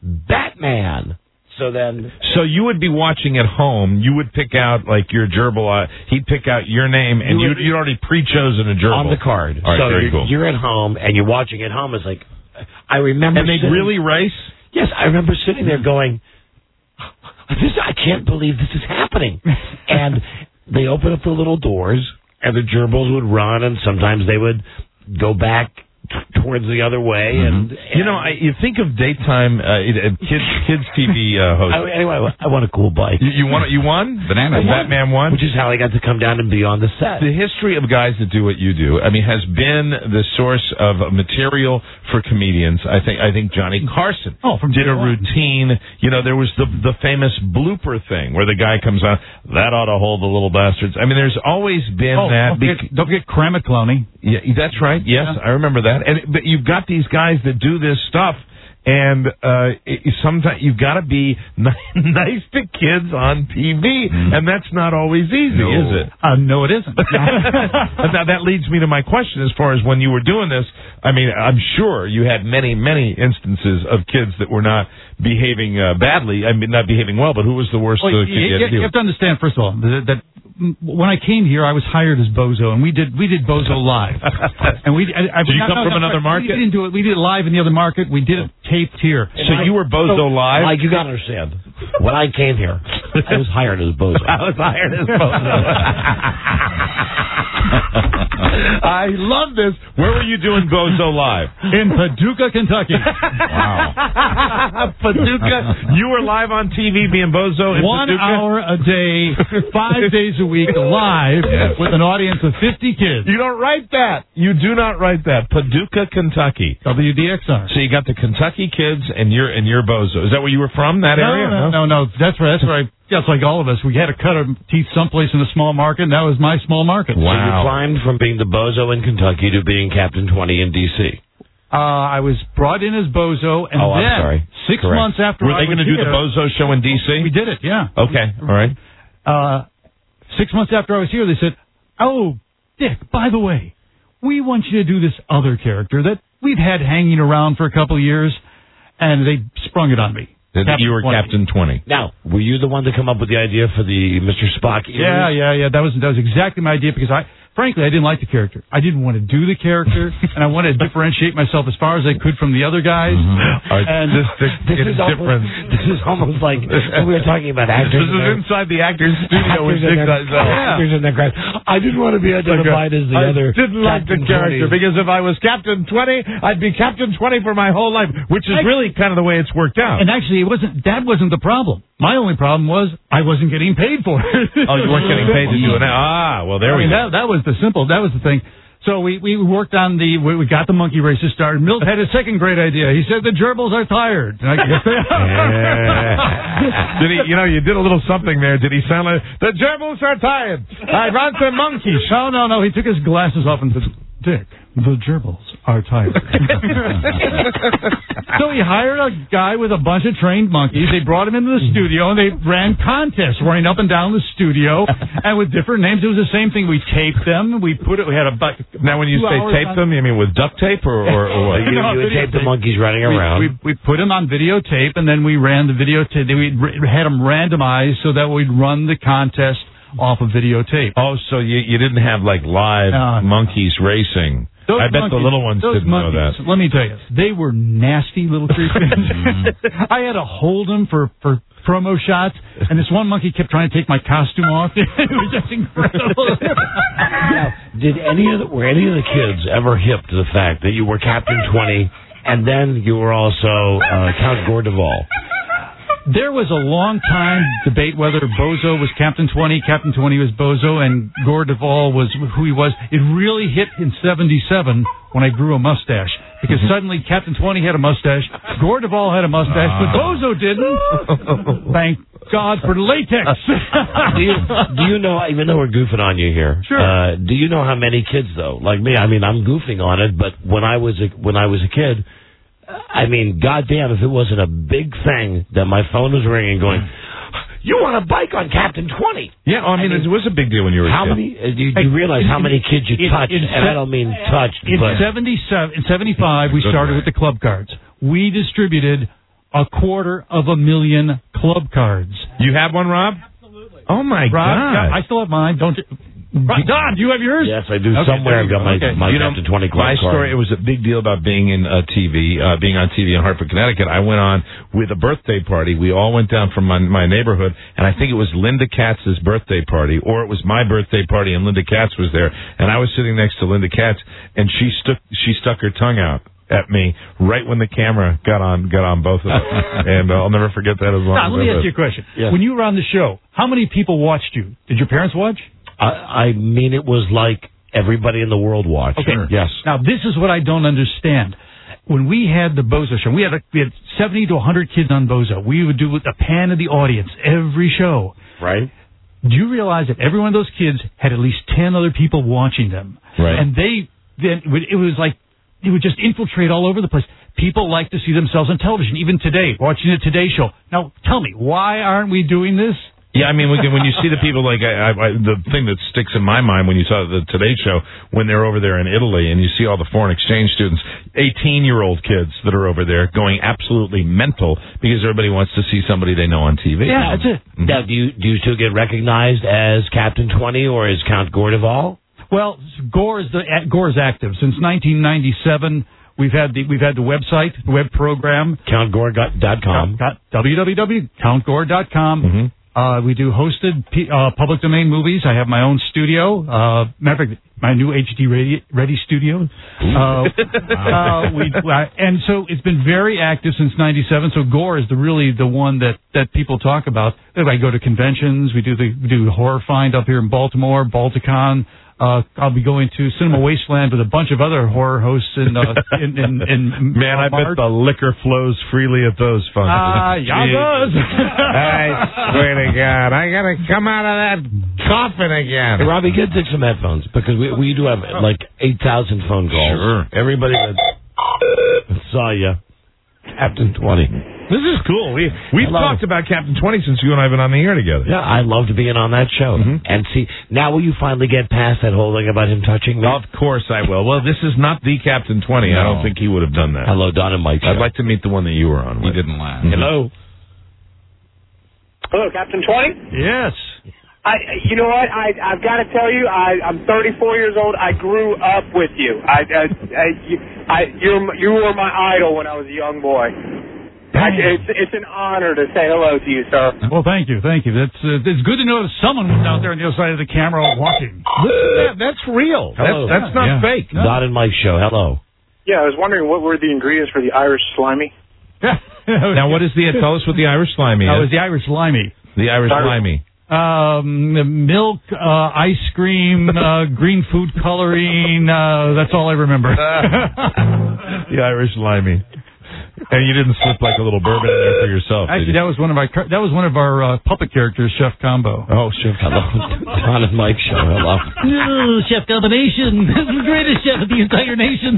C: Batman. So then...
E: So you would be watching at home, you would pick out, like, your gerbil, uh, he'd pick out your name, and you you'd, you'd already pre-chosen a gerbil.
C: On the card.
E: All right,
C: so
E: very
C: you're,
E: cool.
C: you're at home, and you're watching at home. It's like, I remember...
E: And they'd
C: sitting,
E: really race?
C: Yes, I remember sitting there going... This, I can't believe this is happening. And they open up the little doors, and the gerbils would run, and sometimes they would go back t- towards the other way.
E: Mm-hmm.
C: And, and
E: you know, I, you think of daytime uh, kids kids T V uh, hosts.
C: I, anyway, I want a cool bike.
E: You, you won? You won?
D: Banana.
E: Batman won,
C: which is how I got to come down and be on the set.
E: The history of guys that do what you do, I mean, has been the source of material for comedians. I think I think Johnny Carson
U: oh, from
E: did a routine. You know, there was the the famous blooper thing where the guy comes on. That ought to hold the little bastards. I mean, there's always been
U: oh,
E: that.
U: Don't forget, don't forget Cramaclone.
E: Yeah, that's right. Yes, yeah. I remember that. And but you've got these guys that do this stuff. And uh, sometimes you've got to be nice to kids on T V, mm. and that's not always easy,
U: no.
E: is it?
U: Uh, no, it isn't.
E: Now that leads me to my question: as far as when you were doing this, I mean, I'm sure you had many, many instances of kids that were not behaving uh, badly. I mean, not behaving well, but who was the worst?
U: Well,
E: uh,
U: you,
E: kid
U: you,
E: you,
U: you have to understand, first of all, that, that when I came here, I was hired as Bozo, and we did we did Bozo live. And we I, I,
E: did you
U: not,
E: come
U: no,
E: from
U: no,
E: another market?
U: We didn't do it. We did it live in the other market. We did it taped here.
E: So I, you were Bozo
U: so,
E: live?
C: Like, you got to understand. When I came here, I was hired as Bozo.
E: I was hired as Bozo. I love this. Where were you doing Bozo live?
U: In Paducah, Kentucky.
E: Wow. Paducah. You were live on T V being Bozo in
U: One
E: Paducah?
U: hour a day, five days a week, live
E: Yes.
U: with an audience of fifty kids.
E: You don't write that. You do not write that. Paducah, Kentucky.
U: W D X R.
E: So you got the Kentucky kids and you're and you're Bozo. Is that where you were from? That
U: no,
E: area?
U: No, no, no. That's right. That's right. That's like all of us. We had to cut our teeth someplace in a small market, and that was my small market.
C: So you climbed from being the Bozo in Kentucky to being Captain twenty in D C.
U: Uh, I was brought in as Bozo, and
C: Oh, I'm
U: then
C: sorry.
U: six
C: Correct.
U: months after
E: Were
U: I
E: they going to
U: was
E: do the
U: here-
E: Bozo show in D C?
U: We did it, yeah.
E: Okay, all right.
U: Uh, six months after I was here, they said, "Oh, Dick, by the way, we want you to do this other character that we've had hanging around for a couple of years," and they sprung it on me.
E: That
U: Captain
E: you were
U: twenty.
E: Captain twenty.
C: Now, were you the one to come up with the idea for the Mister Spock?
U: Yeah, yeah, yeah. That was that was exactly my idea because I, frankly, I didn't like the character. I didn't want to do the character, and I wanted to differentiate myself as far as I could from the other guys.
E: Mm-hmm.
U: And
E: this, this,
C: This
E: it
C: is
E: is
C: almost,
E: different.
C: this is almost like when we were talking about actors.
E: This
C: and
E: is
C: their-
E: inside the actor's studio with
C: actors
E: Dick
C: and their-
E: Dizelle.
C: actors and their craft. I didn't want to be identified as the
E: I
C: other.
E: didn't like the
C: Captain
E: character
C: twenty.
E: because if I was Captain twenty, I'd be Captain twenty for my whole life, which is really kind of the way it's worked out.
U: And actually, it wasn't. That wasn't the problem. My only problem was I wasn't getting paid for it.
E: Oh, you weren't getting paid to do it. Ah, well, there
U: I
E: we
U: mean,
E: go.
U: That, that was the simple. That was the thing. So we, we worked on the, we, we got the monkey races started. Milt had a second great idea. He said the gerbils are tired. And I guess they are.
E: Yeah. Did he, you know, you did a little something there. Did he sound like, the gerbils are tired. I want the monkeys.
U: No, no, no. He took his glasses off and said, Dick, the gerbils are tired. So he hired a guy with a bunch of trained monkeys. They brought him into the studio, and they ran contests running up and down the studio, and with different names. It was the same thing. We taped them. We put it. We had a bu-
E: Now, when you
U: two
E: say
U: hours
E: tape
U: on-
E: them, you mean with duct tape or, or, or what?
C: You,
U: No,
C: you would tape the
U: videotape.
C: monkeys running
U: We,
C: around.
U: we, we put them on videotape, and then we ran the videotape. We had them randomized so that we'd run the contest off of videotape.
E: Oh, so you you didn't have like live
U: No, no.
E: monkeys racing.
U: Those
E: I bet the
U: monkeys-
E: little ones
U: those
E: didn't know
U: monkeys,
E: that.
U: Let me tell you, they were nasty little creatures. I had to hold them for, for promo shots, and this one monkey kept trying to take my costume off. It was just incredible.
C: Now, did any of the, were any of the kids ever hip to the fact that you were Captain twenty and then you were also uh, Count Gordeval?
U: There was a long time debate whether Bozo was Captain twenty, Captain twenty was Bozo, and Gore Duvall was who he was. It really hit in seventy-seven when I grew a mustache. Because suddenly Captain twenty had a mustache, Gore Duvall had a mustache, but Bozo didn't. Thank God for latex.
C: do, you, do you know, even though we're goofing on you here,
U: Sure.
C: uh, do you know how many kids, though, like me, I mean, I'm goofing on it, but when I was a, when I was a kid, I mean, goddamn, if it wasn't a big thing that my phone was ringing going, you want a bike on Captain twenty?
E: Yeah, I mean,
C: I mean,
E: it was a big deal when you were
C: How
E: a kid.
C: many, uh, do, you, do you realize how many kids you
U: In-
C: touched?
U: in
C: And I
U: se-
C: don't mean touched,
U: In
C: but...
U: seventy-seven, in seventy-five, we
E: Good
U: started
E: way.
U: with the club cards. We distributed a quarter of a million club cards.
E: You have one, Rob? Absolutely. Oh, my
U: Rob,
E: God.
U: yeah, I still have mine. Don't you? Right, Don, do you have yours?
C: Yes, I do.
U: Okay,
C: Somewhere
U: there
C: I've
U: you
C: got
U: go.
C: my,
U: Okay.
C: my
E: You know,
C: Captain twenty club
E: my
C: card.
E: story, it was a big deal about being in uh, T V, uh, being on T V in Hartford, Connecticut. I went on with a birthday party. We all went down from my, my neighborhood, and I think it was Linda Katz's birthday party, or it was my birthday party, and Linda Katz was there. And I was sitting next to Linda Katz, and she stuck she stuck her tongue out at me right when the camera got on got on both of us. And uh, I'll never forget that as long
U: Now,
E: as
U: let me
E: I
U: ask
E: live.
U: you a question.
C: Yes.
U: When you were on the show, how many people watched you? Did your parents watch?
C: I, I mean, it was like everybody in the world watched.
U: Okay.
C: Yes.
U: Now, this is what I don't understand. When we had the Bozo show, we had a, we had seventy to one hundred kids on Bozo. We would do a pan of the audience every show.
C: Right.
U: Do you realize that every one of those kids had at least ten other people watching them?
E: Right.
U: And they then it was like it would just infiltrate all over the place. People like to see themselves on television, even today, watching the Today Show. Now, tell me, why aren't we doing this?
E: Yeah, I mean, when, when you see the people, like, I, I, I, the thing that sticks in my mind when you saw the Today Show, when they're over there in Italy, and you see all the foreign exchange students, eighteen-year-old kids that are over there going absolutely mental because everybody wants to see somebody they know on T V.
U: Yeah, that's it.
E: Mm-hmm.
C: Now, do you, do you still get recognized as Captain twenty or as Count Gordeval?
U: Well, Gore is the Gore is active since nineteen ninety-seven. We've had the we've had the website, the web program,
C: Count Gore dot com.
U: w w w dot count gore dot com.
E: Mm-hmm.
U: Uh, we do hosted P- uh, public domain movies. I have my own studio. Uh, matter of fact, my new H D ready, ready studio. Uh, uh, we, uh, and so it's been very active since ninety-seven. So Gore is the really the one that, that people talk about. I go to conventions. We do the we do Horror Find up here in Baltimore, Balticon. Uh, I'll be going to Cinema Wasteland with a bunch of other horror hosts in, uh, in, in, in
E: Man, I bet the liquor flows freely at those functions.
U: Ah, uh, yeah, it does.
E: I swear to God, I gotta come out of that coffin again.
C: Hey, Robbie, get Dick some headphones, because we we do have like eight thousand phone calls.
E: Sure.
C: Everybody that saw you, Captain twenty.
E: This is cool. We, we've
C: Hello.
E: talked about Captain twenty since you and I have been on the air together.
C: Yeah, I loved being on that show. Mm-hmm. And see, now will you finally get past that whole thing about him touching me?
E: Of course I will. Well, this is not the Captain twenty.
C: No.
E: I don't think he would have done that.
C: Hello, Don and Mike.
E: I'd like to meet the one that you were on with.
D: He didn't laugh.
C: Mm-hmm. Hello.
R: Hello, Captain twenty?
U: Yes.
R: I, you know what? I, I've got to tell you, I, I'm thirty-four years old. I grew up with you. I, I, I, you, I, you're, you were my idol when I was a young boy. I, it's, it's an honor to say hello to you, sir.
U: Well, thank you, thank you. That's uh, it's good to know that someone was out there on the other side of the camera watching.
E: Yeah, that's real.
C: Hello.
E: That's, that's not
U: Yeah.
E: fake.
U: No.
C: Don and Mike show. Hello.
H: Yeah, I was wondering what were the ingredients for the Irish slimy?
E: Now, what is the? Tell us what the Irish slimy
U: That
E: is.
U: was the Irish Limey.
E: The Irish
H: Irish-
E: slimy.
U: Um, milk, uh, ice cream, uh, green food coloring. Uh, that's all I remember.
E: The Irish limey. And you didn't slip like a little bourbon in there for yourself. did
U: Actually,
E: you?
U: that was one of our that was one of our uh, puppet characters, Chef Combo.
E: Oh, Chef.
C: Hello. Don and Mike show. Hello.
U: Oh, Chef Combination, the greatest chef of the entire nation.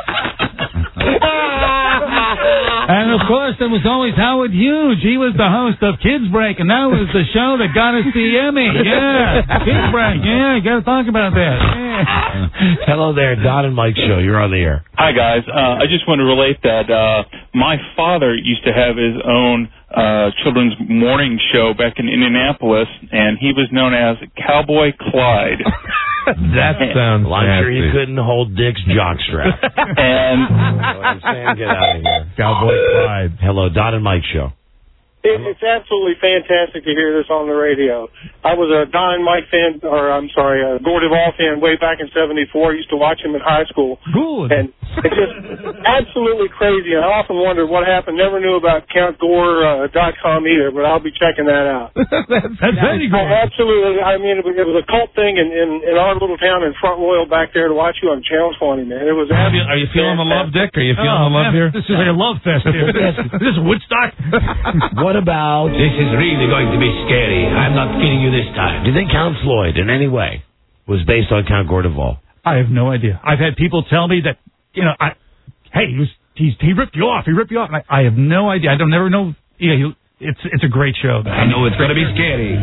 U: And of course, there was always Howard Hughes. He was the host of Kids Break, and that was the show that got us the Emmy. Yeah, Kids Break. Yeah, got to talk about that. Yeah.
C: Hello there, Don and Mike show. You're on the air.
G: Hi, guys. Uh, I just want to relate that uh, my father used to have his own uh, children's morning show back in Indianapolis, and he was known as Cowboy Clyde.
E: That sounds
C: Well, I'm sure
E: nasty.
C: you couldn't hold Dick's jockstrap.
G: And
C: I'm saying, get out of here.
E: Cowboy Clyde.
C: Hello, Don and Mike show.
H: It, it's absolutely fantastic to hear this on the radio. I was a Don and Mike fan, or I'm sorry, a Gore Duvall fan way back in seventy-four. I used to watch him in high school.
U: Good.
H: And it's just absolutely crazy. And I often wondered what happened. Never knew about Count Gore dot com either, but I'll be checking that out.
U: That's very good.
H: I absolutely. I mean, it was, it was a cult thing in, in, in our little town in Front Royal back there to watch you on Channel twenty, man. It was.
E: Are you, are you feeling the love, Dick? Are you feeling
U: Oh,
E: the love
U: man,
E: here?
U: This is like a love fest here. Is this Woodstock?
C: What about...
J: This is really going to be scary. I'm not kidding you this time.
C: Do you think Count Floyd, in any way, was based on Count Gore Duvall?
U: I have no idea. I've had people tell me that, you know, I, hey, he was he's, he ripped you off. He ripped you off. And I, I have no idea. I don't never know. Yeah, he, it's it's a great show.
J: I know it's going to be scary.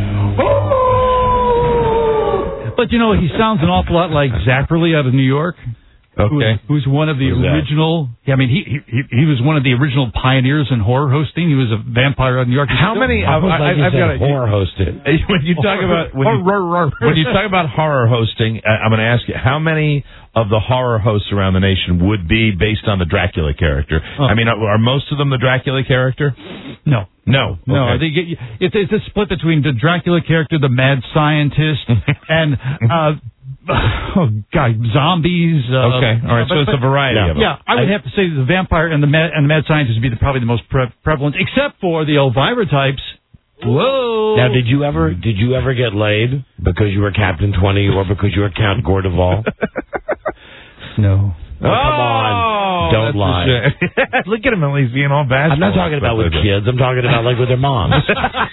U: But you know, he sounds an awful lot like Zapperly out of New York.
E: Okay.
U: Who's, who's one of the
E: Who's that?
U: original? Yeah, I mean, he, he he was one of the original pioneers in horror hosting. He was a vampire out of New York.
E: How many? I, I, I've got a
C: horror hosted.
E: When you talk about when you, when you talk about horror hosting, I- I'm going to ask you how many of the horror hosts around the nation would be based on the Dracula character?
U: Oh.
E: I mean, are, are most of them the Dracula character?
U: No.
E: No.
U: No,
E: Okay.
U: they get, it's, it's a split between the Dracula character, the mad scientist, and uh, oh god, zombies. Uh,
E: Okay, all right, so it's a variety
U: yeah,
E: of them.
U: Yeah, I would have to say the vampire and the mad and the mad scientist would be the, probably the most pre- prevalent, except for the Elvira types. Whoa!
C: Now, did you ever did you ever get laid because you were Captain twenty or because you were Count Gore Duvall?
U: No.
C: Oh, come on. Don't
E: that's a
C: lie.
E: shame. Look at him at least being all bashful.
C: I'm not talking about with kids. I'm talking about like with their moms.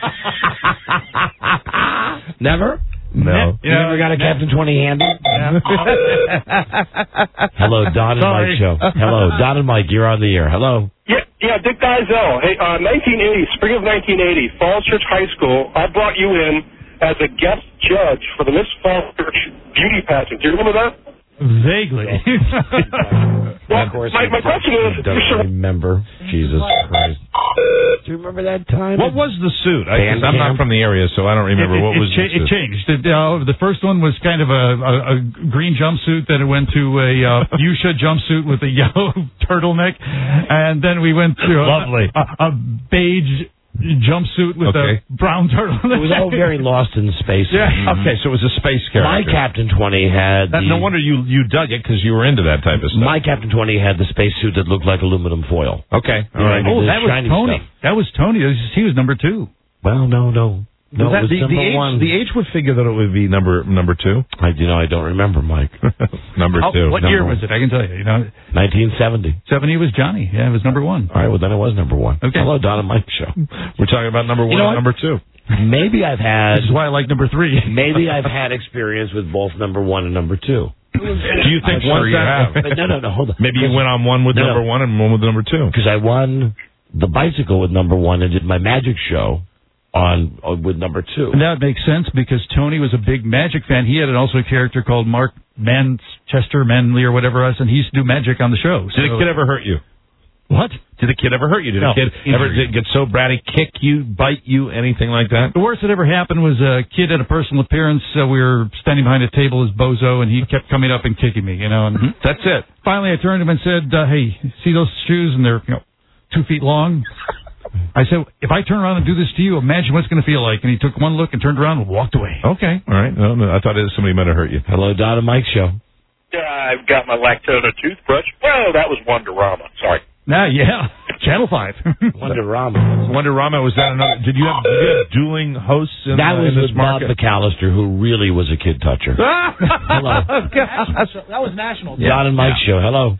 C: Never?
E: No.
C: You never got a Captain twenty handy? Hello, Don and
H: Sorry.
C: Mike show. Hello, Don and Mike. You're on the air. Hello.
H: Yeah, yeah, Dick Dizell. Hey, uh, nineteen eighty, spring of nineteen eighty, Falls Church High School. I brought you in as a guest judge for the Miss Falls Church beauty pageant. Do you remember that?
U: Vaguely.
H: Well,
C: of course,
H: my, my question is,
C: don't
H: you should
C: remember. Jesus Christ. Do you remember that time?
E: What was the suit? I,
C: Band
E: I'm not
C: camp?
E: from the area, so I don't remember
U: It, it,
E: what
U: it,
E: was
U: cha-
E: the
U: it
E: suit.
U: changed. It, uh, the first one was kind of a, a, a green jumpsuit. Then it went to a uh, fuchsia jumpsuit with a yellow turtleneck, and then we went to a,
E: Lovely.
U: a, a beige jumpsuit with
E: Okay.
U: a brown turtle.
C: It was all very lost in space.
U: Yeah.
E: Mm-hmm. Okay, so it was a space character.
C: My Captain twenty had
E: That,
C: the,
E: no wonder you you dug it because you were into that type of stuff.
C: My Captain twenty had the spacesuit that looked like aluminum foil.
E: Okay, all right.
U: Oh,
C: The
U: that was
C: shiny
U: Tony.
C: stuff.
U: That was Tony. He was number two.
C: Well, no, no. No,
E: Was that
C: it was
E: the,
C: number
E: the age,
C: one.
E: The age would figure that it would be number number two.
C: I, you know, I don't remember, Mike.
E: number
U: Oh,
E: two.
U: what
C: Number
U: year
C: one.
U: was it? I can tell you. You know,
C: nineteen seventy.
U: seventy was Johnny. Yeah, it was number one.
C: All right, well, then it was number one.
U: Okay.
C: Hello, Don and Mike show.
E: We're talking about number one
C: know
E: and
C: what?
E: number two.
C: Maybe I've had...
U: This is why I like number three.
C: Maybe I've had experience with both number one and number two.
E: Do you think
C: I'm
E: once
C: sure you
E: that...
C: have. But no, no, no, hold on.
E: Maybe you went on one with
C: No,
E: number
C: no.
E: one and one with number two.
C: Because I won the bicycle with number one and did my magic show on uh, with number two.
U: And that makes sense because Tony was a big magic fan. He had also a character called Mark Manchester, Manley, or whatever else, and he used to do magic on the show.
E: Did
U: So-
E: the kid ever hurt you?
U: What?
E: Did the kid ever hurt you? Did
U: No.
E: the kid ever did get so bratty, kick you, bite you, anything like that?
U: The worst that ever happened was a kid at a personal appearance. Uh, we were standing behind a table as Bozo, and he kept coming up and kicking me, you know. And
E: Mm-hmm. That's it.
U: Finally, I turned to him and said, uh, hey, see those shoes? And they're, you know, two feet long. I said, if I turn around and do this to you, imagine what it's going to feel like. And he took one look and turned around and walked away.
E: Okay, all right. No, no, I thought it was somebody might have hurt you.
C: Hello, Don and Mike show.
H: Yeah, I've got my Lactona toothbrush. Well, that was Wonderama. Sorry.
U: Nah, yeah. Channel five.
C: Wonderama.
E: Wonderama, was that another... Did you have, did you have dueling hosts in,
C: That
E: uh,
C: was
E: in this
C: with Bob
E: market?
C: McAllister, who really was a kid toucher. Hello.
U: That was national.
C: Don and Mike show. Hello.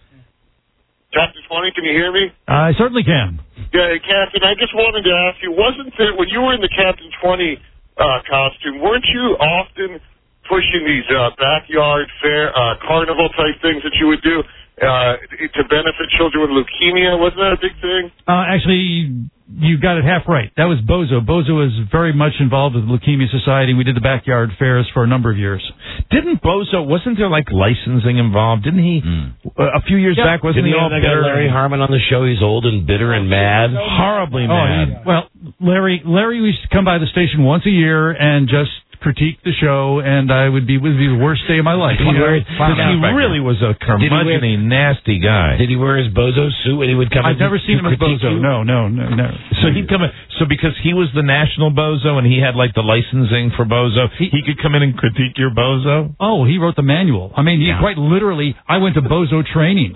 H: Captain twenty, can you hear me?
U: I certainly can.
H: Yeah, Captain, I just wanted to ask you, wasn't there, when you were in the Captain twenty uh, costume, weren't you often pushing these uh, backyard fair, uh, carnival-type things that you would do uh, to benefit children with leukemia? Wasn't that a big thing?
U: Uh, actually, you got it half right. That was Bozo. Bozo was very much involved with the Leukemia Society. We did the backyard fairs for a number of years.
E: Didn't Bozo, wasn't there like licensing involved? Didn't he, uh, a few years
U: Yeah.
E: back, wasn't
C: Didn't
E: he
C: he
E: all
C: have that guy
E: bitter?
C: Larry Harmon on the show? He's old and bitter and mad.
E: Horribly
U: Oh,
E: mad.
U: he- well, Larry, Larry used to come by the station once a year and just critique the show, and I would be would be the worst day of my life.
C: Did he wear-
E: Because he really was a curmudgeon-y, nasty guy.
C: Did he wear his Bozo suit when he would come
U: I've
C: in
U: never
C: to
U: seen him as
C: critique
U: Bozo.
C: you?
U: No, no, no, no.
E: So he'd come in. So because he was the national Bozo and he had like the licensing for Bozo, he, he could come in and critique your Bozo.
U: Oh, he wrote the manual. I mean, he quite literally. I went to Bozo training.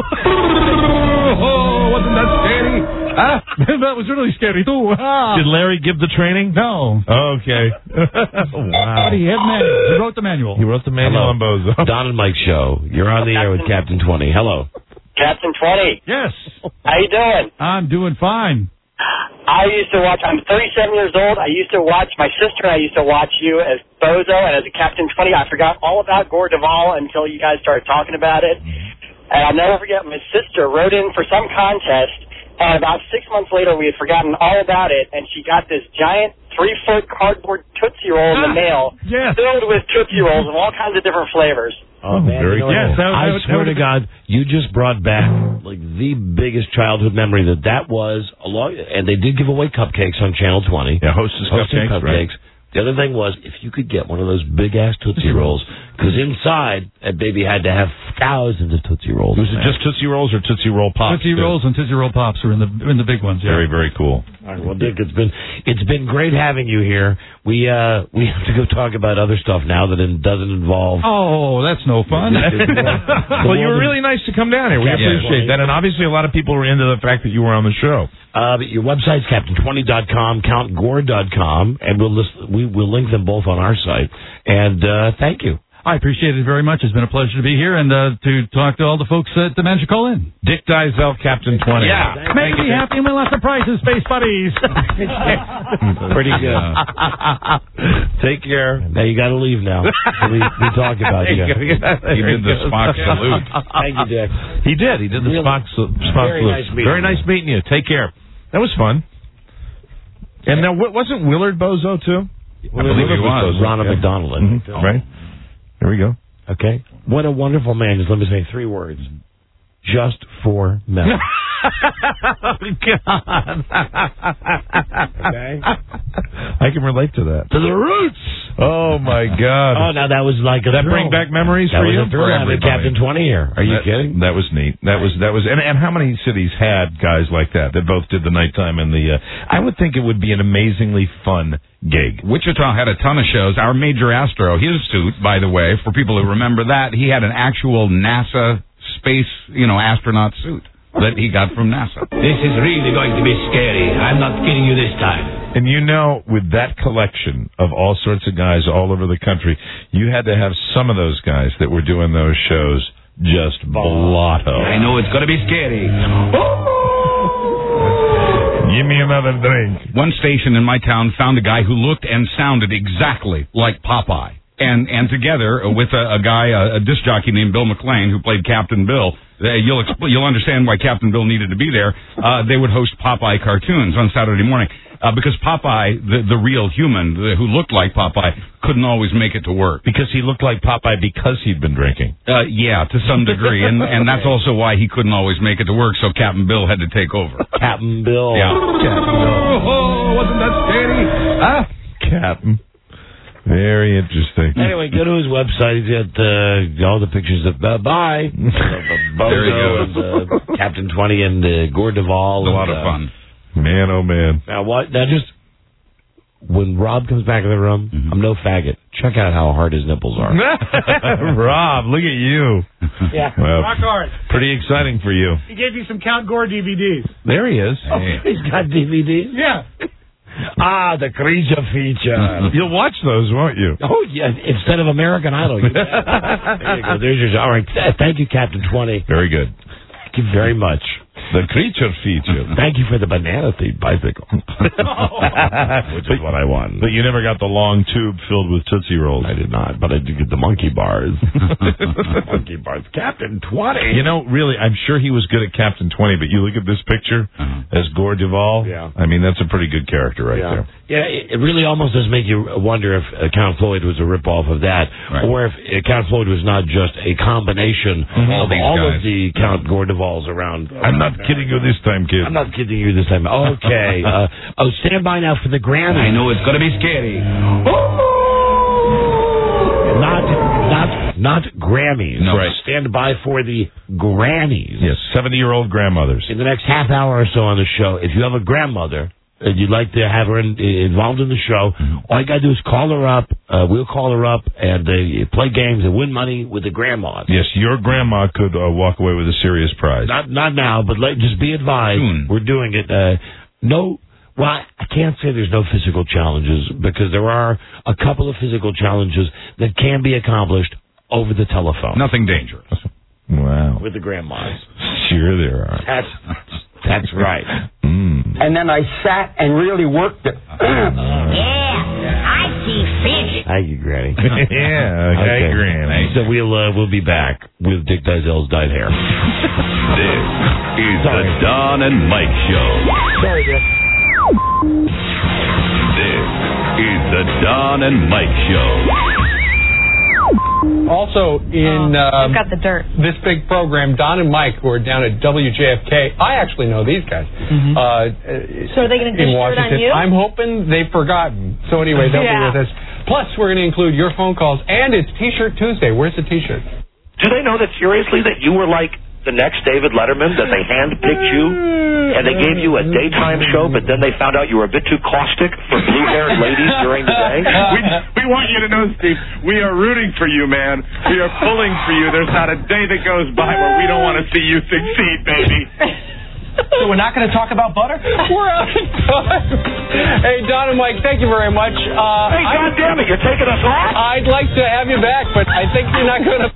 E: Oh, wasn't that scary?
U: Ah, that was really scary too. Ah.
E: Did Larry give the training?
U: No.
E: Okay. Wow.
U: But he had manual. He wrote the manual.
E: He wrote the manual on Bozo.
C: Don and Mike show. You're on the air with Captain twenty. Hello.
R: Captain twenty.
U: Yes.
R: How you doing?
U: I'm doing fine.
R: I used to watch, I'm thirty-seven years old. I used to watch, my sister and I used to watch you as Bozo and as a Captain twenty. I forgot all about Gore Duvall until you guys started talking about it. And I'll never forget, my sister wrote in for some contest, and about six months later we had forgotten all about it, and she got this giant three-foot cardboard Tootsie Roll in the mail
U: yes.
R: filled with Tootsie Rolls of all kinds of different flavors.
C: Oh, man.
E: very
C: you know,
U: Yes, that was-
C: I
U: that was-
C: swear
U: that
C: to
U: was-
C: God, you just brought back like the biggest childhood memory that that was. A long, and they did give away cupcakes on Channel twenty.
E: Yeah, Hostess
C: Hostess
E: cupcakes, right.
C: The other thing was, if you could get one of those big-ass Tootsie Rolls, because inside, that baby had to have thousands of Tootsie Rolls.
E: Was it just Tootsie Rolls or Tootsie Roll Pops?
U: Tootsie
E: too?
U: Rolls and Tootsie Roll Pops are in the in the big ones. Yeah.
E: Very, very cool.
C: All right, well, Dick, it's been it's been great having you here. We uh we have to go talk about other stuff now that it doesn't involve.
U: Oh, that's no fun.
E: Well, you were really nice to come down here. We
C: Yeah,
E: appreciate
C: yeah.
E: that. And obviously, a lot of people were into the fact that you were on the show.
C: Uh, but your website's captain twenty dot com, count gore dot com, and we'll list, we will link them both on our site. And uh, thank you.
U: I appreciate it very much. It's been a pleasure to be here and uh, to talk to all the folks that managed to call in.
E: Dick Dysel, Captain twenty.
U: Yeah. Make me happy and win lots of prizes, Space Buddies.
C: Pretty good. Take care. Now you got to leave now. we, we talk about you.
E: He did the Spock salute.
C: Thank you, Dick.
E: He did. He did the
C: Really?
E: Spock, Spock
C: Very
E: salute.
C: nice meeting
E: Very
C: you.
E: nice meeting you. Take care. That was fun. And now, wa- wasn't Willard Bozo, too?
C: I believe he was. Ronald
E: Yeah.
C: McDonald.
E: Mhm. Right. There we go.
C: Okay. What a wonderful man. Just let me say three words. just for men.
E: Oh, God.
C: Okay.
E: I can relate to that.
C: To the roots.
E: Oh, my God.
C: Oh, now that was like a
E: That
C: thrill.
E: bring back memories
C: that
E: for
C: was
E: you?
C: a thrill
E: For
C: having
E: everybody.
C: Captain twenty here. Are you
E: that,
C: kidding?
E: That was neat. That was that was, and, and how many cities had guys like that that both did the nighttime and the? Uh, I would think it would be an amazingly fun gig.
D: Wichita had a ton of shows. Our Major Astro, his suit, by the way, for people who remember that, he had an actual NASA space, you know, astronaut suit that he got from NASA.
J: This is really going to be scary. I'm not kidding you this time.
E: And you know, with that collection of all sorts of guys all over the country, you had to have some of those guys that were doing those shows just blotto.
J: I know it's going to be scary.
E: Give me another drink.
D: One station in my town found a guy who looked and sounded exactly like Popeye. And and together with a, a guy, a, a disc jockey named Bill McLean, who played Captain Bill, uh, you'll expl- you'll understand why Captain Bill needed to be there. Uh, they would host Popeye cartoons on Saturday morning uh, because Popeye, the, the real human the, who looked like Popeye, couldn't always make it to work.
E: Because he looked like Popeye because he'd been drinking.
D: Uh, yeah, to some degree, and and that's also why he couldn't always make it to work. So Captain Bill had to take over.
C: Captain Bill.
D: Yeah,
E: Captain Bill.
D: Oh, wasn't that scary?
E: Ah, Captain. Very interesting.
C: Anyway, go to his website. He's got uh, all the pictures of uh, bye.
D: There he goes.
C: And, uh, Captain twenty and uh, Gore Duvall.
D: It's a lot
C: and,
D: of
C: uh,
D: fun.
E: Man, oh man.
C: Now what? Now just when Rob comes back in the room, mm-hmm. I'm no faggot. Check out how hard his nipples are.
E: Rob, look at you.
F: Yeah,
E: well,
F: rock hard.
E: Pretty exciting for you.
F: He gave you some Count Gore D V Ds.
E: There he is.
C: Oh, he's got D V Ds?
F: Yeah.
C: Ah, the creature feature.
E: You'll watch those, won't you?
C: Oh, yeah. Instead of American Idol. You there you go. There's your... All right. Thank you, Captain twenty.
E: Very good.
C: Thank you very much.
E: The creature feature.
C: Thank you for the banana-themed bicycle. Which is what I won.
E: But you never got the long tube filled with Tootsie Rolls.
C: I did not, but I did get the monkey bars. Monkey bars. Captain twenty.
E: You know, really, I'm sure he was good at Captain twenty, but you look at this picture uh-huh. as Gore Duvall.
C: Yeah.
E: I mean, that's a pretty good character right
C: yeah.
E: there.
C: Yeah, it really almost does make you wonder if uh, Count Floyd was a ripoff of that,
D: right.
C: or if uh, Count Floyd was not just a combination mm-hmm. of
D: all,
C: all
D: guys.
C: of the Count Gore Duvalls around.
E: I'm not kidding you this time, kid.
C: I'm not kidding you this time. Okay. uh, oh, stand by now for the Grammy.
J: I know it's going to be scary.
C: Not, not, not Grammys.
E: No.
C: Right. Stand by for the Grannies.
E: Yes, seventy-year-old grandmothers.
C: In the next half hour or so on the show, if you have a grandmother and you'd like to have her in, involved in the show, mm-hmm. all you got to do is call her up. Uh, we'll call her up and uh, play games and win money with the grandmas.
E: Yes, your grandma could uh, walk away with a serious prize.
C: Not not now, but let, just be advised.
E: Soon.
C: We're doing it. Uh, no, well, I can't say there's no physical challenges because there are a couple of physical challenges that can be accomplished over the telephone.
D: Nothing dangerous.
E: Wow.
C: With the grandmas.
E: Sure there are.
C: That's, that's right.
E: Mm.
N: And then I sat and really worked it.
O: Yeah, I see fish.
C: Thank you, Granny.
E: yeah, okay,
C: okay.
E: Granny.
C: So we'll uh, we'll be back with Dick Dizell's dyed hair.
A: This is
C: Sorry.
A: the Don and Mike Show.
N: Sorry, Dick.
A: This is the Don and Mike Show.
W: Also, in
O: oh,
W: um,
O: got the dirt.
W: this big program, Don and Mike, who are down at W J F K, I actually know these guys.
O: Mm-hmm.
W: Uh,
O: so are they going to
W: in
O: dish dirt
W: Washington.
O: on you?
W: I'm hoping they've forgotten. So anyway, they'll
O: yeah.
W: be with us. Plus, we're going to include your phone calls, and it's T-shirt Tuesday. Where's the T-shirt?
K: Do they know that seriously that you were like the next David Letterman, that they handpicked you and they gave you a daytime show, but then they found out you were a bit too caustic for blue-haired ladies during the day?
B: we, we want you to know, Steve, we are rooting for you, man. We are pulling for you. There's not a day that goes by where we don't want to see you succeed, baby.
W: So we're not going to talk about butter? We're out of time. Hey, Don and Mike, thank you very much. Uh,
K: hey, God damn it, you're taking us off?
W: I'd like to have you back, but I think you're not going to...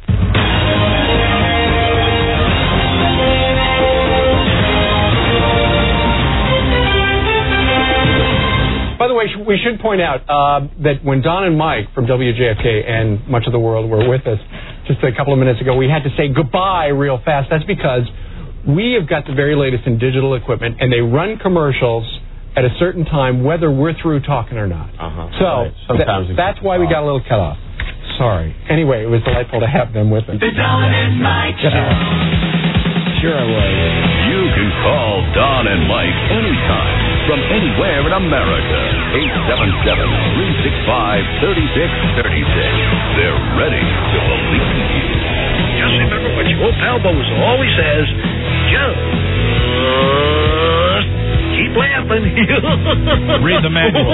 W: By the way, we should point out uh, that when Don and Mike from W J F K and much of the world were with us just a couple of minutes ago, we had to say goodbye real fast. That's because we have got the very latest in digital equipment, and they run commercials at a certain time, whether we're through talking or not.
C: Uh-huh.
W: So
C: right.
W: Sometimes th- that's why we got a little cut off. Sorry. Anyway, it was delightful to have them with us.
P: The Don and Mike Show.
C: Sure I was.
A: You can call Don and Mike anytime from anywhere in America. eight seven seven, three six five, three six three six. They're ready to believe you.
L: Just remember what your old pal Bozo always says. Just keep laughing.
E: Read the manual.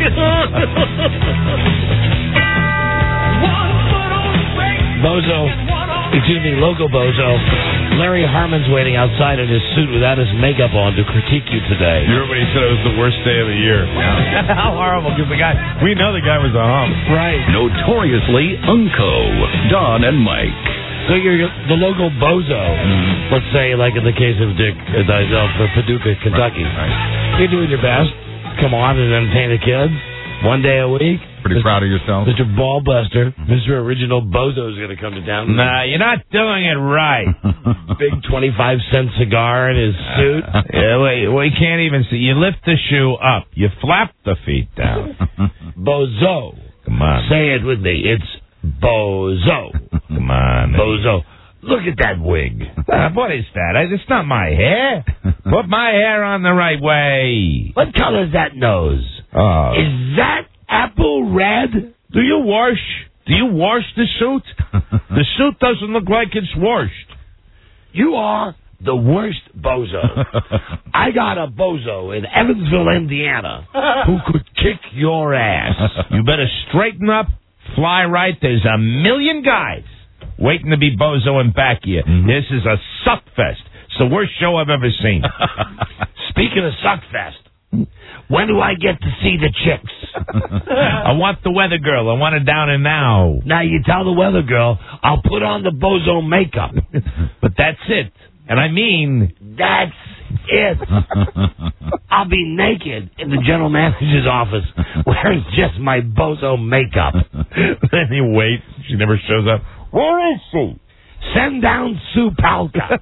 C: Bozo, excuse me, Loco Bozo. Larry Harmon's waiting outside in his suit without his makeup on to critique you today.
E: You remember he said it was the worst day of the year. How horrible, because the guy, we know the guy was a hump.
C: Right.
A: Notoriously Unco, Don and Mike.
C: So you're the local bozo, mm-hmm. let's say, like in the case of Dick uh, Dizell for Paducah, Kentucky. Right, right. You're doing your best. Come on and entertain the kids. One day a week.
D: Pretty Mister proud of yourself.
C: Mister Ballbuster, mm-hmm. Mister Original Bozo is going to come to town.
E: Nah, you're not doing it right.
C: Big twenty-five cent cigar in his suit.
E: Uh, yeah, wait, well, you can't even see. You lift the shoe up. You flap the feet down.
C: Bozo.
E: Come on.
C: Say it with me. It's Bozo.
E: Come on.
C: Bozo. Look at that wig.
E: Uh, what is that? It's not my hair. Put my hair on the right way.
C: What color is that nose?
E: Oh.
C: Is that apple red?
E: Do you wash? Do you wash the suit? The suit doesn't look like it's washed.
C: You are the worst bozo. I got a bozo in Evansville, Indiana, who could kick your ass.
E: You better straighten up, fly right. There's a million guys waiting to be bozo and back here. Mm-hmm. This is a suck fest. It's the worst show I've ever seen.
C: Speaking of suck fest, when do I get to see the chicks?
E: I want the weather girl. I want her down and now.
C: Now you tell the weather girl I'll put on the bozo makeup.
E: But that's it. And I mean...
C: That's it. I'll be naked in the general manager's office wearing just my bozo makeup.
E: Then you wait. She never shows up.
C: Where is she? Send down Sue Palka.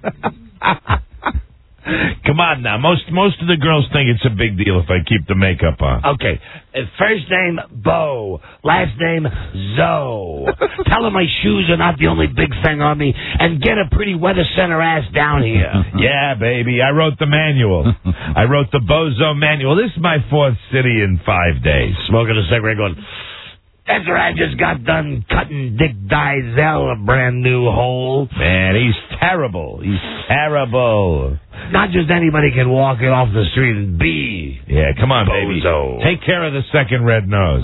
E: Come on now. Most most of the girls think it's a big deal if I keep the makeup on.
C: Okay. Uh, first name, Bo. Last name, Zoe. Tell her my shoes are not the only big thing on me, and get a pretty weather center ass down here.
E: Yeah, baby. I wrote the manual. I wrote the Bozo manual. This is my fourth city in five days.
C: Smoking a cigarette going... That's where I just got done cutting Dick Dizell a brand new hole.
E: Man, he's terrible. He's terrible.
C: Not just anybody can walk it off the street and be.
E: Yeah, come on,
C: Bozo.
E: baby. Take care of the second red nose.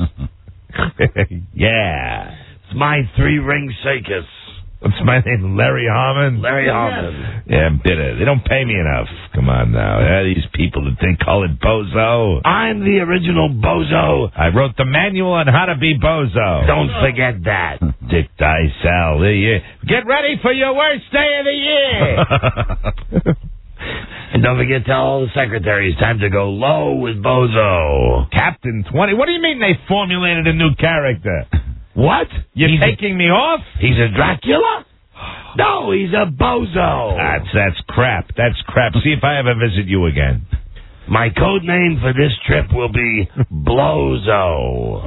E: Yeah.
C: It's my three-ring circus.
E: What's my name? Larry Harmon?
C: Larry Harmon.
E: Yeah, I'm bitter. They don't pay me enough. Come on now. Yeah, these people that think call it Bozo.
C: I'm the original Bozo.
E: I wrote the manual on how to be Bozo.
C: Don't forget that.
E: Dick Dizell. Get ready for your worst day of the year.
C: And don't forget to tell all the secretaries time to go low with Bozo.
E: Captain twenty. What do you mean they formulated a new character?
C: What?
E: You're
C: he's
E: taking
C: a,
E: me off?
C: He's a Dracula? No, he's a bozo.
E: That's that's crap. That's crap. See if I ever visit you again.
C: My code name for this trip will be Blozo.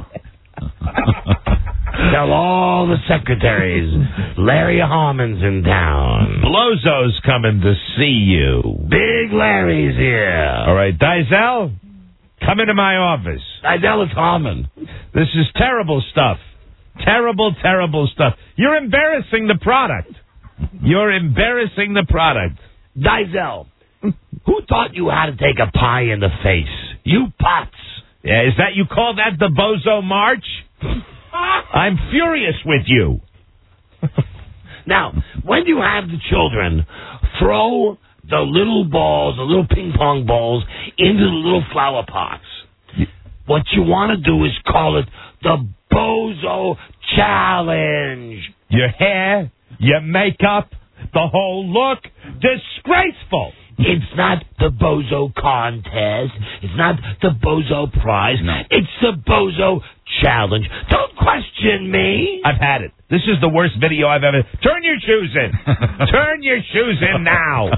C: Tell all the secretaries Larry Harmon's in town.
E: Blozo's coming to see you.
C: Big Larry's here.
E: All right, Dizell, come into my office.
C: Dizell is Harmon.
E: This is terrible stuff. Terrible, terrible stuff. You're embarrassing the product. You're embarrassing the product.
C: Dizell, who taught you how to take a pie in the face? You pots.
E: Yeah, is that you call that the Bozo March? I'm furious with you.
C: Now, when you have the children, throw the little balls, the little ping pong balls, into the little flower pots. What you want to do is call it the Bozo Challenge.
E: Your hair, your makeup, the whole look, disgraceful.
C: It's not the Bozo Contest. It's not the Bozo Prize.
E: No.
C: It's the Bozo Challenge. Don't question me.
E: I've had it. This is the worst video I've ever... Turn your shoes in. Turn your shoes in now.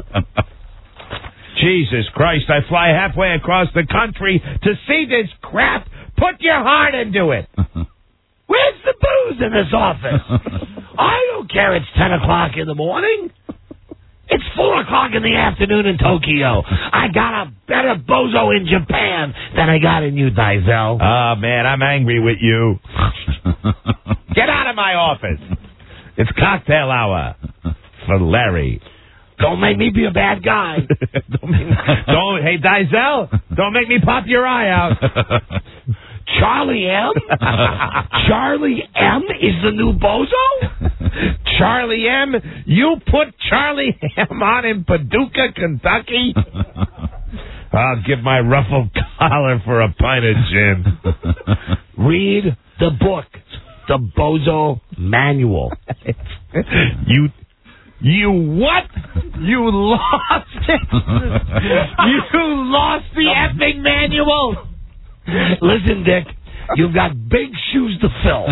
E: Jesus Christ, I fly halfway across the country to see this crap. Put your heart into it.
C: Where's the booze in this office? I don't care it's ten o'clock in the morning. It's four o'clock. o'clock in the afternoon in Tokyo. I got a better bozo in Japan than I got in you, Dizelle.
E: Ah, man, I'm angry with you. Get out of my office. It's cocktail hour for Larry.
C: Don't make me be a bad guy.
E: don't, make, don't, hey, Dizelle, don't make me pop your eye out.
C: Charlie M? Charlie M is the new bozo?
E: Charlie M? You put Charlie M on in Paducah, Kentucky? I'll give my ruffled collar for a pint of gin.
C: Read the book, The Bozo Manual.
E: you... You what? You lost it? You lost the effing manual?
C: Listen, Dick, you've got big shoes to fill.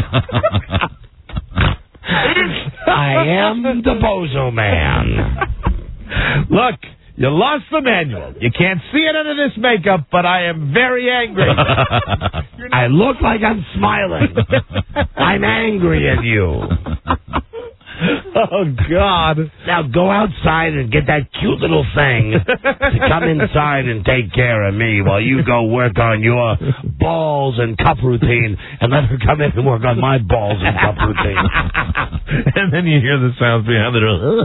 C: I am the Bozo Man.
E: Look, you lost the manual. You can't see it under this makeup, but I am very angry.
C: I look like I'm smiling. I'm angry at you.
E: Oh, God.
C: Now go outside and get that cute little thing to come inside and take care of me while you go work on your balls and cup routine, and let her come in and work on my balls and cup routine.
E: And then you hear the sounds behind the door.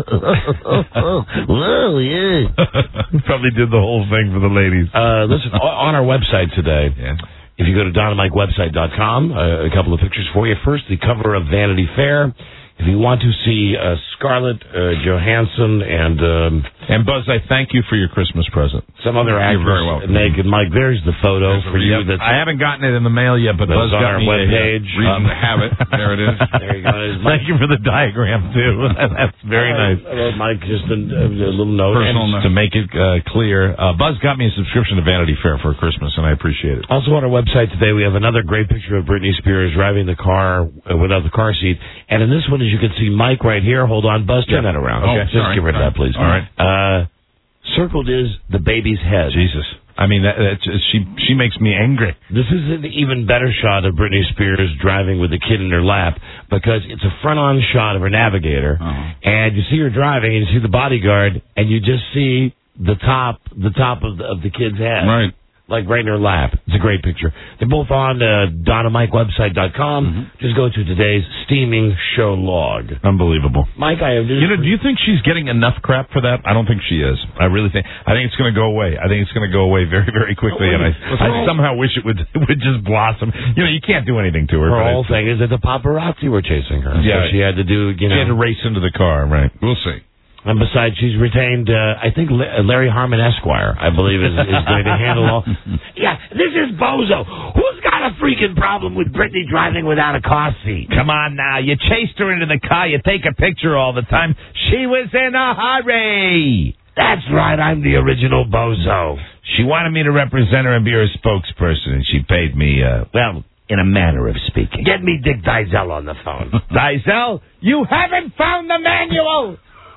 C: Well, yeah.
E: Probably did the whole thing for the ladies.
C: Uh, listen, on our website today, yeah. If you go to don and mike website dot com, uh, a couple of pictures for you. First, the cover of Vanity Fair. If you want to see uh, Scarlett uh, Johansson and um,
E: and Buzz, I thank you for your Christmas present.
C: Some other actors
E: very welcome.
C: naked. Mike, there's the photo there's for you.
E: That's I haven't gotten it in the mail yet, but Buzz
C: on
E: got
C: our
E: me
C: webpage.
E: A, reason
D: um, to have it. There it is.
C: There you go.
E: Thank you for the diagram too. That's very
C: uh,
E: nice.
C: I wrote Mike just a, a little note.
E: Personal note. To make it uh, clear, uh, Buzz got me a subscription to Vanity Fair for Christmas, and I appreciate it.
C: Also on our website today, we have another great picture of Britney Spears driving the car uh, without the car seat, and in this one, as you can see, Mike right here. Hold on, Buzz, turn
E: yeah.
C: that around.
E: Okay,
C: just
E: right,
C: give her
E: right.
C: that, please.
E: All right.
C: Uh, circled is the baby's head.
E: Jesus. I mean, that, that's, she she makes me angry.
C: This is an even better shot of Britney Spears driving with the kid in her lap because it's a front-on shot of her navigator, uh-huh. and you see her driving, and you see the bodyguard, and you just see the top the top of the, of the kid's head.
D: Right.
C: Like right in her lap. It's a great picture. They're both on uh, don and mike website dot com. Mm-hmm. Just go to today's steaming show log.
E: Unbelievable.
C: Mike, I have
E: You know, do you think she's getting enough crap for that? I don't think she is. I really think. I think it's going to go away. I think it's going to go away very, very quickly, and I, I somehow wish it would it would just blossom. You know, you can't do anything to her.
C: Her
E: but
C: whole thing is that the paparazzi were chasing her.
E: Yeah,
C: so she had to do. You know,
E: she had to race into the car. Right.
D: We'll see.
C: And besides, she's retained, uh, I think, Larry Harmon Esquire, I believe, is, is going to handle all. Yeah, this is Bozo. Who's got a freaking problem with Britney driving without a car seat?
E: Come on now. You chased her into the car. You take a picture all the time. She was in a hurry.
C: That's right. I'm the original Bozo.
E: She wanted me to represent her and be her spokesperson, and she paid me, uh, well, in a manner of speaking.
C: Get me Dick Dizelle on the phone.
E: Dizelle, you haven't found the manual.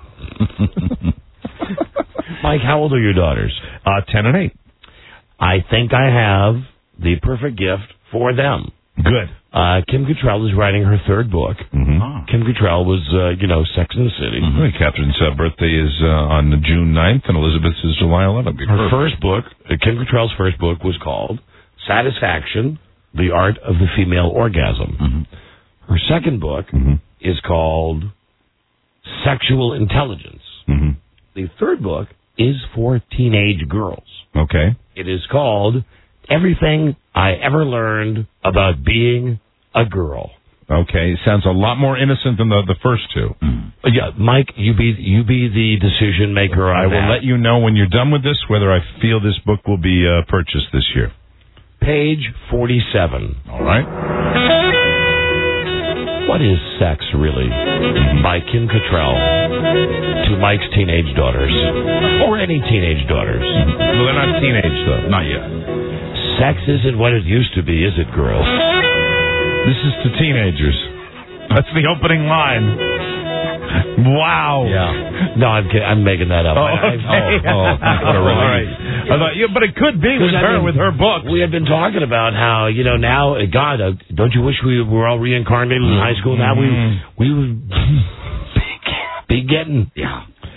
C: Mike, how old are your daughters?
E: Uh, ten and eight.
C: I think I have the perfect gift for them.
E: Good.
C: Uh, Kim Cattrall is writing her third book.
E: Mm-hmm. Oh.
C: Kim Cattrall was, uh, you know, Sex and the City.
E: Mm-hmm. Catherine's uh, birthday is uh, on June ninth, and Elizabeth's is July eleventh.
C: Her first book, uh, Kim Cattrall's first book, was called Satisfaction, The Art of the Female Orgasm. Mm-hmm. Her second book mm-hmm. is called Sexual Intelligence.
E: Mm-hmm.
C: The third book is for teenage girls.
E: Okay.
C: It is called Everything I Ever Learned About Being a Girl.
E: Okay. Sounds a lot more innocent than the, the first two.
C: Mm. Yeah, Mike, you be you be the decision maker on
E: I will
C: that.
E: let you know when you're done with this whether I feel this book will be uh, purchased this year.
C: Page forty-seven.
E: All right.
C: What is Sex, Really? By Kim Cattrall to Mike's teenage daughters. Or any teenage daughters.
E: Well, they're not teenage, though.
D: Not yet.
C: Sex isn't what it used to be, is it, girls?
E: This is to teenagers. That's the opening line. Wow.
C: Yeah. No, I'm kidding. I'm making that up.
E: Oh,
C: I,
E: okay.
C: I,
E: oh, what a relief. All right. I thought, yeah, but it could be with
C: I
E: her,
C: mean,
E: with her book.
C: We have been talking about how, you know, now, uh, God, uh, don't you wish we were all reincarnated in high school? Now we we would be getting, yeah.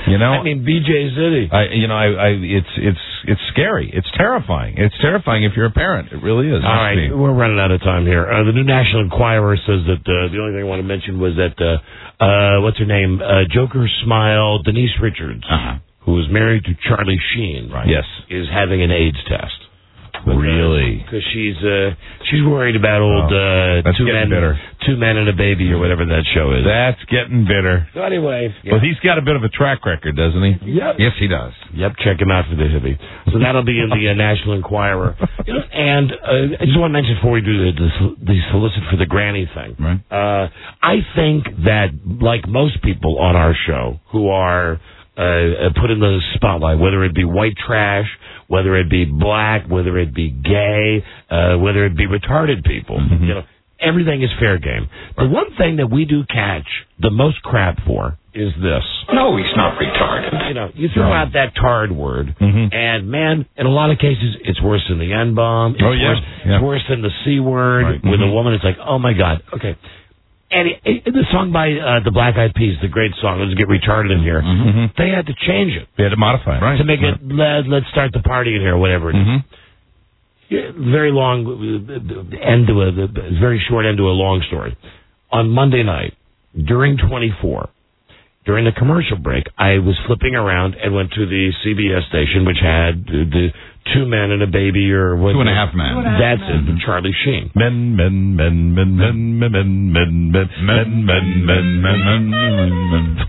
E: You know,
C: I mean, B J City.
E: I, you know, I, I, it's, it's, it's scary. It's terrifying. It's terrifying if you're a parent. It really is.
C: All right,
E: be.
C: we're running out of time here. Uh, the New National Enquirer says that uh, the only thing I want to mention was that uh, uh, what's her name, uh, Joker Smile, Denise Richards,
E: uh-huh.
C: who is married to Charlie Sheen, right?
E: Yes,
C: is having an AIDS test.
E: Really?
C: Because she's uh, she's worried about old
E: oh,
C: uh, two men,
E: bitter.
C: two men and a baby, or whatever that show is.
E: That's getting bitter.
C: So anyway, yeah.
E: Well, he's got a bit of a track record, doesn't he?
C: Yep.
D: Yes, he does.
C: Yep, check him out for the hippie. So that'll be in the uh, National Enquirer. You know, and uh, I just want to mention before we do the, the, the solicit for the granny thing.
D: Right.
C: Uh, I think that, like most people on our show who are uh, put in the spotlight, whether it be white trash, whether it be black, whether it be gay, uh, whether it be retarded people,
E: mm-hmm.
C: you know, everything is fair game. The one thing that we do catch the most crap for is this.
J: No, he's not retarded.
C: You know, you throw
E: No.
C: out that tard word,
E: mm-hmm.
C: and man, in a lot of cases, it's worse than the N-bomb. It's
E: Oh, yeah.
C: Worse,
E: Yeah.
C: It's worse than the C word.
E: Right.
C: With
E: Mm-hmm.
C: a woman, it's like, oh my God, okay. And it, it, the song by uh, the Black Eyed Peas, the great song, let's get retarded in here,
E: mm-hmm.
C: they had to change it.
E: They had to modify it.
C: Right. To make it, let, let's start the party in here, whatever it is.
E: Mm-hmm.
C: Yeah, very long uh, end to a very short end to a long story. On Monday night, during twenty-four, during the commercial break, I was flipping around and went to the C B S station, which had the, the two men and a baby, or what?
D: Two and a half men.
C: That's it, the Charlie Sheen.
E: Men, men, men, men, men, men, men, men, men, men, men, men, men, men, men.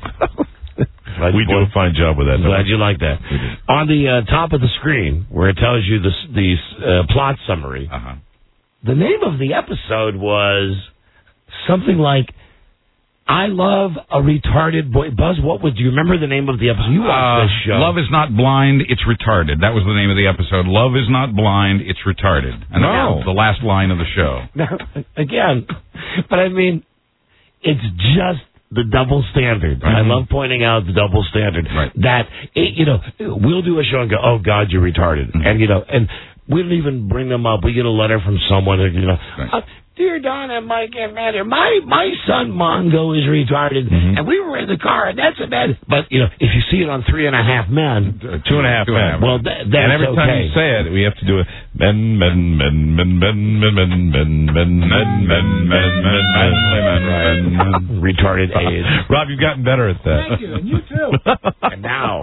E: We do a fine job with that.
C: Glad you like that. On the uh, top of the screen, where it tells you the the uh, plot summary,
D: uh-huh.
C: the name of the episode was something like "I Love a Retarded Boy." Buzz, what would do you remember the name of the episode? You watched
D: Uh,
C: this show.
D: Love is not blind, it's retarded. That was the name of the episode. Love is not blind, it's retarded. And
C: No.
D: that was the last line of the show.
C: Now, again, but I mean, it's just the double standard.
D: Mm-hmm.
C: I love pointing out the double standard.
D: Right.
C: That, it, you know, we'll do a show and go, oh, God, you're retarded.
D: Mm-hmm.
C: And, you know, and we don't even bring them up. We get a letter from someone, and, you know,
D: Right.
C: uh, Dear Don and Mike and Matter, my my son Mongo is retarded,
E: Mm-hmm.
C: and we were in the car, and that's a bad. But you know, if you see it on Three and a Half Men,
E: Two and a half
D: Two and a half
E: men.
C: well, that, that's
E: And every
C: okay.
E: time you say it, we have to do it. Men, men, men, men, men, men, men, men, men, men, men, men, men, men, men.
C: Retarded age.
E: Rob, you've gotten better at that.
F: Thank you, and you too.
C: And now,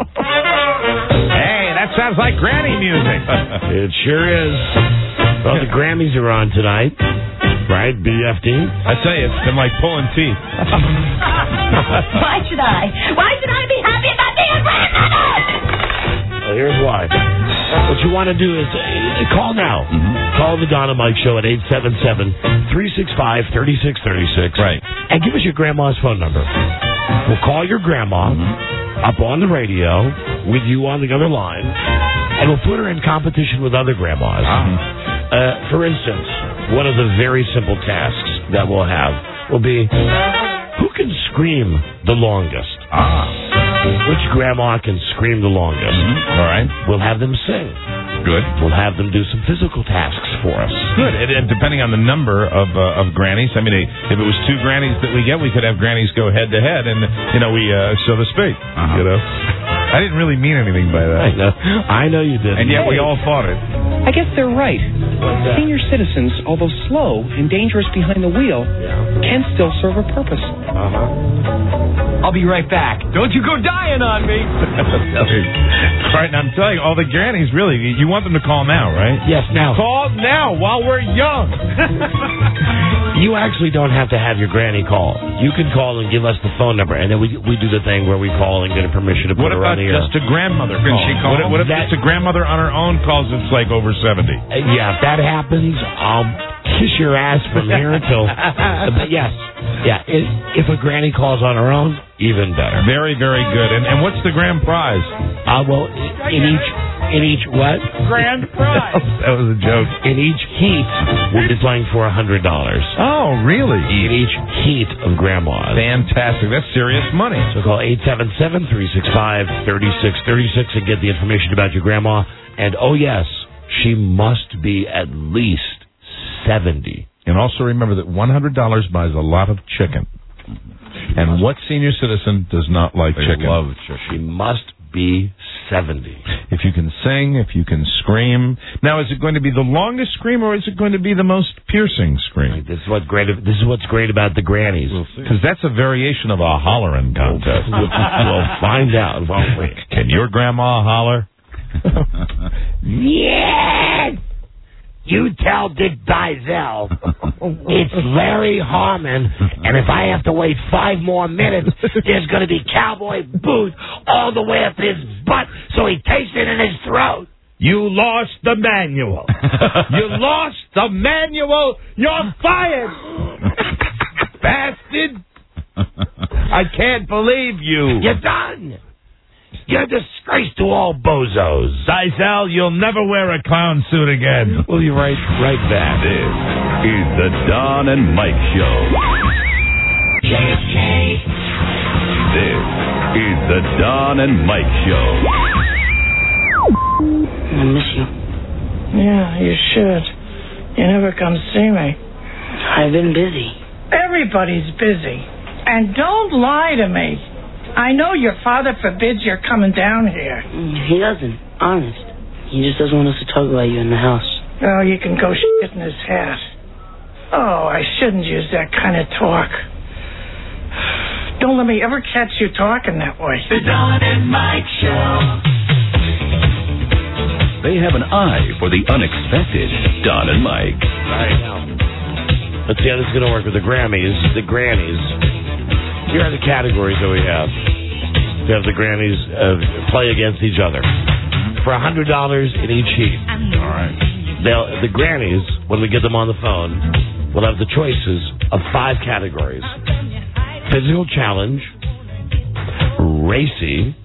E: Hey, that sounds like granny music.
C: it sure is. Well, the Grammys are on tonight, right? B F D.
E: I tell you, it's been like pulling teeth.
O: Why should I? Why should I be happy about being a grandmother?
C: Well, here's why. What you want to do is uh, call now.
E: Mm-hmm.
C: Call the Don and Mike Show at eight seven seven, three six five, three six three six.
E: Right.
C: And give us your grandma's phone number. We'll call your grandma
E: Mm-hmm.
C: up on the radio with you on the other line, and we'll put her in competition with other grandmas.
E: Ah.
C: Uh, for instance, one of the very simple tasks that we'll have will be, who can scream the longest?
E: Ah.
C: Which grandma can scream the longest?
E: Mm-hmm. All right.
C: We'll have them sing.
D: Good.
C: We'll have them do some physical tasks for us.
E: Good. And, and depending on the number of uh, of grannies, I mean, if it was two grannies that we get, we could have grannies go head to head, and you know, we uh, so to speak.
D: Uh-huh.
E: You know, I didn't really mean anything by that.
C: I know. I know you did.
E: And yet we all thought it.
M: I guess they're right. Senior citizens, although slow and dangerous behind the wheel, can still serve a purpose.
C: Uh-huh.
M: I'll be right back. Don't you go dying on me.
E: Right, and I'm telling you, all the grannies, really, you want them to call now, right?
C: Yes, now.
E: Call now while we're young.
C: You actually don't have to have your granny call. You can call and give us the phone number, and then we we do the thing where we call and get permission to put
E: What
C: her
E: about
C: on the air.
E: just a grandmother
D: Can
E: call?
D: she call?
E: What, what if
C: That-
E: just a grandmother on her own calls it's like over seventy?
C: Uh, yeah, if that happens, I'll kiss your ass from here until. Uh, but yes, yeah. If, if a granny calls on her own, even better.
E: Very, very good. And and what's the grand prize?
C: Uh, well, in each in each what?
F: Grand prize.
E: That was a joke.
C: In each heat, we'll be playing for a hundred dollars.
E: Oh, really?
C: In each heat of grandmas.
E: Fantastic. That's serious money.
C: So call eight seven seven, three six five, three six three six and get the information about your grandma. And oh yes, she must be at least seventy.
E: And also remember that one hundred dollars buys a lot of chicken. And what senior citizen does not like
D: They
E: chicken?
D: love chicken.
C: She must be seventy.
E: If you can sing, if you can scream. Now, is it going to be the longest scream, or is it going to be the most piercing scream?
C: This is what great. This is what's great about the grannies.
E: Because that's a variation of a hollering contest.
C: We'll, we'll find out, won't we?
E: Can your grandma holler?
Q: Yeah! You tell Dick Dizell it's Larry Harmon, and if I have to wait five more minutes, there's going to be cowboy boots all the way up his butt so he tastes it in his throat.
E: You lost the manual. You lost the manual. You're fired. Bastard. I can't believe you.
Q: You're done. You're a disgrace to all bozos.
E: Dizell, you'll never wear a clown suit again.
C: We'll be right, right back.
A: This is the Don and Mike Show.
P: J F K.
A: This is the Don and Mike Show.
S: I miss you.
T: Yeah, you should. You never come see me.
S: I've been busy.
T: Everybody's busy. And don't lie to me. I know your father forbids your coming down here.
S: He doesn't, honest. He just doesn't want us to talk about you in the house.
T: Oh, you can go shit in his hat. Oh, I shouldn't use that kind of talk. Don't let me ever catch you talking that way.
P: The Don and Mike Show.
A: They have an eye for the unexpected. Don and Mike.
C: Right now. Let's see how this is going to work with the Grammys, the Grannies. Here are the categories that we have. We have the Grannies uh, play against each other for one hundred dollars in each heat.
D: All right.
C: They'll, the Grannies, when we get them on the phone, will have the choices of five categories. Physical challenge, racy,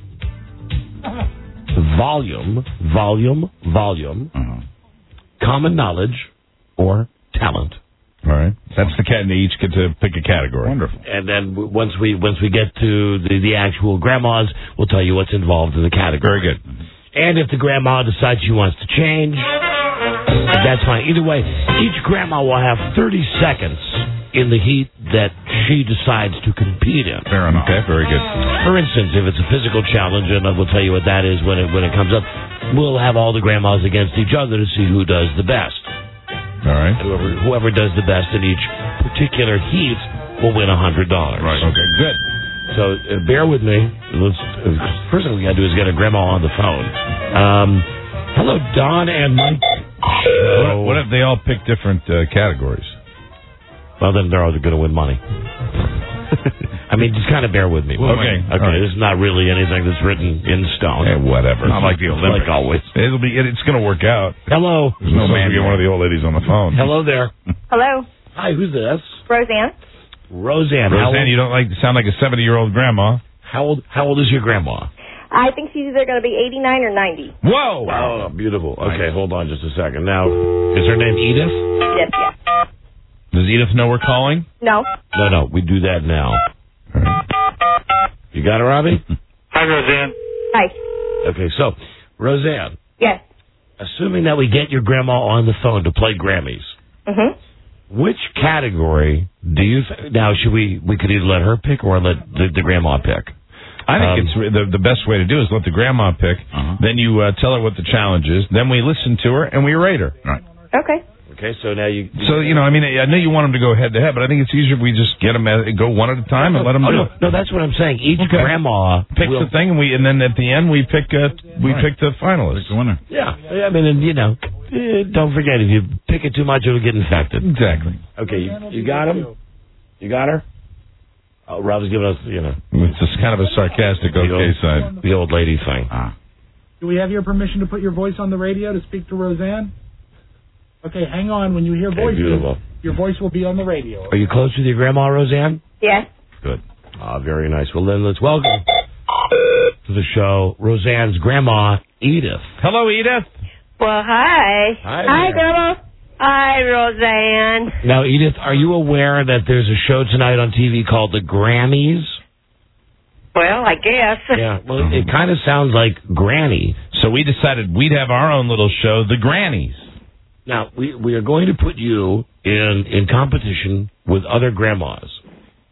C: volume, volume, volume,
D: uh-huh.
C: common knowledge, or talent.
E: All right. That's the cat, and they each get to pick a category.
D: Wonderful.
C: And then w- once we once we get to the, the actual grandmas, we'll tell you what's involved in the category.
E: Very good.
C: And if the grandma decides she wants to change, that's fine. Either way, each grandma will have thirty seconds in the heat that she decides to compete in.
D: Fair enough.
E: Okay, very good.
C: For instance, if it's a physical challenge, and we'll tell you what that is when it when it comes up, we'll have all the grandmas against each other to see who does the best.
E: All right.
C: And whoever whoever does the best in each particular heat will win a hundred dollars.
D: Right.
E: Okay, good.
C: So uh, bear with me. Let's uh, first thing we got to do is get a grandma on the phone. Um, hello, Don and Mike.
E: What, what if they all pick different uh, categories?
C: Well, then they're all going to win money. I mean, just kind of bear with me.
E: Okay.
C: Okay.
E: Right.
C: This is not really anything that's written in stone.
E: Hey, whatever.
C: Not like the Olympics. Like always.
E: It'll be. It, it's going to work out.
C: Hello.
E: There's no man to get one of the old ladies on the phone.
C: Hello there.
I: Hello,
C: Hi, who's this?
I: Roseanne.
C: Roseanne. How
E: Roseanne,
C: old,
E: you don't like to sound like a seventy-year-old grandma.
C: how old? How old is your grandma?
I: I think she's either going to be eighty-nine or ninety.
E: Whoa!
C: Oh, beautiful. Okay, hold on just a second. Now, is her name Edith?
I: Yes, yes.
E: Does Edith know we're calling?
I: No.
C: No, no. We do that now. You got it, Robbie?
G: Hi, Roseanne.
I: Hi.
C: Okay, so, Roseanne,
I: Yes.
C: assuming that we get your grandma on the phone to play Grammys,
I: Mm-hmm.
C: which category do you th- now should we we could either let her pick or let the, the grandma pick?
E: I think
C: Um,
E: it's the the best way to do is let the grandma pick.
D: Uh-huh.
E: Then you uh, tell her what the challenge is. Then we listen to her and we rate her.
D: Right.
I: Okay.
C: Okay, so now you.
E: So you know, I mean, I know you want them to go head to head, but I think it's easier if we just get them at, go one at a time and let them
C: Oh,
E: do
C: no,
E: it.
C: no, that's what I'm saying. Each
E: Okay.
C: grandma
E: Picks
C: will,
E: the thing, and we and then at the end we pick uh, we
D: Right.
E: pick the finalists.
D: Pick the winner.
C: Yeah, I mean, and, you know, eh, don't forget if you pick it too much, it'll get infected.
E: Exactly.
C: Okay, you, you got him. You got her. Oh, Rob's giving us, you know,
E: It's just kind of a sarcastic
C: the
E: okay
C: old,
E: side.
C: the old lady thing.
D: Ah.
F: Do we have your permission to put your voice on the radio to speak to Roseanne? Okay, hang on. When you hear
C: Okay,
F: voices,
C: beautiful.
F: your voice will be on the radio.
C: Are you close with your grandma, Roseanne?
I: Yes.
C: Good. Ah, very nice. Well, then let's welcome to the show Roseanne's grandma, Edith.
E: Hello, Edith.
I: Well, hi.
C: Hi
I: Hi,
C: there.
I: Grandma. Hi, Roseanne.
C: Now, Edith, are you aware that there's a show tonight on T V called The Grammys?
I: Well, I guess.
C: Yeah, well, it, it kind of sounds like Granny.
E: So we decided we'd have our own little show, The Grannies.
C: Now, we we are going to put you in in competition with other grandmas.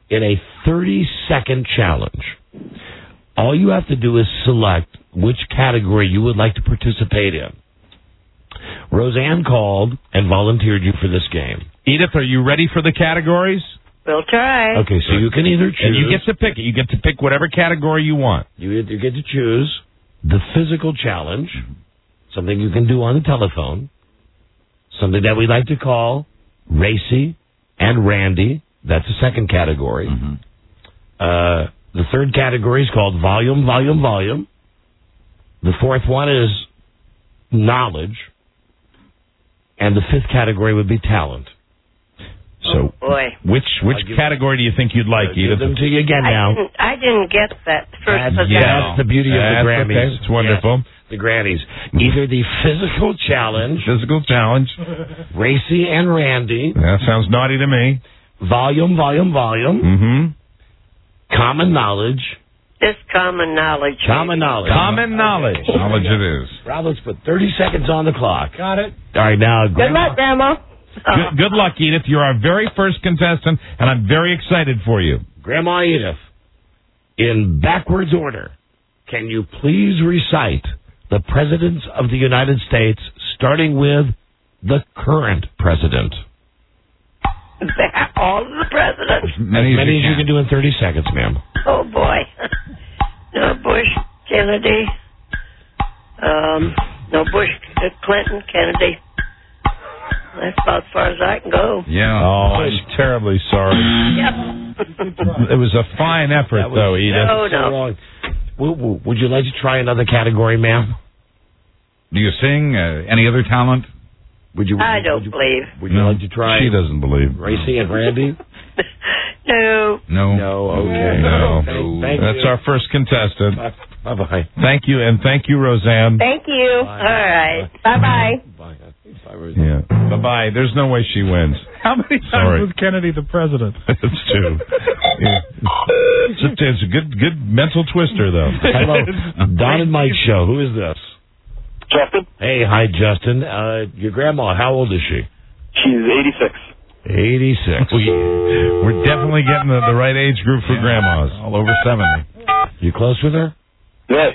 C: in a thirty-second challenge. All you have to do is select which category you would like to participate in. Roseanne called and volunteered you for this game.
E: Edith, are you ready for the categories?
H: We'll try.
C: Okay, so you can either choose.
E: And you get to pick it. You get to pick whatever category you want.
C: You either get to choose the physical challenge, something you can do on the telephone, something that we like to call Racy and Randy. That's the second category.
D: Mm-hmm.
C: Uh, the third category is called Volume, Volume, Volume. The fourth one is Knowledge. And the fifth category would be Talent.
E: So,
H: oh boy.
E: which which category do you think you'd like,
C: I'll give
E: Edith?
C: them to you again
H: I
C: now.
H: didn't, I didn't get that first
C: That's,
H: position.
C: yeah, that's the beauty of
E: That's
C: the Grammys.
E: okay. It's wonderful.
C: Yes, the Grammys. Either the physical challenge,
E: Physical challenge.
C: Racy and Randy,
E: That sounds naughty to me.
C: Volume, Volume, Volume,
E: Mm-hmm.
C: Common Knowledge.
H: Just common knowledge.
C: Common knowledge.
E: Common knowledge.
D: Knowledge it is.
C: Rob, let's put thirty seconds on the clock.
F: Got it.
C: All right, now,
H: Good
C: Grandma.
H: luck, Grandma.
E: Good, good luck, Edith. You're our very first contestant, and I'm very excited for you.
C: Grandma Edith, in backwards order, can you please recite the presidents of the United States, starting with the current president?
H: All of the presidents.
D: Many
C: as many as you
D: can.
C: can do in thirty seconds, ma'am.
H: Oh boy. No Bush, Kennedy. Um, no Bush, uh, Clinton, Kennedy. That's about as far as I can go.
D: Yeah.
E: Oh, I'm terribly sorry.
H: Yep.
E: It was a fine effort,
C: That was-
E: though, Edith.
H: No,
C: So
H: no.
C: wrong. W- w- Would you like to try another category, ma'am?
D: Do you sing? Uh, any other talent?
C: Would you?
H: I
C: would
H: don't
C: you,
H: believe.
C: Would you
D: No.
C: like to try
E: She doesn't believe.
C: Racy and Randy?
H: No.
D: No.
C: No. Okay.
E: No.
C: Thank, thank
E: That's
C: you.
E: our first contestant.
C: Bye bye.
E: Thank you, and thank you, Roseanne.
H: Thank you.
C: Bye.
H: All right. Bye-bye.
C: Bye. Bye.
E: Yeah. Bye-bye. There's no way she wins.
F: How many times
E: Sorry.
F: was Kennedy the president?
E: It's two. Yeah. It's, a, it's a good, good mental twister, though.
C: Hello, Don and Mike show. Who is this?
K: Justin?
C: Hey, hi, Justin. Uh, your grandma, how old is she?
K: She's eighty-six.
C: eighty-six.
E: We, we're definitely getting the, the right age group for grandmas.
D: All over seventy.
C: You close with her?
K: Yeah.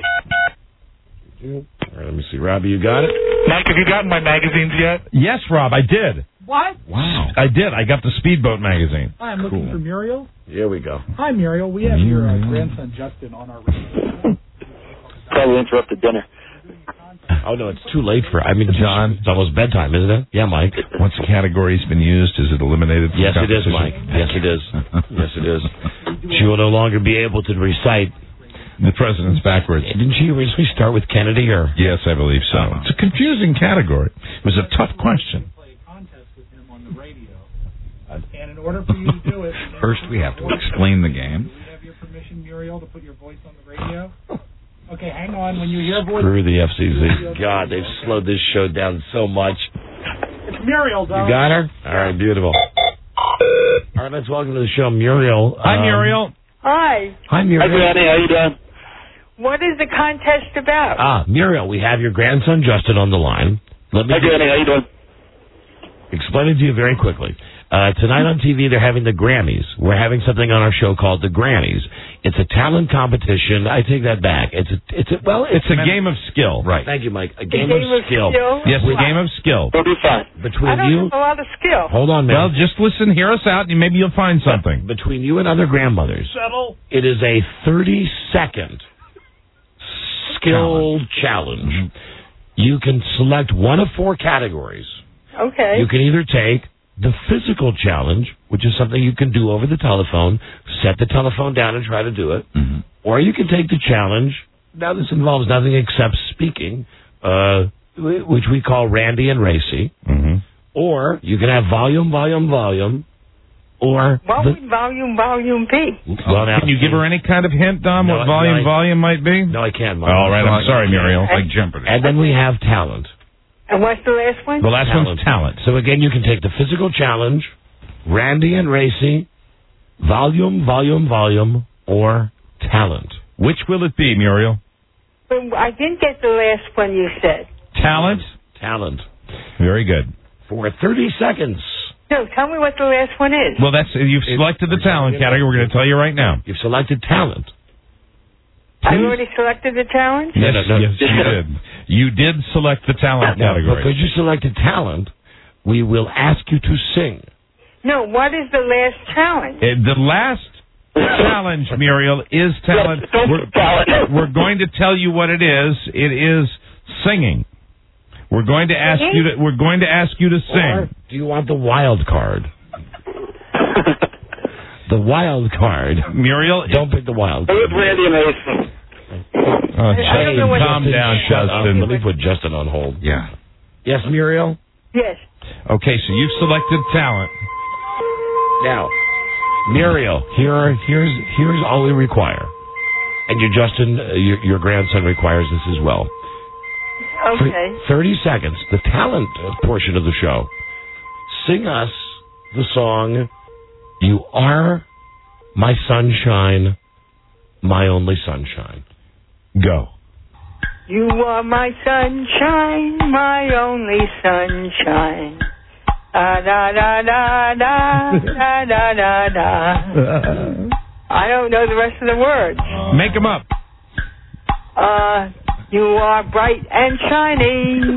C: All right, let me see. Robbie, you got it?
B: Mike, have you gotten my magazines yet?
E: Yes, Rob, I did.
F: What?
D: Wow.
E: I did. I got the Speedboat magazine.
F: Hi, I'm looking for Muriel.
C: Here we go.
F: Hi, Muriel. We have your uh, grandson Justin on our radio.
K: Probably interrupted dinner.
C: Oh, no, it's too late for I mean, John, it's almost bedtime, isn't it? Yeah, Mike.
E: Once the category's been used, is it eliminated from
C: Yes, it is,
E: competition?
C: Mike. Yes, it is. Yes, it is. She will no longer be able to recite.
E: The president's backwards.
C: Didn't she originally start with Kennedy, or?
E: Yes, I believe so.
C: Uh-huh.
E: It's a confusing category. It was a tough question.
F: Play a contest with him on the radio. And in order for you to do it,
D: First, we have to explain the game.
F: do we have your permission, Muriel, to put your voice on the radio? Okay, hang on. When you hear a voice,
C: Screw the F C C. God, they've slowed this show down so much.
F: it's Muriel,
C: You
F: darling.
C: got her? All right, beautiful. All right, let's welcome to the show Muriel.
E: Hi,
C: Um,
E: Muriel.
T: Hi.
C: Hi, Muriel.
K: Hi, Granny. How you doing?
T: What is the contest about?
C: Ah, Muriel, we have your grandson Justin on the line. Let me
K: Hi, Granny. How you doing?
C: explain it to you very quickly. Uh, tonight on T V, they're having the Grammys. We're having something on our show called the Grannies. It's a talent competition. I take that back. It's a, it's a, well,
E: It's a game of skill.
C: Right. Thank you, Mike. A game,
T: game
C: of
T: of
C: skill.
T: skill?
E: Yes, a game of skill.
K: We'll be fine.
C: Between
T: I don't
C: you,
T: have a lot of skill.
C: hold on, man.
E: Well, just listen, hear us out, and maybe you'll find something.
C: Between you and other grandmothers,
F: Settle.
C: it is a thirty-second skill challenge. You can select one of four categories.
T: Okay.
C: You can either take the physical challenge, which is something you can do over the telephone, set the telephone down and try to do it,
D: Mm-hmm.
C: or you can take the challenge. Now, this involves nothing except speaking, uh, wh- which we call Randy and Racy,
E: Mm-hmm.
C: or you can have volume, volume, volume, or
T: What
C: the,
T: would volume, volume be?
C: well, now,
E: Can you give her any kind of hint, Dom,
C: No,
E: what volume
C: no, I-
E: volume might be?
C: No, I can't. Mike.
E: All right, I'm sorry, Muriel.
D: Like Jeopardy.
C: And then we have talent.
T: And what's the last one?
E: The last one's talent.
C: So again, you can take the physical challenge, Randy and Racy, volume, volume, volume, or talent.
E: Which will it be, Muriel?
T: But I didn't get the last one you said.
E: Talent?
C: Talent.
E: Very good.
C: For thirty seconds.
R: No, tell me what the last one is.
E: Well, that's you've selected the talent category. We're going to tell you right now.
C: You've selected talent.
R: I've already selected the talent?
E: Yes,
C: No, no, no.
E: yes, you did. You did select the talent
C: Now,
E: category.
C: because you selected talent, we will ask you to sing.
R: No, what is the last talent?
E: Uh, the last challenge, Muriel, is talent. We're, we're going to tell you what it is. It is singing. We're going to ask you to. We're going to ask you to sing.
C: Or do you want the wild card? The wild card.
E: Muriel,
C: don't pick the wild card.
K: With Randy and Mason.
E: Oh, Justin, calm down, Justin.
C: Let me put Justin on hold.
E: Yeah.
C: Yes, Muriel?
R: Yes.
E: Okay, so you've selected talent.
C: Now, Muriel, here are, here's here's all we require. And your Justin, uh, your, your grandson requires this as well.
R: Okay.
C: For thirty seconds, the talent portion of the show. Sing us the song, You Are My Sunshine, My Only Sunshine.
E: Go.
R: You are my sunshine, my only sunshine. Da da da da da da da da da. I don't know the rest of the words.
E: Make them up.
R: Uh, you are bright and shiny.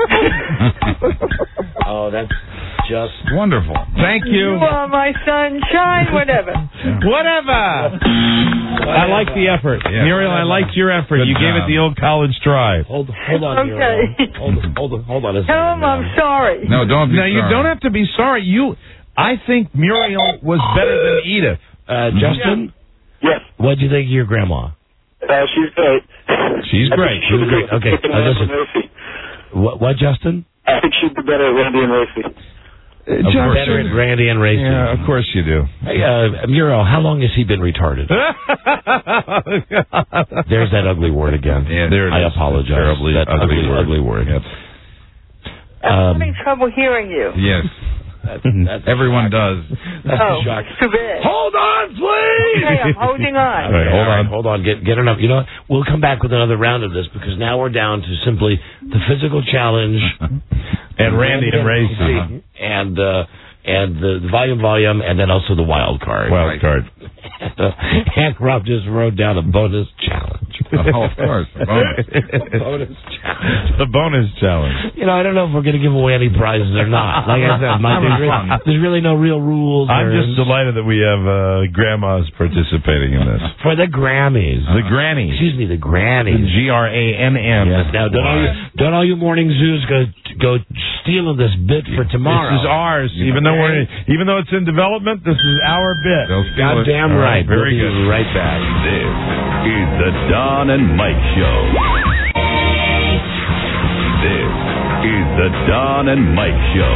C: Oh, that's just
E: wonderful. Thank you.
R: You are my sunshine, whatever.
E: Whatever. I like the effort.
C: Yeah.
E: Muriel, I liked your effort.
C: Good
E: you gave
C: job.
E: it the old college try.
C: Hold, hold on,
R: Okay.
C: Muriel. Hold, hold, on, hold on a second.
R: Tell him I'm sorry.
E: No, don't be
C: No,
E: sorry.
C: you
E: you don't have to be sorry. You, I think Muriel was better than Edith.
C: Uh, Justin?
K: Yes.
C: What'd you think of your grandma?
K: Uh, she's great.
E: She's
K: I
E: great.
K: think she
C: She's
K: was
C: great. Okay,
K: freaking
C: uh,
K: Randy
C: listen.
K: Murphy.
C: What, what, Justin?
K: I think she'd be better at Randy and Racy.
C: Of course. Better at Randy and Racy.
E: Yeah, of course you do.
C: Hey, uh, Muriel, how long has he been retarded? There's that ugly word again.
E: Yeah, there it
C: I
E: is.
C: apologize.
E: Terribly
C: that
E: ugly
C: ugly,
E: word.
C: ugly word.
E: Yep.
R: I'm having trouble hearing you.
E: Yes.
C: That's, that's
E: Everyone does.
C: That's
R: Oh,
C: a shock.
R: too bad.
C: Hold on, please.
R: Okay, I'm holding on.
C: All right,
E: Hold
C: all right,
E: on.
C: hold on. Get get enough. You know what? We'll come back with another round of this because now we're down to simply the physical challenge
E: And Randy and Racy.
C: and uh, and the, the volume volume and then also the wild card.
E: Wild card.
C: And Rob just wrote down a bonus challenge.
E: Oh, of course. The bonus.
C: bonus challenge.
E: The bonus challenge.
C: You know, I don't know if we're going to give away any prizes or not. Like I said, Mike, there's, really, there's really no real rules.
E: I'm
C: or-
E: just delighted that we have uh, grandmas participating in this.
C: for the Grammys.
E: The grannies.
C: Excuse me, the Grannies.
E: G R A N N.
C: Yes. Now, don't all, you, don't all you morning zoos go go stealing this bit for tomorrow.
E: This is ours. Even though we're even though it's in development, this is our bit.
C: Goddamn
E: All
C: right.
E: Very
C: We'll be
E: good.
C: right back.
A: This is the Don and Mike Show. This is the Don and Mike Show.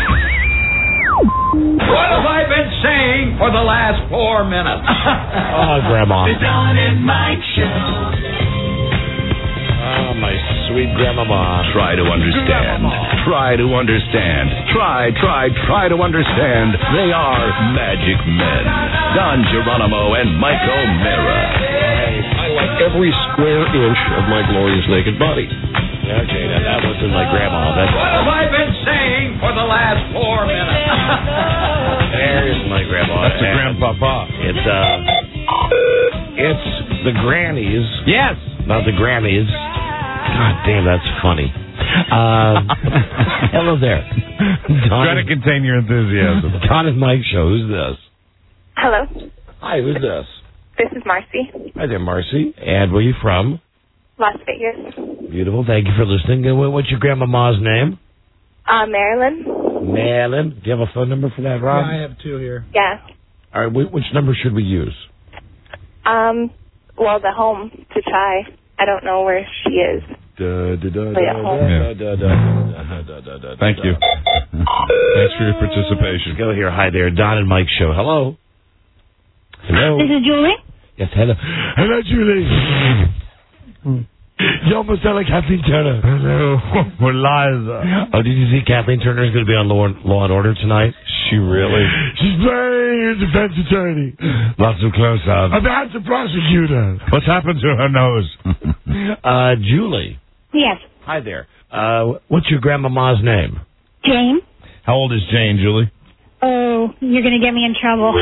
P: What have I been saying for the last four minutes?
C: Oh, Grandma.
P: The Don and Mike Show.
C: Oh, my sweet grandmama.
A: Try to understand. Try to understand. Try, try, try to understand. They are magic men. Don Geronimo and Mike O'Mara.
N: I like every square inch of my glorious naked body.
C: Okay, now that wasn't my grandma. That's
P: What have I been saying for the last four minutes?
C: There's my grandma.
E: That's a grandpapa.
C: It's uh, it's the Grannies.
E: Yes.
C: Not the Grammys. God damn, that's funny. Uh, hello there. Don,
E: Try to contain your enthusiasm.
C: Don and Mike Show. Who's this?
I: Hello,
C: Hi, who's this?
I: this is Marcy,
C: Hi there, Marcy. And where are you from?
I: Las Vegas.
C: Beautiful. Thank you for listening. Uh, What's your grandmama's name?
I: Uh, Marilyn.
C: Marilyn. Do you have a phone number for that, Rob?
F: I have two here.
I: Yeah.
C: All right. wh- Which number should we use?
I: Um, well, the home to try. I don't know where she is.
C: Da, da, da,
I: Yeah.
C: da, da, da, da, da, da, da, da,
E: Thank
C: da.
E: you. Thanks for your participation.
C: Go here. Hi there. Don and Mike Show. Hello. Hello.
O: This is Julie.
C: Yes, hello. Hello, Julie. You almost sound like Kathleen Turner.
E: Hello. We're live.
C: Oh, did you see Kathleen Turner is going to be on Law and, Law and Order tonight?
E: She really?
C: She's playing a defense attorney.
E: Lots of close-ups.
C: About the prosecutor.
E: What's happened to her nose?
C: Uh, Julie.
O: Yes.
C: Hi there. Uh, what's your grandmama's name?
O: Jane.
E: How old is Jane, Julie?
U: Oh, you're going to get me in trouble.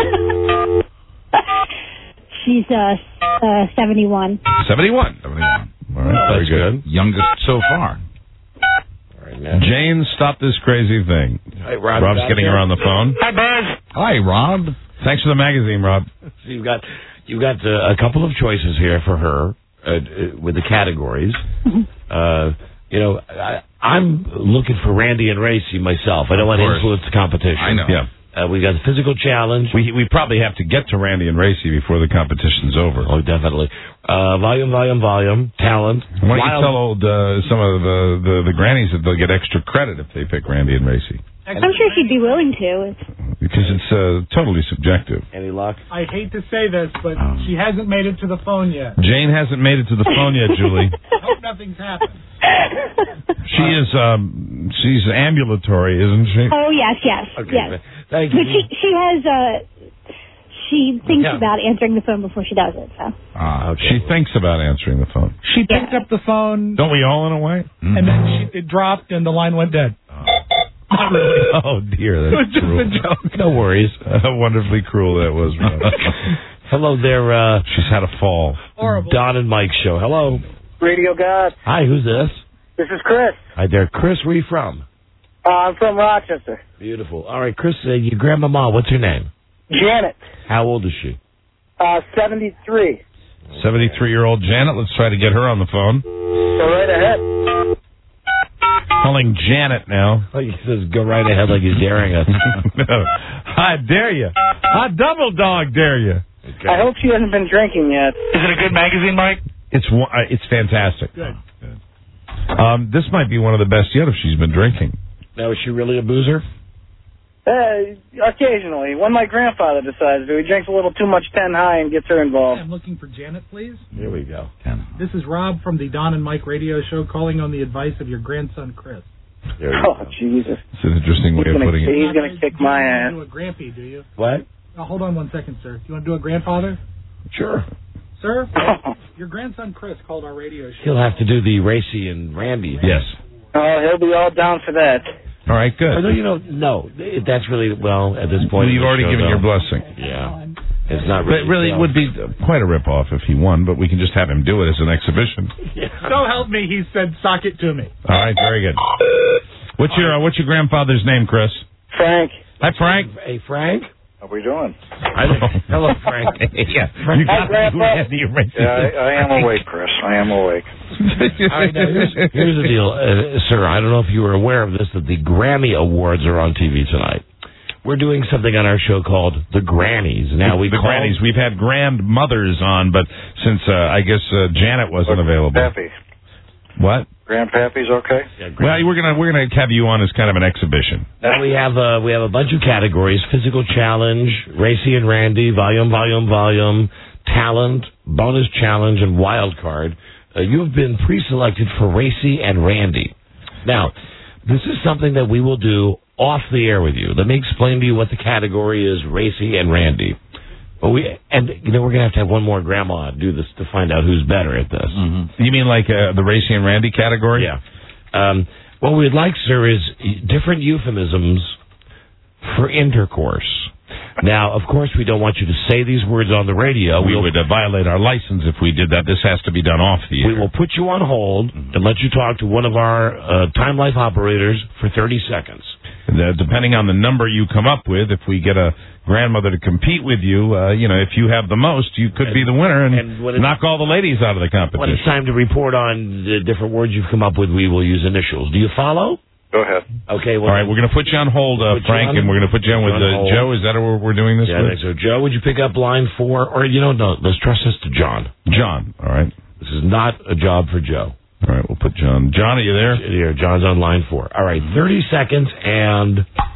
U: She's uh, uh, seventy-one.
E: seventy-one.
D: seventy-one.
E: All right, very good.
D: Youngest so far.
C: All right, man.
E: Jane, stop this crazy thing.
C: Hey, Rob,
E: Rob's getting her on the phone.
H: Hi, Buzz.
D: Hi, Rob.
E: Thanks for the magazine, Rob.
C: So you've got you've got uh, a couple of choices here for her uh, uh, with the categories. uh, you know, I, I'm looking for Randy and Racy myself. I don't want to influence the competition.
D: I know.
E: Yeah.
C: Uh, we got the physical challenge.
E: We we probably have to get to Randy and Racy before the competition's over.
C: Oh, definitely. Uh, volume, volume, volume. Talent.
E: Why don't you
C: Wild-
E: tell old, uh, some of the, the, the grannies that they'll get extra credit if they pick Randy and Racy?
U: I'm sure she'd be willing to. It's...
E: Because it's uh, totally subjective.
C: Any luck?
F: I hate to say this, but she hasn't made it to the phone yet.
E: Jane hasn't made it to the phone yet, Julie.
F: I hope nothing's happened.
E: She is, um, she's ambulatory, isn't she?
U: Oh, yes, yes,
C: Okay,
U: yes.
C: thank
U: But
C: you.
U: she, she has, uh, she thinks
C: Yeah.
U: about answering the phone before she does it, so.
E: Ah, okay. She thinks about answering the phone.
F: She picked up the phone,
E: Don't we all in a way?
F: and then she, it dropped, and the line went dead. Not really.
E: Oh, dear,
F: It was
E: that's
F: just
E: cruel.
F: a joke.
C: No worries.
E: How wonderfully cruel that was, Rob.
C: Hello there, uh,
E: She's had a fall.
F: Horrible.
C: Don and Mike show. Hello.
R: Radio God.
C: Hi, who's this?
R: This is Chris.
C: Hi there. Chris, where are you from?
R: Uh, I'm from Rochester.
C: Beautiful. All right, Chris, uh, your grandmama, what's her name?
R: Janet.
C: How old is she?
R: Uh, seventy-three.
E: seventy-three-year-old Janet. Let's try to get her on the phone.
R: Go right ahead.
E: Calling Janet now.
C: Like he says, go right ahead like he's daring us.
E: No. I dare you. I double dog dare you.
C: Okay.
R: I hope she hasn't been drinking yet.
G: Is it a good magazine, Mike?
E: It's one- uh, it's fantastic.
F: Good.
E: Um, this might be one of the best yet if she's been drinking.
C: Now, is she really a boozer?
R: Uh, occasionally. When my grandfather decides to, he drinks a little too much ten high and gets her involved.
F: I'm looking for Janet, please.
C: Here we go.
F: This is Rob from the Don and Mike radio show calling on the advice of your grandson, Chris.
C: There you
R: Oh,
C: go.
R: Jesus.
E: It's an interesting way
R: He's
E: of
R: gonna,
E: putting it.
R: he's gonna kick my
F: You
R: ass.
F: want to do a grampy, do you?
C: What?
F: Oh, hold on one second, sir. You want to do a grandfather?
C: Sure.
F: Sir, your grandson, Chris, called our radio show.
C: He'll have to do the Racy and Randy.
E: Yes.
R: Oh, he'll be all down for that.
E: All right, good.
C: Although, you know, no, that's really, well, at this
E: Well,
C: point. in
E: you've
C: the
E: already
C: show,
E: given
C: though,
E: your blessing.
C: Yeah. It's not
E: But
C: really.
E: it really
C: well.
E: would be quite a rip-off if he won, but we can just have him do it as an exhibition.
F: So help me, he said, sock it to me.
E: All right, very good. What's your uh, what's your grandfather's name, Chris?
R: Frank.
E: Hi, Frank.
C: Hey, Frank?
B: How we doing?
C: I, hello, Frank.
E: Yeah,
C: Frank.
E: you got
R: Hi, Grandpa.
E: Randy and Racy.
B: Yeah, I, I am awake, Chris. I am awake.
C: All right, now, here's, here's the deal, uh, sir. I don't know if you were aware of this, that the Grammy Awards are on T V tonight. We're doing something on our show called The Grannies. Now we
E: the
C: called,
E: grannies. We've had grandmothers on, but since uh, I guess uh, Janet wasn't available.
B: Pappy.
E: What?
B: Grandpappy's okay?
C: Yeah,
E: Well, we're gonna we're gonna have you on as kind of an exhibition.
C: Now we have uh, we have a bunch of categories: physical challenge, Racy and Randy, volume, volume, volume, talent, bonus challenge, and wild card. Uh, you have been pre-selected for Racy and Randy. Now, this is something that we will do off the air with you. Let me explain to you what the category is: Racy and Randy. Well, we and you know we're gonna have to have one more grandma do this to find out who's better at this.
E: Mm-hmm. You mean like uh, the Racy and Randy category?
C: Yeah. Um, what we'd like, sir, is different euphemisms for intercourse. Now, of course, we don't want you to say these words on the radio.
E: We
C: We'll-
E: would uh, violate our license if we did that. This has to be done off the air.
C: We will put you on hold and let you talk to one of our uh, Time Life operators for thirty seconds.
E: Uh, depending on the number you come up with, if we get a grandmother to compete with you, uh, you know, if you have the most, you could be the winner and,
C: and when it's-
E: knock all the ladies out of the
C: When
E: competition.
C: it's time to report on the different words you've come up with, we will use initials. Do you follow?
B: Go ahead.
C: Okay. Well,
E: All right, we're going to put you on hold, uh,
C: Put you
E: Frank,
C: on-
E: and we're going to put you on with
C: on
E: uh,
C: hold.
E: Joe. Is that what we're doing this
C: Yeah, I
E: with?
C: think so. Joe, would you pick up line four? Or, you know, no, let's trust this to John.
E: John. All right.
C: This is not a job for Joe.
E: All right, we'll put John. John, are you there?
C: Here, John's on line four. All right, thirty seconds and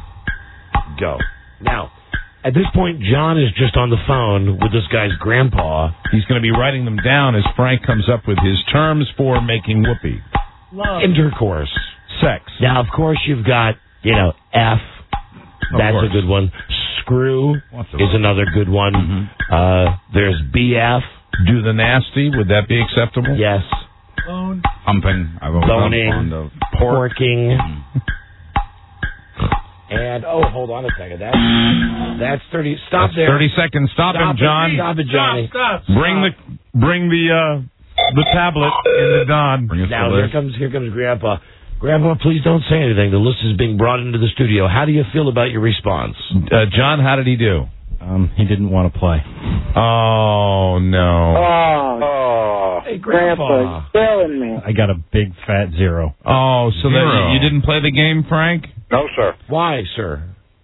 C: go. Now, at this point, John is just on the phone with this guy's grandpa.
E: He's going to be writing them down as Frank comes up with his terms for making whoopee.
F: Love.
C: Intercourse.
E: Sex.
C: Now, of course, you've got, you know, F.
E: Of
C: That's
E: course.
C: a good one. Screw
E: What's the
C: is
E: word?
C: another good one.
E: Mm-hmm.
C: Uh, there's B F.
E: Do the nasty. Would that be acceptable?
C: Yes.
F: Phone.
D: Humping. I'm
C: Boning.
D: fond of
C: Porking. And, oh, hold on a second. That's, that's thirty. Stop
E: That's
C: there.
E: thirty seconds. Stop, him, John.
C: It. Stop it, Johnny.
F: Stop, stop,
E: Bring the bring the uh, the tablet in the Don.
C: Now, here comes, here comes Grandpa. Grandpa, please don't say anything. The list is being brought into the studio. How do you feel about your response?
E: Uh, John, how did he do?
L: Um, he didn't want to play.
E: Oh, no.
R: Oh, oh.
C: Hey,
R: Grandpa, you're killing me.
L: I got a big fat zero.
E: Oh, so
D: Zero.
E: that you didn't play the game, Frank?
K: No, sir.
C: Why, sir?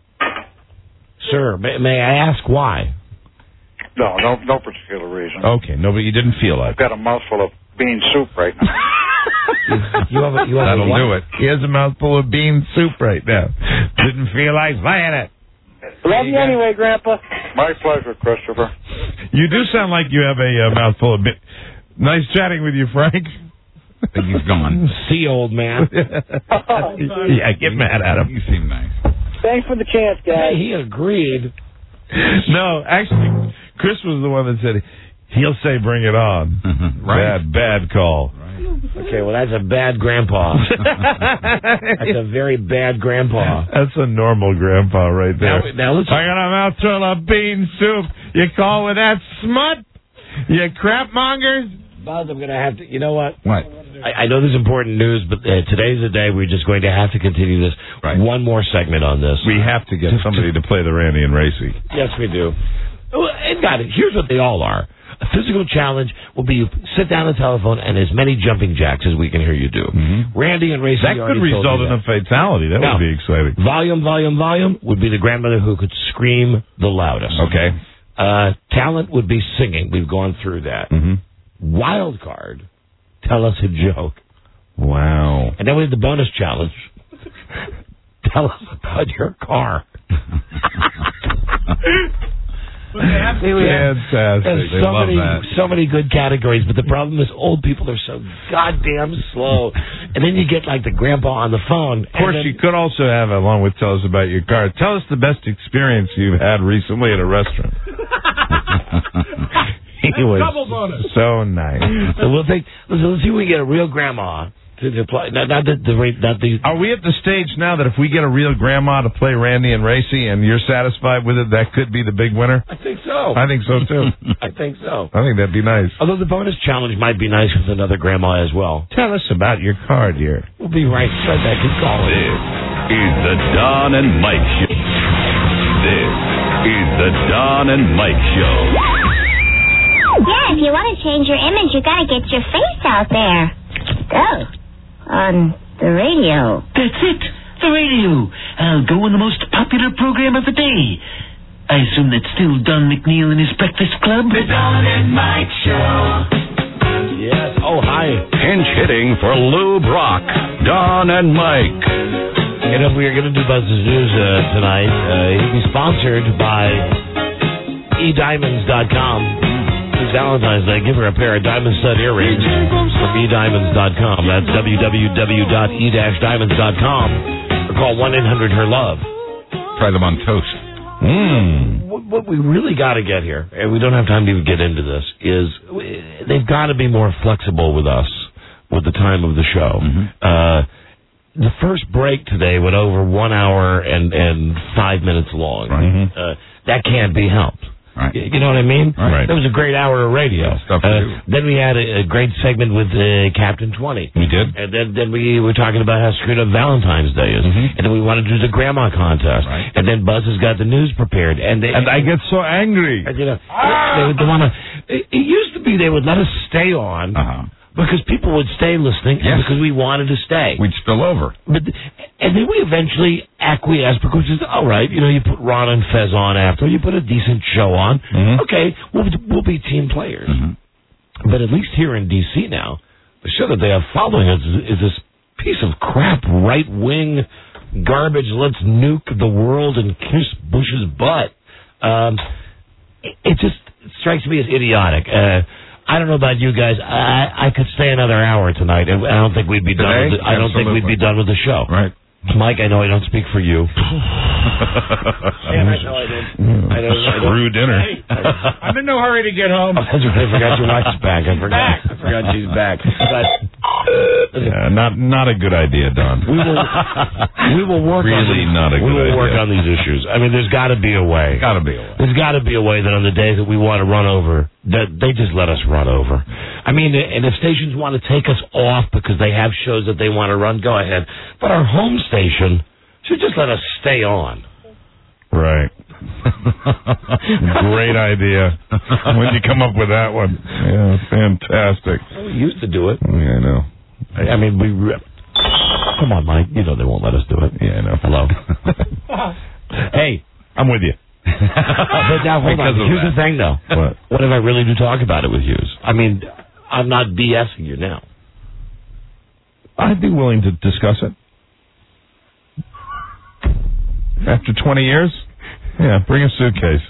C: Sir, may, may I ask why?
K: No, no, no particular reason.
E: Okay, no, but you didn't feel like
K: I've got a mouthful of bean soup right now.
C: You have a, you have
E: That'll
C: a what?
E: do it. He has a mouthful of bean soup right now. Didn't feel like playing it.
R: Love you anyway, Grandpa.
K: My pleasure, Christopher.
E: You do sound like you have a uh, mouthful of bean. Nice chatting with you, Frank.
D: I think he's gone.
C: See, old man.
E: Yeah, get mad at him.
D: You seem nice.
R: Thanks for the chance, guys.
C: Hey, he agreed.
E: No, actually, Chris was the one that said he'll say bring it on.
D: Right.
E: Bad, bad call.
C: Okay, well, that's a bad grandpa. That's a very bad grandpa.
E: That's a normal grandpa right there.
C: Now, now let's...
E: I got a mouthful of bean soup. You call with that smut? You crap mongers?
C: Buzz, I'm going to have to... You know what?
D: What?
C: I, I know there's important news, but uh, today's the day we're just going to have to continue this.
D: Right.
C: One more segment on this.
E: We have to get somebody to play the Randy and Racy.
C: Yes, we do. Well, and got it. Here's what they all are. A physical challenge will be you sit down on the telephone and as many jumping jacks as we can hear you do.
E: Mm-hmm.
C: Randy and Racy
E: That could
C: already told
E: result
C: you
E: in
C: that.
E: a fatality. That
C: Now,
E: would be exciting.
C: Volume, volume, volume would be the grandmother who could scream the loudest.
E: Okay.
C: Uh, talent would be singing. We've gone through that.
E: Mm-hmm.
C: Wild card, tell us a joke.
E: Wow.
C: And then we have the bonus challenge. Tell us about your car. See, we have-
E: Fantastic.
C: There's
E: They
C: so
E: love
C: many,
E: that.
C: so many good categories, but the problem is old people are so goddamn slow. And then you get like the grandpa on the phone.
E: Of course,
C: and then,
E: you could also have, along with tell us about your car, tell us the best experience you've had recently at a restaurant. He was
F: Double bonus.
E: so nice.
C: So we'll take. Let's, let's see if we can get a real grandma to, to play. Not, not the, the not the.
E: Are we at the stage now that if we get a real grandma to play Randy and Racy and you're satisfied with it, that could be the big winner?
C: I think so.
E: I think so, too.
C: I think so.
E: I think that'd be nice.
C: Although the bonus challenge might be nice with another grandma as well.
E: Tell us about your car, dear.
C: We'll be right right back. Keep calling.
A: This is the Don and Mike Show. This is the Don and Mike Show.
O: Yeah, if you want to change your image, you got to get your face out there. Oh, on the radio.
J: That's it. The radio. I'll go on the most popular program of the day. I assume that's still Don McNeil and his Breakfast Club. The Don and Mike Show.
C: Yes. Oh, hi.
A: Pinch hitting for Lou Brock, Don and Mike.
C: You know, we are going to do Buzz's News uh, tonight. Uh, he'll be sponsored by e diamonds dot com. It's Valentine's Day. Give her a pair of diamond stud earrings from e diamonds dot com. That's w w w dot e diamonds dot com. Or call one eight hundred her love.
D: Try them on toast.
C: Mm. What, what we really got to get here, and we don't have time to even get into this, is they've got to be more flexible with us with the time of the show.
D: Mm-hmm.
C: Uh, the first break today went over one hour and, and five minutes long.
D: Right.
C: Uh, that can't be helped.
D: Right.
C: You know what I mean?
D: Right.
C: That was a great hour of radio.
D: Yeah, stuff to
C: uh,
D: do.
C: Then we had a, a great segment with uh, Captain twenty.
D: We did.
C: And then, then we were talking about how screwed up Valentine's Day is.
D: Mm-hmm.
C: And then we wanted to do the grandma contest.
D: Right.
C: And then Buzz has got the news prepared. And they,
E: And I get so angry.
C: and, you know, they, they want to. It, it used to be they would let us stay on
D: Uh-huh.
C: because people would stay listening
D: Yes.
C: and because we wanted to stay.
D: We'd spill over.
C: But and then we eventually acquiesced because it's all right. You know, you put Ron and Fez on after, you put a decent show on.
E: Mm-hmm.
C: Okay, we'll we'll be team players.
D: Mm-hmm.
C: But at least here in D C now, the show that they have following us is, is this piece of crap, right wing garbage. Let's nuke the world and kiss Bush's butt. Um, it, it just strikes me as idiotic. Uh, I don't know about you guys. I I could stay another hour tonight, and I don't think we'd be done.
D: Today?
C: With the, I don't think we'd be done with the show.
D: Right.
C: Mike, I know I don't speak for you. Damn, I know I didn't. I don't, I don't.
E: Screw dinner.
F: Hey, I'm in no hurry to get home.
C: That's right. I forgot your wife's back. I forgot. I forgot she's back. But
E: Yeah, not not a good idea, Don.
C: We will we will work
E: really
C: on
E: not a good
C: we will
E: idea.
C: work on these issues. I mean, there's got to be a way.
D: Got to be a way.
C: There's got to be a way that on the days that we want to run over, that they just let us run over. I mean, and if stations want to take us off because they have shows that they want to run, go ahead. But our home station should just let us stay on.
E: Right. Great idea. When'd you come up with that one? Yeah, fantastic.
C: Well, we used to do it.
E: Yeah, I know.
C: I, I mean, we... Re- Come on, Mike. You know they won't let us do it.
E: Yeah, I know.
C: Hello.
E: Hey, I'm with you.
C: But now, hold on. Here's the thing, though.
E: What?
C: What if I really do talk about it with Hughes? I mean, I'm not BSing you now.
E: I'd be willing to discuss it. After twenty years? Yeah, bring a suitcase.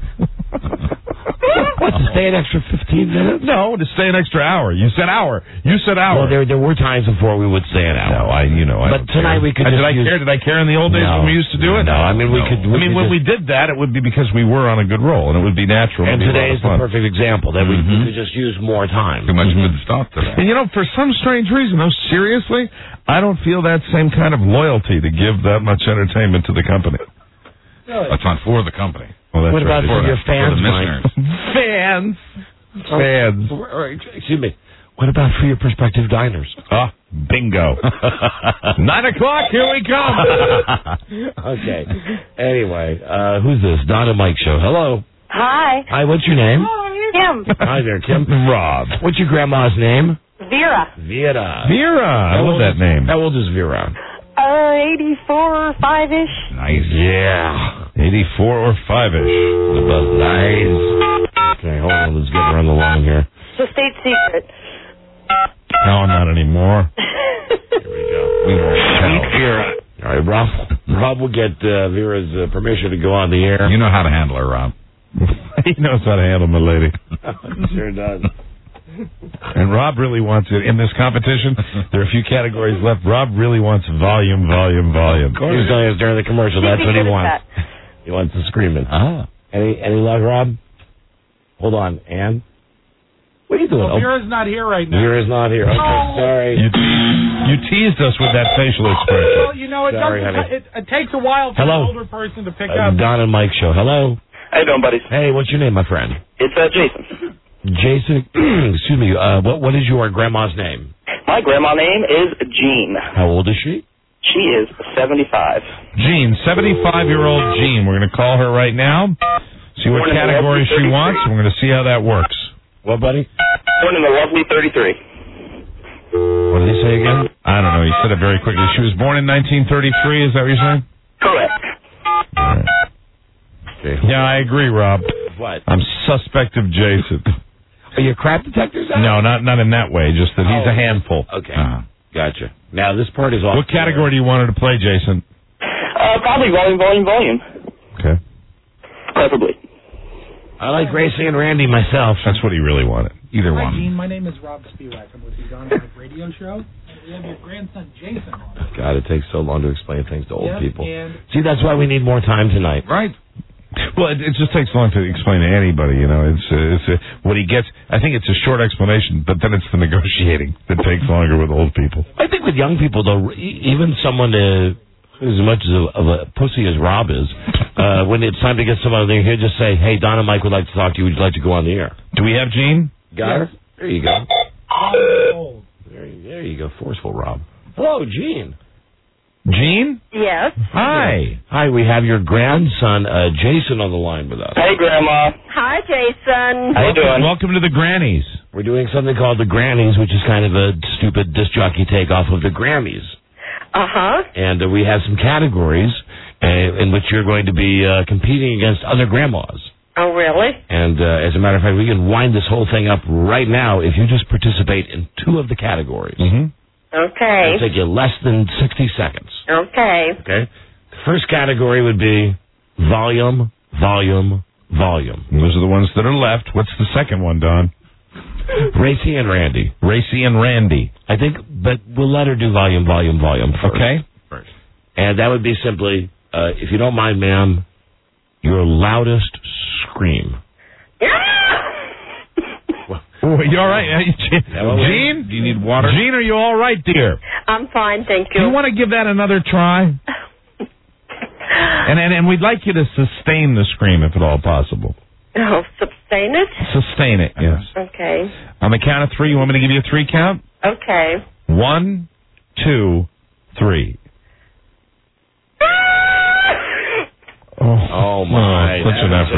C: What, to stay an extra fifteen minutes?
E: No, to stay an extra hour. You said hour. You said hour.
C: Well, there there were times before we would stay an hour.
E: No, I, you know, I
C: But tonight
E: care.
C: we could
E: Uh,
C: just
E: Did I
C: use-
E: care? Did I care in the old days
C: No.
E: when we used to do it?
C: No, I mean, we could- we
E: I mean,
C: could
E: when
C: just-
E: we did that, it would be because we were on a good roll, and it would be natural.
C: And
E: It'd be a lot
C: today
E: of
C: is the
E: fun.
C: perfect example that we,
E: Mhm.
C: we could just use more time.
D: Too much good stuff today.
E: And you know, for some strange reason, though, seriously, I don't feel that same kind of loyalty to give that much entertainment to the company.
D: That's not for the company.
E: Well, that's
C: What about
E: right.
C: for your
D: For
C: fans,
D: the
C: Mike?
D: listeners.
E: Fans. Fans.
C: Or- or- Excuse me. What about for your prospective diners?
E: Ah, bingo. Nine o'clock, here we come.
C: Okay. Anyway, uh, who's this? Don and Mike Show. Hello.
I: Hi.
C: Hi, what's your name?
I: Kim.
C: Hi there, Kim.
E: Rob.
C: What's your grandma's name?
I: Vera.
C: Vera.
E: Vera. I
C: How
E: love
C: old
E: that
C: is-
E: name.
C: How old is Vera?
I: Uh, eighty-four, five-ish.
D: Nice.
C: Yeah.
E: eighty-four or five-ish.
C: The buzz. Nice. Okay, hold on. Let's get her on the line here.
I: It's a state secret.
E: No, not anymore.
C: Here we go. We will
E: Sweet
C: Vera. All right, Rob. Rob will get uh, Vera's uh, permission to go on the air.
D: You know how to handle her, Rob.
E: He knows how to handle my lady.
C: Sure does.
E: And Rob really wants it in this competition. There are a few categories left. Rob really wants volume, volume, volume.
C: He was telling us during the commercial that's what he wants. He wants the screaming.
D: Ah.
C: Any any luck, Rob? Hold on, Ann. What are you doing?
F: Well, Vera's not here right now.
C: Vera's not here. Okay,
F: Oh.
C: sorry.
E: You, you teased us with that facial expression.
F: Well, you know, it,
C: Sorry,
F: doesn't,
C: honey.
F: it, it takes a while for
C: Hello.
F: an older person to pick
C: Uh,
F: up.
C: Don and Mike Show. Hello.
K: How you doing, buddies?
C: Hey, what's your name, my friend?
K: It's uh, Jason.
C: Jason. Excuse me. Uh, what what is your grandma's name?
K: My grandma name is Jean.
C: How old is she?
K: She is seventy-five.
E: Jean, seventy-five-year-old Jean. We're going to call her right now, see what
K: Born in the
E: category
K: lovely
E: she wants, and we're going to see how that works.
C: What, buddy?
K: Born in the lovely thirty-three.
C: What did he say again?
E: I don't know. He said it very quickly. She was born in nineteen thirty-three. Is that what you're saying?
K: Correct.
E: All right.
C: Okay.
E: Yeah, I agree, Rob.
C: What?
E: I'm suspect of Jason.
C: Are your crap detectors out?
E: No, not not in that way. Just that he's
C: Oh.
E: a handful.
C: Okay.
E: Uh-huh.
C: Gotcha. Now, this part is off.
E: What category do you want her to play, Jason?
K: Uh, probably volume, volume, volume.
E: Okay.
K: Preferably.
C: I like Gracie and Randy myself.
E: That's what he really wanted. Either
F: Hi,
E: one.
F: Gene. My name is Rob Spiewak. I'm with the Don and Mike radio show. And we have your grandson, Jason, on.
C: God, it takes so long to explain things to old
F: Yep,
C: people.
F: and-
C: See, that's why we need more time tonight.
D: Right.
E: Well, it, it just takes long to explain to anybody. You know, it's uh, it's uh, what he gets. I think it's a short explanation, but then it's the negotiating that takes longer with old people.
C: I think with young people, though, e- even someone uh, as much as a, of a pussy as Rob is, uh, when it's time to get someone on the air, he'll just say, "Hey, Don and Mike would like to talk to you. Would you like to go on the air?"
E: Do we have Gene?
C: Got her? There you go.
F: Oh.
C: There, you- there you go. Forceful Rob. Hello, Gene.
E: Gene?
I: Yes.
E: Hi.
C: Hi, we have your grandson, uh, Jason, on the line with us.
K: Hey, Grandma.
I: Hi, Jason.
K: How you doing?
E: Welcome to the Grannies.
C: We're doing something called the Grannies, which is kind of a stupid disc jockey takeoff of the Grammys.
I: Uh-huh.
C: And uh, we have some categories uh, in which you're going to be uh, competing against other grandmas.
I: Oh, really?
C: And uh, as a matter of fact, we can wind this whole thing up right now if you just participate in two of the categories.
E: Mm-hmm.
I: Okay.
C: It'll take you less than sixty seconds.
I: Okay.
C: Okay? The first category would be volume, volume, volume.
E: And those are the ones that are left. What's the second one, Don?
C: Racy and Randy.
E: Racy and Randy.
C: I think, but we'll let her do volume, volume, volume first.
E: Okay.
C: First. And that would be simply, uh, if you don't mind, ma'am, your loudest scream.
E: Oh, you all right? Gene?
D: Do you need water?
E: Gene, are you all right, dear?
M: I'm fine, thank
E: Do
M: you.
E: you want to give that another try? and, and and we'd like you to sustain the scream if at all possible.
M: Oh, sustain it?
E: Sustain it, yes.
M: Okay.
E: On the count of three, you want me to give you a three count?
M: Okay.
E: One, two, three. Oh,
C: oh my.
E: Oh, such an effort.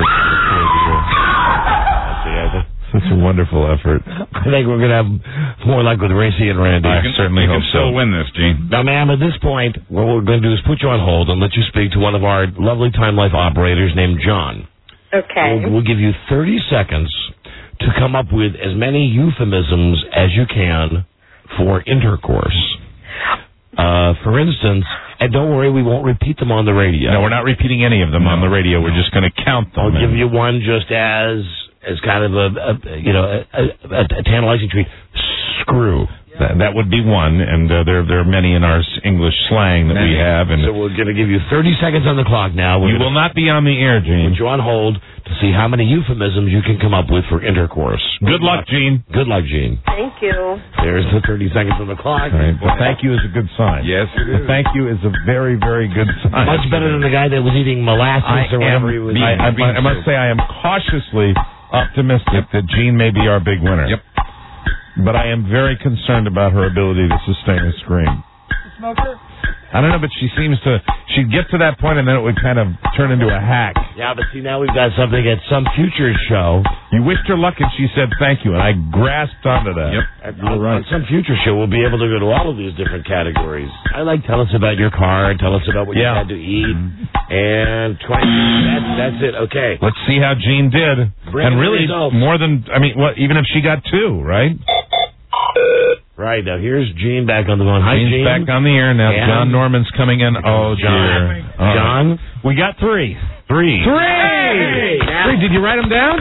E: Such a wonderful effort.
C: I think we're going to have more luck with Racy and Randy.
D: I can, certainly hope so. Still win this, Gene.
C: Now, ma'am, at this point, what we're going to do is put you on hold and let you speak to one of our lovely Time Life operators named John.
M: Okay.
C: We'll, we'll give you thirty seconds to come up with as many euphemisms as you can for intercourse. Uh, for instance, and don't worry, we won't repeat them on the radio.
E: No, we're not repeating any of them no. on the radio. We're just going to count them.
C: I'll and... give you one just as as kind of a, a you know a, a, a tantalizing treat. Screw.
E: That, that would be one, and uh, there there are many in our English slang that
C: many.
E: we have. And
C: so we're going to give you thirty seconds on the clock now. We're
E: you will not be on the air, Gene.
C: Put you on hold to see how many euphemisms you can come up with for intercourse.
E: Good luck, Gene.
C: Good luck, Gene.
M: Thank you.
C: There's the thirty seconds on the clock.
E: All right. Well, thank you is a good sign.
D: Yes, it is.
E: Thank you is a very, very good sign.
C: Much better than the guy that was eating molasses
E: I
C: or
E: am,
C: whatever he was.
E: I, I, I must say I am cautiously optimistic that Gene may be our big winner.
D: Yep.
E: But I am very concerned about her ability to sustain a scream.
F: Smoker?
E: I don't know, but she seems to, she'd get to that point and then it would kind of turn into a hack.
C: Yeah, but see, now we've got something at some future show.
E: You wished her luck and she said thank you, and I grasped onto that.
D: Yep,
C: you're right. At some future show, we'll be able to go to all of these different categories. I like tell us about your car, tell us about what
E: yeah.
C: you had to eat, and twenty, that's, that's it, okay.
E: Let's see how Gene did.
C: Bring
E: and really,
C: results.
E: more than, I mean, what? Even if she got two, right?
C: Right, now here's Gene back on the phone. Hi,
E: Gene's
C: Gene.
E: back on the air now.
C: And
E: John Norman's coming in. Oh,
C: John.
E: dear. Uh,
C: John?
E: We got three. Three.
C: Three!
E: Three. Did you write them down?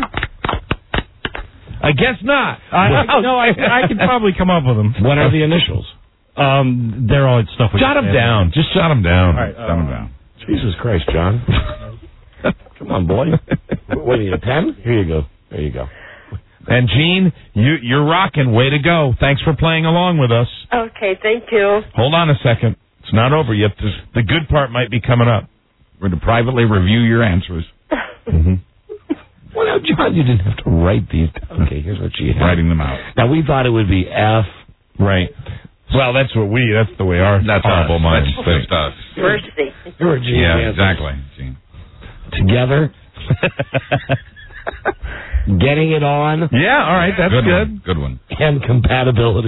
E: I guess not.
L: I, I, no, I, I could probably come up with them.
C: What are the initials?
L: Um, they're all stuff. We
E: jot them down. Just jot them down.
L: All right,
E: jot them
L: uh,
E: down.
C: Jesus Christ, John. Come on, boy. What, do you need a pen? Here you go. There you go.
E: And, Gene, you, you're rocking. Way to go. Thanks for playing along with us.
M: Okay, thank you.
E: Hold on a second. It's not over yet. This, the good part might be coming up.
D: We're to privately review your answers.
C: Mm-hmm. Well, now, John, you didn't have to write these down. Okay, here's what she had.
D: Writing them out.
C: Now, we thought it would be F.
E: Right. Well, that's what we, that's the way our
D: that's
E: horrible
D: us.
E: minds
D: that's
E: think.
D: Just us.
M: Mercy.
C: You're a genius.
D: Yeah, exactly. Gene.
C: Together. Getting it on.
E: Yeah, all right, that's
D: good.
E: Good,
D: one. Good one.
C: And compatibility.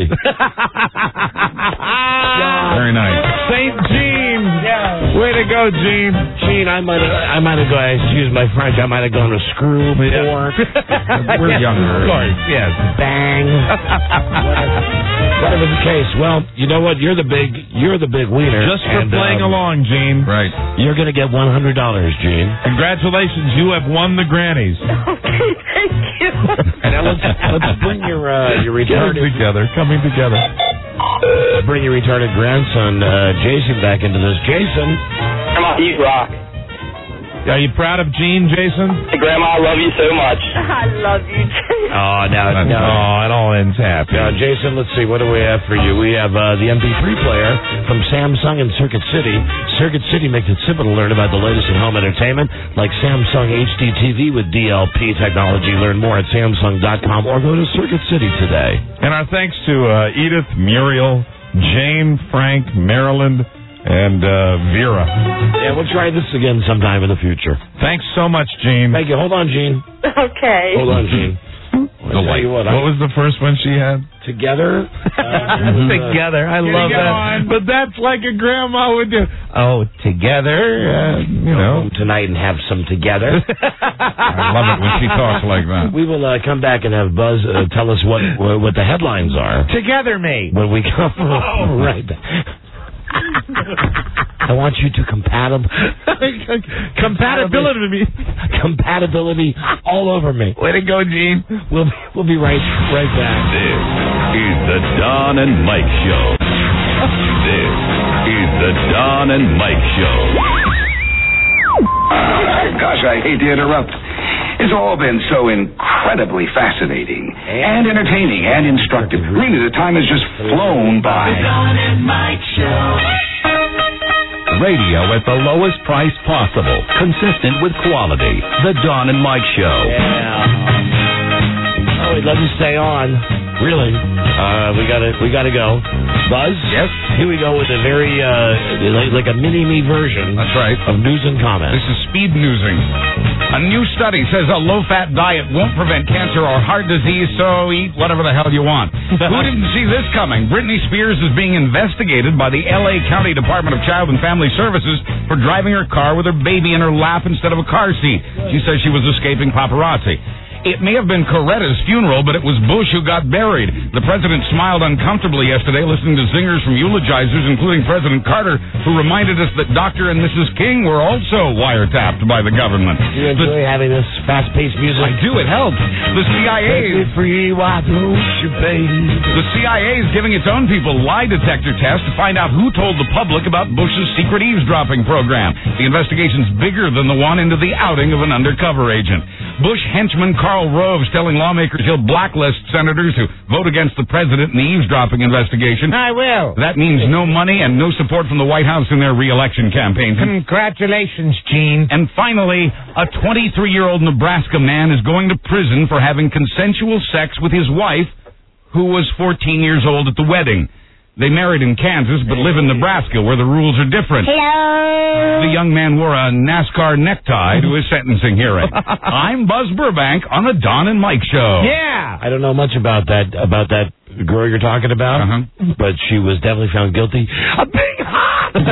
D: Very nice.
E: Saint Gene.
F: Yeah.
E: Way to go, Gene.
C: Gene, I might have, I might have gone, excuse my French, I might have gone to screw, pork.
D: We're younger.
E: Of course, yes.
C: Bang. whatever, whatever the case. Well, you know what? You're the big, you're the big winner.
E: Just for
C: and,
E: playing
C: um,
E: along, Gene.
D: Right.
C: You're going to get one hundred dollars, Gene.
E: Congratulations, you have won the grannies.
M: Okay, thank you.
C: And now let's, let's bring your, uh, your retarded...
E: Coming together, coming together.
C: Let's bring your retarded grandson, uh, Jason, back into this. Jason.
V: Come on, you rock.
E: Are you proud of Gene, Jason?
V: Hey, Grandma, I love you so much.
M: I love you, Jason.
C: Oh, now,
E: no. Oh, it all ends happy.
C: Now, Jason, let's see. What do we have for you? We have uh, the M P three player from Samsung in Circuit City. Circuit City makes it simple to learn about the latest in home entertainment, like Samsung H D T V with D L P technology. Learn more at Samsung dot com or go to Circuit City today.
E: And our thanks to uh, Edith, Muriel, Jane, Frank, Maryland, and uh, Vera.
C: Yeah, we'll try this again sometime in the future.
E: Thanks so much, Gene.
C: Thank you. Hold on, Gene.
M: Okay.
C: Hold on, Gene. I'll tell you what,
E: what was the first one she had?
C: Together. Uh,
E: together. I love that. On. But that's like a grandma would do. Oh, together. Uh, you
C: Go
E: know.
C: home tonight and have some together.
D: I love it when she talks like that.
C: We will uh, come back and have Buzz uh, tell us what what the headlines are.
E: Together, mate.
C: When we come
E: oh.
C: right back. I want you to compatible
E: compatibility to me,
C: compatibility all over me.
E: Way to go, Gene.
C: We'll be, we'll be right right back.
A: This is the Don and Mike Show. This is the Don and Mike Show.
W: Uh, gosh, I hate to interrupt.
Q: It's all been so incredibly fascinating and entertaining and instructive. Really, the time has just flown by.
J: The Don and Mike Show.
A: Radio at the lowest price possible, consistent with quality. The Don and Mike Show.
C: Yeah. Oh, we'd love to stay on. Really? Uh, we gotta, we gotta go. Buzz?
D: Yes?
C: Here we go with a very, uh, like, like a mini-me version.
D: That's right.
C: Of news and comments.
D: This is speed newsing. A new study says a low-fat diet won't prevent cancer or heart disease, so eat whatever the hell you want. Who didn't see this coming? Britney Spears is being investigated by the L A County Department of Child and Family Services for driving her car with her baby in her lap instead of a car seat. She says she was escaping paparazzi. It may have been Coretta's funeral, but it was Bush who got buried. The president smiled uncomfortably yesterday listening to zingers from eulogizers, including President Carter, who reminded us that Doctor and Missus King were also wiretapped by the government.
C: Do you enjoy
D: the,
C: having this fast-paced music?
D: I do. It helps. The C I A...
C: Free, why don't you, baby?
D: The C I A is giving its own people lie detector tests to find out who told the public about Bush's secret eavesdropping program. The investigation's bigger than the one into the outing of an undercover agent. Bush henchman Karl Rove's telling lawmakers he'll blacklist senators who vote against the president in the eavesdropping investigation.
C: I will.
D: That means no money and no support from the White House in their re-election campaign.
C: Congratulations, Gene.
D: And finally, a twenty-three-year-old Nebraska man is going to prison for having consensual sex with his wife, who was fourteen years old at the wedding. They married in Kansas, but live in Nebraska, where the rules are different.
O: Hello.
D: The young man wore a NASCAR necktie to his sentencing hearing. I'm Buzz Burbank on the Don and Mike Show.
C: Yeah. I don't know much about that about that girl you're talking about,
D: uh-huh.
C: but she was definitely found guilty. A big hot. No.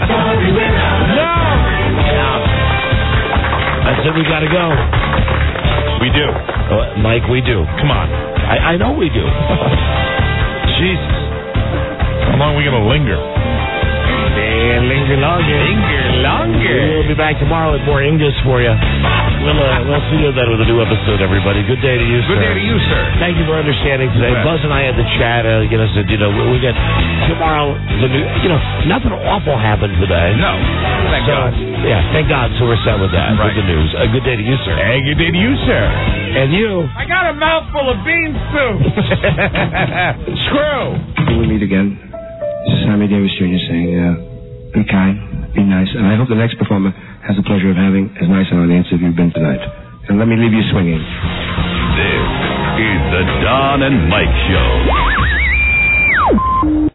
C: Yeah. I said we got to go.
E: We do.
C: Uh, Mike, we do.
E: Come on.
C: I, I know we do.
E: Jesus. How long are we going to linger?
C: Yeah, linger longer.
D: Linger longer.
C: We'll be back tomorrow with more English for you. We'll, uh, we'll see you then with a new episode, everybody. Good day to you,
D: Good
C: sir.
D: day to you, sir.
C: Thank you for understanding today.
D: Yeah.
C: Buzz and I had the chat. Uh, you know, said, you know, we, we got tomorrow, the new, you know, nothing awful happened today.
D: No. Thank
C: so,
D: God.
C: Yeah, thank God. So we're set with that.
D: Right.
C: With the news. A good day to you, sir.
E: Hey, good day to you, sir.
C: And you.
F: I got a mouthful of bean soup.
C: Screw.
S: Till we meet again. This is Sammy Davis Junior saying, uh, be kind, be nice, and I hope the next performer has the pleasure of having as nice an audience as you've been tonight. And let me leave you swinging.
A: This is the Don and Mike Show.